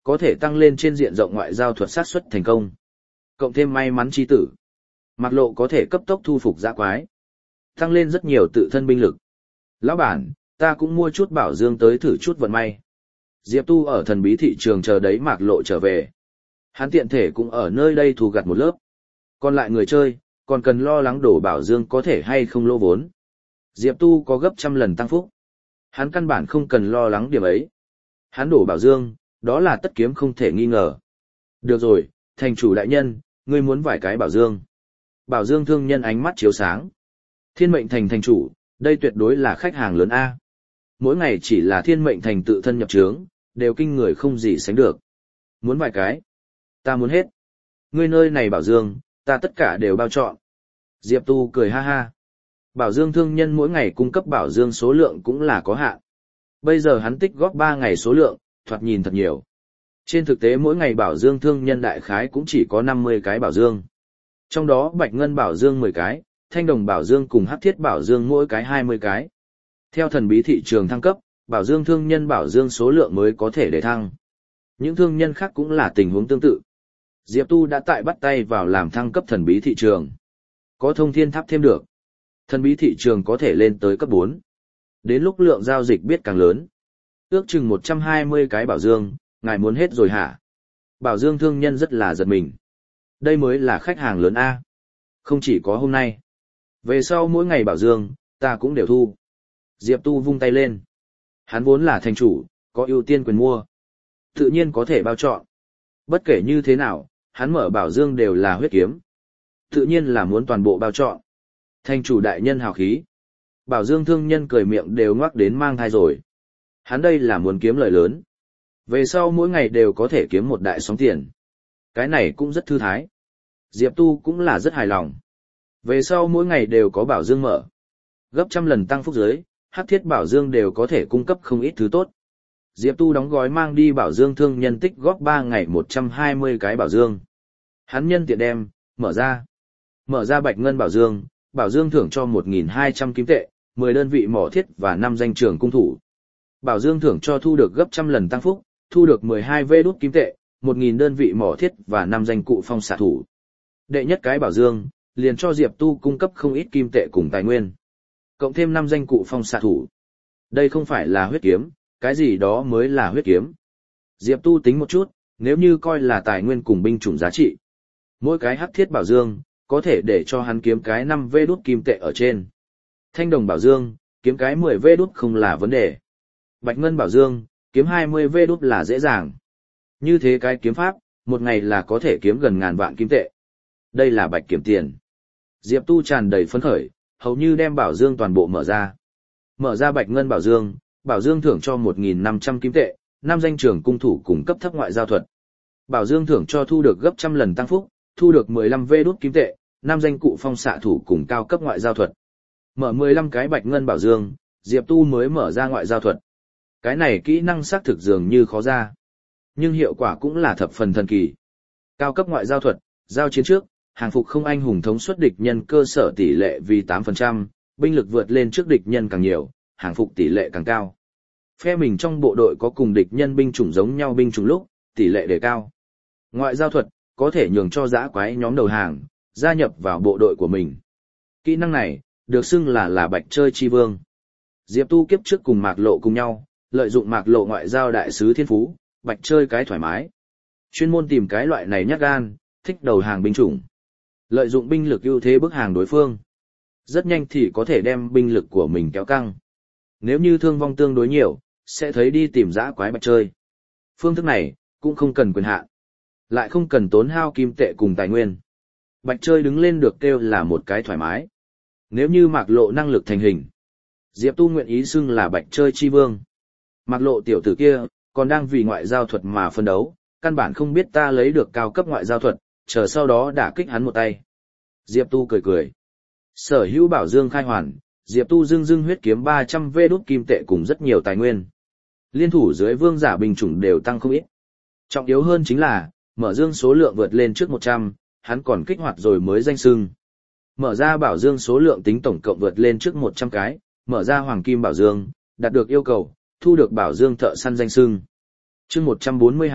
có thể tăng lên trên diện rộng ngoại giao thuật sát xuất thành công. Cộng thêm may mắn chi tử. Mạc Lộ có thể cấp tốc thu phục dã quái. Tăng lên rất nhiều tự thân binh lực. Lão bản, ta cũng mua chút bảo dương tới thử chút vận may. Diệp Tu ở thần bí thị trường chờ đấy Mạc Lộ trở về. Hắn tiện thể cũng ở nơi đây thu gặt một lớp. Còn lại người chơi, còn cần lo lắng đổ bảo dương có thể hay không lỗ vốn. Diệp Tu có gấp trăm lần tăng phúc. Hắn căn bản không cần lo lắng điểm ấy. Hắn đổ bảo dương, đó là tất kiếm không thể nghi ngờ. Được rồi, thành chủ đại nhân, ngươi muốn vài cái bảo dương. Bảo dương thương nhân ánh mắt chiếu sáng. Thiên mệnh thành thành chủ, đây tuyệt đối là khách hàng lớn A. Mỗi ngày chỉ là thiên mệnh thành tự thân nhập trướng, đều kinh người không gì sánh được. Muốn vài cái? Ta muốn hết. Ngươi nơi này bảo dương, ta tất cả đều bao trọn. Diệp Tu cười ha ha. Bảo dương thương nhân mỗi ngày cung cấp bảo dương số lượng cũng là có hạn. Bây giờ hắn tích góp ba ngày số lượng, thoạt nhìn thật nhiều. Trên thực tế mỗi ngày bảo dương thương nhân đại khái cũng chỉ có năm mươi cái bảo dương. Trong đó bạch ngân bảo dương mười cái, thanh đồng bảo dương cùng hắc thiết bảo dương mỗi cái hai mươi cái. Theo thần bí thị trường thăng cấp, bảo dương thương nhân bảo dương số lượng mới có thể để thăng. Những thương nhân khác cũng là tình huống tương tự. Diệp Tu đã tại bắt tay vào làm thăng cấp thần bí thị trường. Có thông thiên tháp thêm được. Thần bí thị trường có thể lên tới cấp bốn. Đến lúc lượng giao dịch biết càng lớn. Ước chừng một trăm hai mươi cái bảo dương, ngài muốn hết rồi hả? Bảo dương thương nhân rất là giật mình. Đây mới là khách hàng lớn A. Không chỉ có hôm nay. Về sau mỗi ngày bảo dương, ta cũng đều thu. Diệp Tu vung tay lên. Hắn vốn là thành chủ, có ưu tiên quyền mua. Tự nhiên có thể bao chọn. Bất kể như thế nào, hắn mở bảo dương đều là huyết kiếm. Tự nhiên là muốn toàn bộ bao chọn. Thành chủ đại nhân hào khí. Bảo dương thương nhân cười miệng đều ngoác đến mang thai rồi. Hắn đây là muốn kiếm lợi lớn. Về sau mỗi ngày đều có thể kiếm một đại sóng tiền. Cái này cũng rất thư thái. Diệp Tu cũng là rất hài lòng. Về sau mỗi ngày đều có bảo dương mở. Gấp trăm lần tăng phúc giới, hắc thiết bảo dương đều có thể cung cấp không ít thứ tốt. Diệp Tu đóng gói mang đi bảo dương thương nhân tích góp ba ngày một trăm hai mươi cái bảo dương. Hắn nhân tiện đem, mở ra. Mở ra bạch ngân bảo dương, bảo dương thưởng cho một nghìn hai trăm kim tệ, mười đơn vị mỏ thiết và năm danh trường cung thủ. Bảo dương thưởng cho thu được gấp trăm lần tăng phúc, thu được mười hai vê đút kim tệ, một nghìn đơn vị mỏ thiết và năm danh cụ phong xạ thủ. Đệ nhất cái bảo dương, liền cho Diệp Tu cung cấp không ít kim tệ cùng tài nguyên. Cộng thêm năm danh cụ phong xạ thủ. Đây không phải là huyết kiếm, cái gì đó mới là huyết kiếm. Diệp Tu tính một chút, nếu như coi là tài nguyên cùng binh chủng giá trị. Mỗi cái hắc thiết bảo dương, có thể để cho hắn kiếm cái năm vê đút kim tệ ở trên. Thanh đồng bảo dương, kiếm cái mười vê đút không là vấn đề. Bạch ngân bảo dương, kiếm hai mươi vê đút là dễ dàng. Như thế cái kiếm pháp, một ngày là có thể kiếm gần ngàn vạn kim tệ. Đây là bạch kiếm tiền. Diệp Tu tràn đầy phấn khởi, hầu như đem bảo dương toàn bộ mở ra. Mở ra bạch ngân bảo dương, bảo dương thưởng cho một nghìn năm trăm kim tệ, năm danh trưởng cung thủ cùng cấp thấp ngoại giao thuật. Bảo dương thưởng cho thu được gấp trăm lần tăng phúc, thu được mười lăm vê đút kim tệ, năm danh cụ phong xạ thủ cùng cao cấp ngoại giao thuật. Mở mười lăm cái bạch ngân bảo dương, Diệp Tu mới mở ra ngoại giao thuật. Cái này kỹ năng xác thực dường như khó ra, nhưng hiệu quả cũng là thập phần thần kỳ. Cao cấp ngoại giao thuật, giao chiến trước, hàng phục không anh hùng thống suất địch nhân cơ sở tỷ lệ vì tám phần trăm, binh lực vượt lên trước địch nhân càng nhiều, hàng phục tỷ lệ càng cao. Phe mình trong bộ đội có cùng địch nhân binh chủng giống nhau binh chủng lúc, tỷ lệ đề cao. Ngoại giao thuật, có thể nhường cho dã quái nhóm đầu hàng, gia nhập vào bộ đội của mình. Kỹ năng này, được xưng là là bạch chơi chi vương. Diệp Tu kiếp trước cùng Mạc Lộ cùng nhau, lợi dụng Mạc Lộ ngoại giao đại sứ thiên phú, bạch chơi cái thoải mái. Chuyên môn tìm cái loại này nhát gan, thích đầu hàng binh chủng. Lợi dụng binh lực ưu thế bức hàng đối phương. Rất nhanh thì có thể đem binh lực của mình kéo căng. Nếu như thương vong tương đối nhiều, sẽ thấy đi tìm dã quái bạch chơi. Phương thức này, cũng không cần quyền hạn, lại không cần tốn hao kim tệ cùng tài nguyên. Bạch chơi đứng lên được kêu là một cái thoải mái. Nếu như Mạc Lộ năng lực thành hình, Diệp Tu nguyện ý xưng là bạch chơi chi vương. Mạc Lộ tiểu tử kia, còn đang vì ngoại giao thuật mà phân đấu, căn bản không biết ta lấy được cao cấp ngoại giao thuật, chờ sau đó đả kích hắn một tay. Diệp Tu cười cười. Sở hữu bảo dương khai hoàn, Diệp Tu dưng dưng huyết kiếm ba trăm vê đút kim tệ cùng rất nhiều tài nguyên. Liên thủ dưới vương giả binh chủng đều tăng không ít. Trọng yếu hơn chính là, mở dương số lượng vượt lên trước một trăm, hắn còn kích hoạt rồi mới danh xưng. Mở ra bảo dương số lượng tính tổng cộng vượt lên trước một trăm cái, mở ra hoàng kim bảo dương, đạt được yêu cầu, thu được bảo dương thợ săn danh xưng. Chương một trăm bốn mươi hai,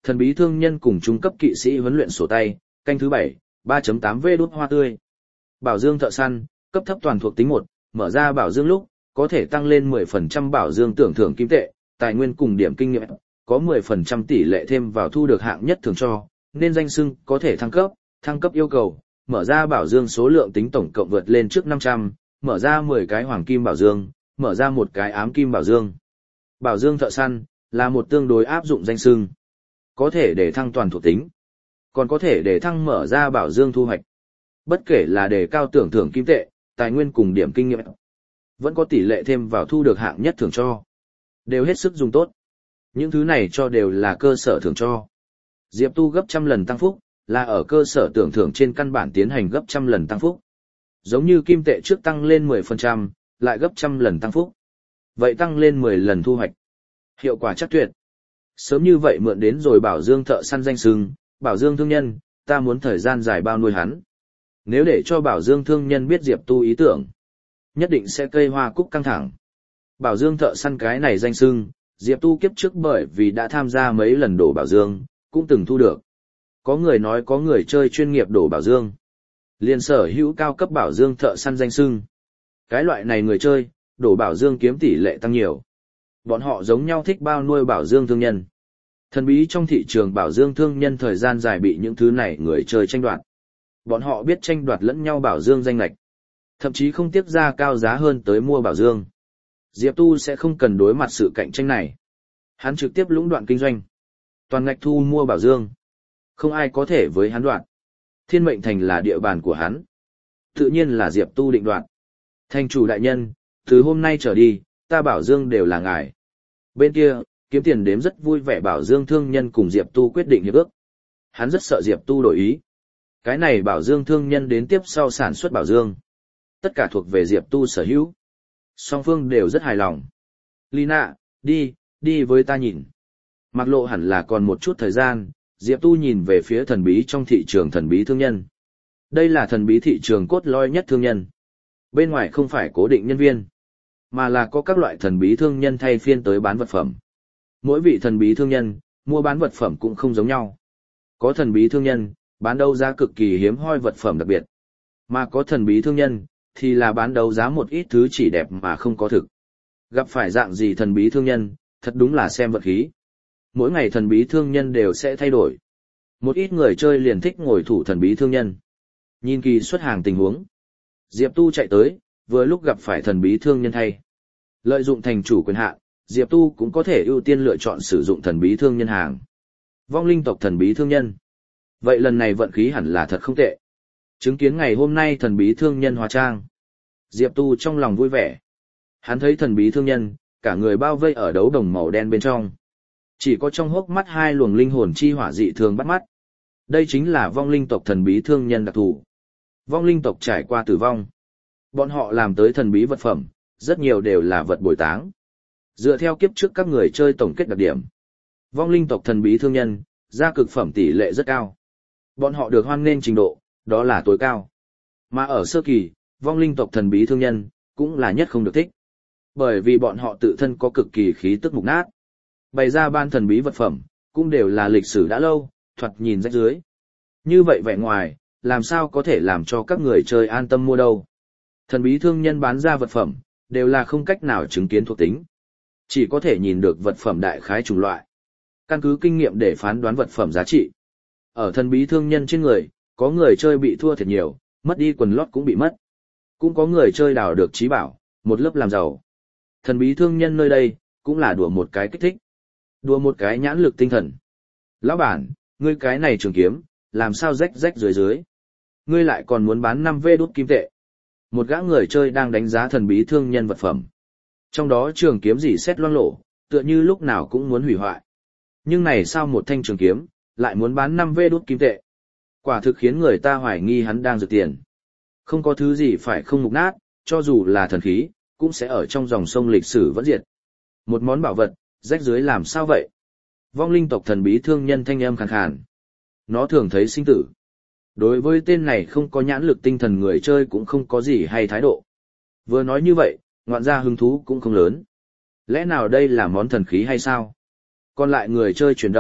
Thần bí thương nhân cùng trung cấp kỵ sĩ huấn luyện sổ tay, canh thứ bảy, ba chấm tám V đút hoa tươi. Bảo dương thợ săn, cấp thấp toàn thuộc tính một, mở ra bảo dương lúc, có thể tăng lên mười phần trăm bảo dương tưởng thưởng kim tệ, tài nguyên cùng điểm kinh nghiệm, có mười phần trăm tỷ lệ thêm vào thu được hạng nhất thường cho, nên danh xưng có thể thăng cấp, thăng cấp yêu cầu, mở ra bảo dương số lượng tính tổng cộng vượt lên trước năm trăm, mở ra mười cái hoàng kim bảo dương, mở ra một cái ám kim bảo dương. Bảo dương thợ săn là một tương đối áp dụng danh xưng, có thể để thăng toàn thuộc tính, còn có thể để thăng mở ra bảo dương thu hoạch. Bất kể là đề cao tưởng thưởng kim tệ, tài nguyên cùng điểm kinh nghiệm, vẫn có tỷ lệ thêm vào thu được hạng nhất thưởng cho, đều hết sức dùng tốt. Những thứ này cho đều là cơ sở thưởng cho. Diệp Tu gấp trăm lần tăng phúc, là ở cơ sở tưởng thưởng trên căn bản tiến hành gấp trăm lần tăng phúc. Giống như kim tệ trước tăng lên mười phần trăm, lại gấp trăm lần tăng phúc. Vậy tăng lên mười lần thu hoạch. Hiệu quả chắc tuyệt. Sớm như vậy mượn đến rồi bảo dương thợ săn danh sừng, bảo dương thương nhân, ta muốn thời gian dài bao nuôi hắn. Nếu để cho bảo dương thương nhân biết Diệp Tu ý tưởng, nhất định sẽ cây hoa cúc căng thẳng. Bảo dương thợ săn cái này danh sưng, Diệp Tu kiếp trước bởi vì đã tham gia mấy lần đổ bảo dương, cũng từng thu được. Có người nói có người chơi chuyên nghiệp đổ bảo dương, liền sở hữu cao cấp bảo dương thợ săn danh sưng. Cái loại này người chơi, đổ bảo dương kiếm tỷ lệ tăng nhiều. Bọn họ giống nhau thích bao nuôi bảo dương thương nhân. Thần bí trong thị trường bảo dương thương nhân thời gian dài bị những thứ này người chơi tranh đoạt. Bọn họ biết tranh đoạt lẫn nhau bảo dương danh lệch, thậm chí không tiếp ra cao giá hơn tới mua bảo dương. Diệp Tu sẽ không cần đối mặt sự cạnh tranh này. Hắn trực tiếp lũng đoạn kinh doanh, toàn ngạch thu mua bảo dương. Không ai có thể với hắn đoạt. Thiên mệnh thành là địa bàn của hắn. Tự nhiên là Diệp Tu định đoạt. Thành chủ đại nhân, từ hôm nay trở đi, ta bảo dương đều là ngài. Bên kia, kiếm tiền đếm rất vui vẻ bảo dương thương nhân cùng Diệp Tu quyết định hiệp ước. Hắn rất sợ Diệp Tu đổi ý. Cái này bảo dương thương nhân đến tiếp sau sản xuất bảo dương. Tất cả thuộc về Diệp Tu sở hữu. Song phương đều rất hài lòng. Lina, đi, đi với ta nhìn. Mặc lộ hẳn là còn một chút thời gian, Diệp Tu nhìn về phía thần bí trong thị trường thần bí thương nhân. Đây là thần bí thị trường cốt lõi nhất thương nhân. Bên ngoài không phải cố định nhân viên, mà là có các loại thần bí thương nhân thay phiên tới bán vật phẩm. Mỗi vị thần bí thương nhân, mua bán vật phẩm cũng không giống nhau. Có thần bí thương nhân, bán đấu giá cực kỳ hiếm hoi vật phẩm đặc biệt. Mà có thần bí thương nhân, thì là bán đấu giá một ít thứ chỉ đẹp mà không có thực. Gặp phải dạng gì thần bí thương nhân, thật đúng là xem vật khí. Mỗi ngày thần bí thương nhân đều sẽ thay đổi. Một ít người chơi liền thích ngồi thủ thần bí thương nhân. Nhìn kỳ xuất hàng tình huống. Diệp Tu chạy tới, vừa lúc gặp phải thần bí thương nhân thay. Lợi dụng thành chủ quyền hạn, Diệp Tu cũng có thể ưu tiên lựa chọn sử dụng thần bí thương nhân hàng. Vong linh tộc thần bí thương nhân. Vậy lần này vận khí hẳn là thật không tệ. Chứng kiến ngày hôm nay thần bí thương nhân hóa trang. Diệp Tu trong lòng vui vẻ. Hắn thấy thần bí thương nhân, cả người bao vây ở đấu đồng màu đen bên trong. Chỉ có trong hốc mắt hai luồng linh hồn chi hỏa dị thường bắt mắt. Đây chính là vong linh tộc thần bí thương nhân đặc thù. Vong linh tộc trải qua tử vong. Bọn họ làm tới thần bí vật phẩm, rất nhiều đều là vật bồi táng. Dựa theo kiếp trước các người chơi tổng kết đặc điểm. Vong linh tộc thần bí thương nhân, ra cực phẩm tỷ lệ rất cao. Bọn họ được hoan nghênh trình độ, đó là tối cao. Mà ở sơ kỳ, vong linh tộc thần bí thương nhân, cũng là nhất không được thích. Bởi vì bọn họ tự thân có cực kỳ khí tức mục nát. Bày ra ban thần bí vật phẩm, cũng đều là lịch sử đã lâu, thoạt nhìn rách dưới. Như vậy vẻ ngoài, làm sao có thể làm cho các người chơi an tâm mua đâu. Thần bí thương nhân bán ra vật phẩm, đều là không cách nào chứng kiến thuộc tính. Chỉ có thể nhìn được vật phẩm đại khái chủng loại. Căn cứ kinh nghiệm để phán đoán vật phẩm giá trị. Ở thần bí thương nhân trên người, có người chơi bị thua thiệt nhiều, mất đi quần lót cũng bị mất. Cũng có người chơi đào được trí bảo, một lớp làm giàu. Thần bí thương nhân nơi đây, cũng là đùa một cái kích thích. Đùa một cái nhãn lực tinh thần. Lão bản, ngươi cái này trường kiếm, làm sao rách rách dưới dưới. Ngươi lại còn muốn bán năm vê đốt kim tệ. Một gã người chơi đang đánh giá thần bí thương nhân vật phẩm. Trong đó trường kiếm gì xét loang lổ, tựa như lúc nào cũng muốn hủy hoại. Nhưng này sao một thanh trường kiếm, lại muốn bán năm vê đốt kim tệ. Quả thực khiến người ta hoài nghi hắn đang giật tiền. Không có thứ gì phải không mục nát, cho dù là thần khí, cũng sẽ ở trong dòng sông lịch sử vẫn diệt. Một món bảo vật, rách dưới làm sao vậy? Vong linh tộc thần bí thương nhân thanh âm khàn khàn. Nó thường thấy sinh tử. Đối với tên này không có nhãn lực tinh thần người chơi cũng không có gì hay thái độ. Vừa nói như vậy, ngoạn gia hứng thú cũng không lớn. Lẽ nào đây là món thần khí hay sao? Còn lại người chơi chuyển động,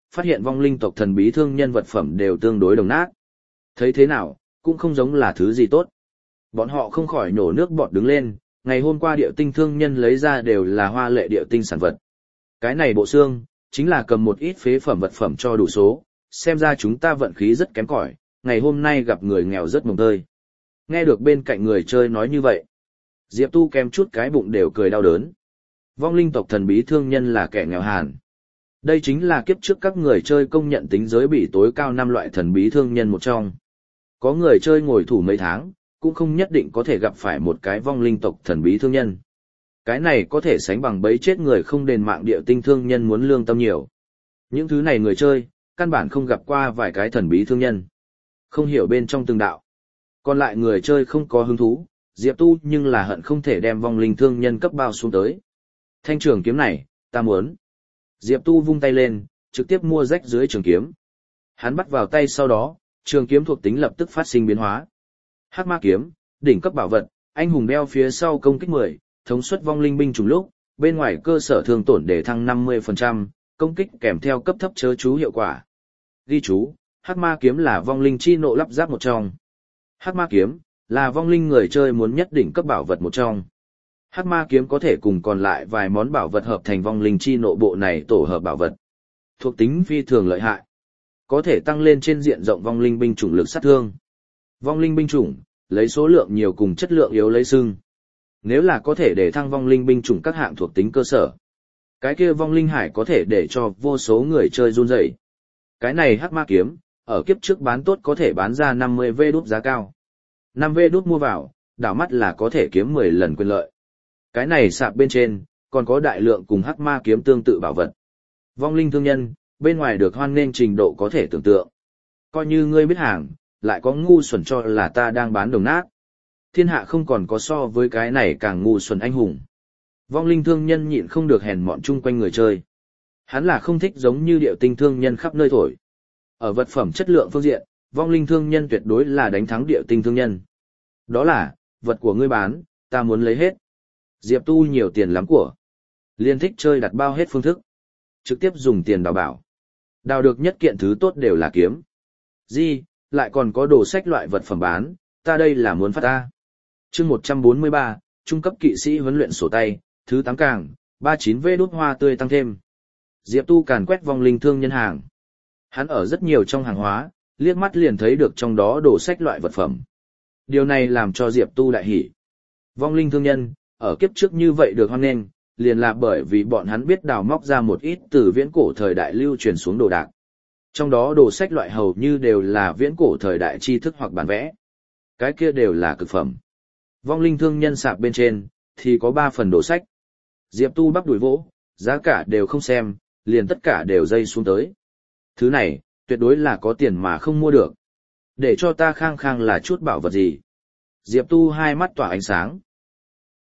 phát hiện vong linh tộc thần bí thương nhân vật phẩm đều tương đối đồng nát. Thấy thế nào, cũng không giống là thứ gì tốt. Bọn họ không khỏi nổ nước bọt đứng lên, ngày hôm qua điệu tinh thương nhân lấy ra đều là hoa lệ điệu tinh sản vật. Cái này bộ xương, chính là cầm một ít phế phẩm vật phẩm cho đủ số, xem ra chúng ta vận khí rất kém cỏi, ngày hôm nay gặp người nghèo rất mồng tơi. Nghe được bên cạnh người chơi nói như vậy, Diệp Tu kém chút cái bụng đều cười đau đớn. Vong linh tộc thần bí thương nhân là kẻ nghèo hàn. Đây chính là kiếp trước các người chơi công nhận tính giới bị tối cao năm loại thần bí thương nhân một trong. Có người chơi ngồi thủ mấy tháng, cũng không nhất định có thể gặp phải một cái vong linh tộc thần bí thương nhân. Cái này có thể sánh bằng bấy chết người không đền mạng địa tinh thương nhân muốn lương tâm nhiều. Những thứ này người chơi, căn bản không gặp qua vài cái thần bí thương nhân. Không hiểu bên trong từng đạo. Còn lại người chơi không có hứng thú, Diệp Tu nhưng là hận không thể đem vong linh thương nhân cấp bao xuống tới. Thanh trường kiếm này, ta muốn. Diệp Tu vung tay lên, trực tiếp mua rách dưới trường kiếm. Hắn bắt vào tay sau đó, trường kiếm thuộc tính lập tức phát sinh biến hóa. Hắc ma kiếm, đỉnh cấp bảo vật, anh hùng đeo phía sau công kích mười, thống suất vong linh binh trùng lúc, bên ngoài cơ sở thương tổn để thăng năm mươi phần trăm, công kích kèm theo cấp thấp chớ chú hiệu quả. Ghi chú, Hắc ma kiếm là vong linh chi nộ lắp ráp một trong. Hắc ma kiếm là vong linh người chơi muốn nhất đỉnh cấp bảo vật một trong. Hắc ma kiếm có thể cùng còn lại vài món bảo vật hợp thành vong linh chi nộ bộ này tổ hợp bảo vật. Thuộc tính phi thường lợi hại, có thể tăng lên trên diện rộng vong linh binh chủng lực sát thương. Vong linh binh chủng, lấy số lượng nhiều cùng chất lượng yếu lấy xưng. Nếu là có thể để thăng vong linh binh chủng các hạng thuộc tính cơ sở, cái kia vong linh hải có thể để cho vô số người chơi run rẩy. Cái này hắc ma kiếm, ở kiếp trước bán tốt có thể bán ra năm mươi vê đút giá cao. năm vê đút mua vào, đảo mắt là có thể kiếm mười lần quyền lợi. Cái này sạp bên trên, còn có đại lượng cùng hắc ma kiếm tương tự bảo vật. Vong linh thương nhân, bên ngoài được hoan nghênh trình độ có thể tưởng tượng. Coi như ngươi biết hàng, lại có ngu xuẩn cho là ta đang bán đồng nát. Thiên hạ không còn có so với cái này càng ngu xuẩn anh hùng. Vong linh thương nhân nhịn không được hèn mọn chung quanh người chơi. Hắn là không thích giống như điệu tinh thương nhân khắp nơi thổi. Ở vật phẩm chất lượng phương diện, vong linh thương nhân tuyệt đối là đánh thắng điệu tinh thương nhân. Đó là, vật của ngươi bán, ta muốn lấy hết. Diệp Tu nhiều tiền lắm của. Liên thích chơi đặt bao hết phương thức. Trực tiếp dùng tiền đào bảo. Đào được nhất kiện thứ tốt đều là kiếm. Gì, lại còn có đồ sách loại vật phẩm bán, ta đây là muốn phát ta. Chương một trăm bốn mươi ba, trung cấp kỵ sĩ huấn luyện sổ tay, thứ tám càng, ba mươi chín vê đút hoa tươi tăng thêm. Diệp Tu càn quét vong linh thương nhân hàng. Hắn ở rất nhiều trong hàng hóa, liếc mắt liền thấy được trong đó đồ sách loại vật phẩm. Điều này làm cho Diệp Tu đại hỉ. Vong linh thương nhân, ở kiếp trước như vậy được hoan nghênh, liền là bởi vì bọn hắn biết đào móc ra một ít từ viễn cổ thời đại lưu truyền xuống đồ đạc. Trong đó đồ sách loại hầu như đều là viễn cổ thời đại tri thức hoặc bản vẽ. Cái kia đều là cực phẩm. Vong linh thương nhân sạp bên trên, thì có ba phần đồ sách. Diệp Tu bắp đuổi vỗ, giá cả đều không xem, liền tất cả đều dây xuống tới. Thứ này, tuyệt đối là có tiền mà không mua được. Để cho ta khang khang là chút bảo vật gì. Diệp Tu hai mắt tỏa ánh sáng.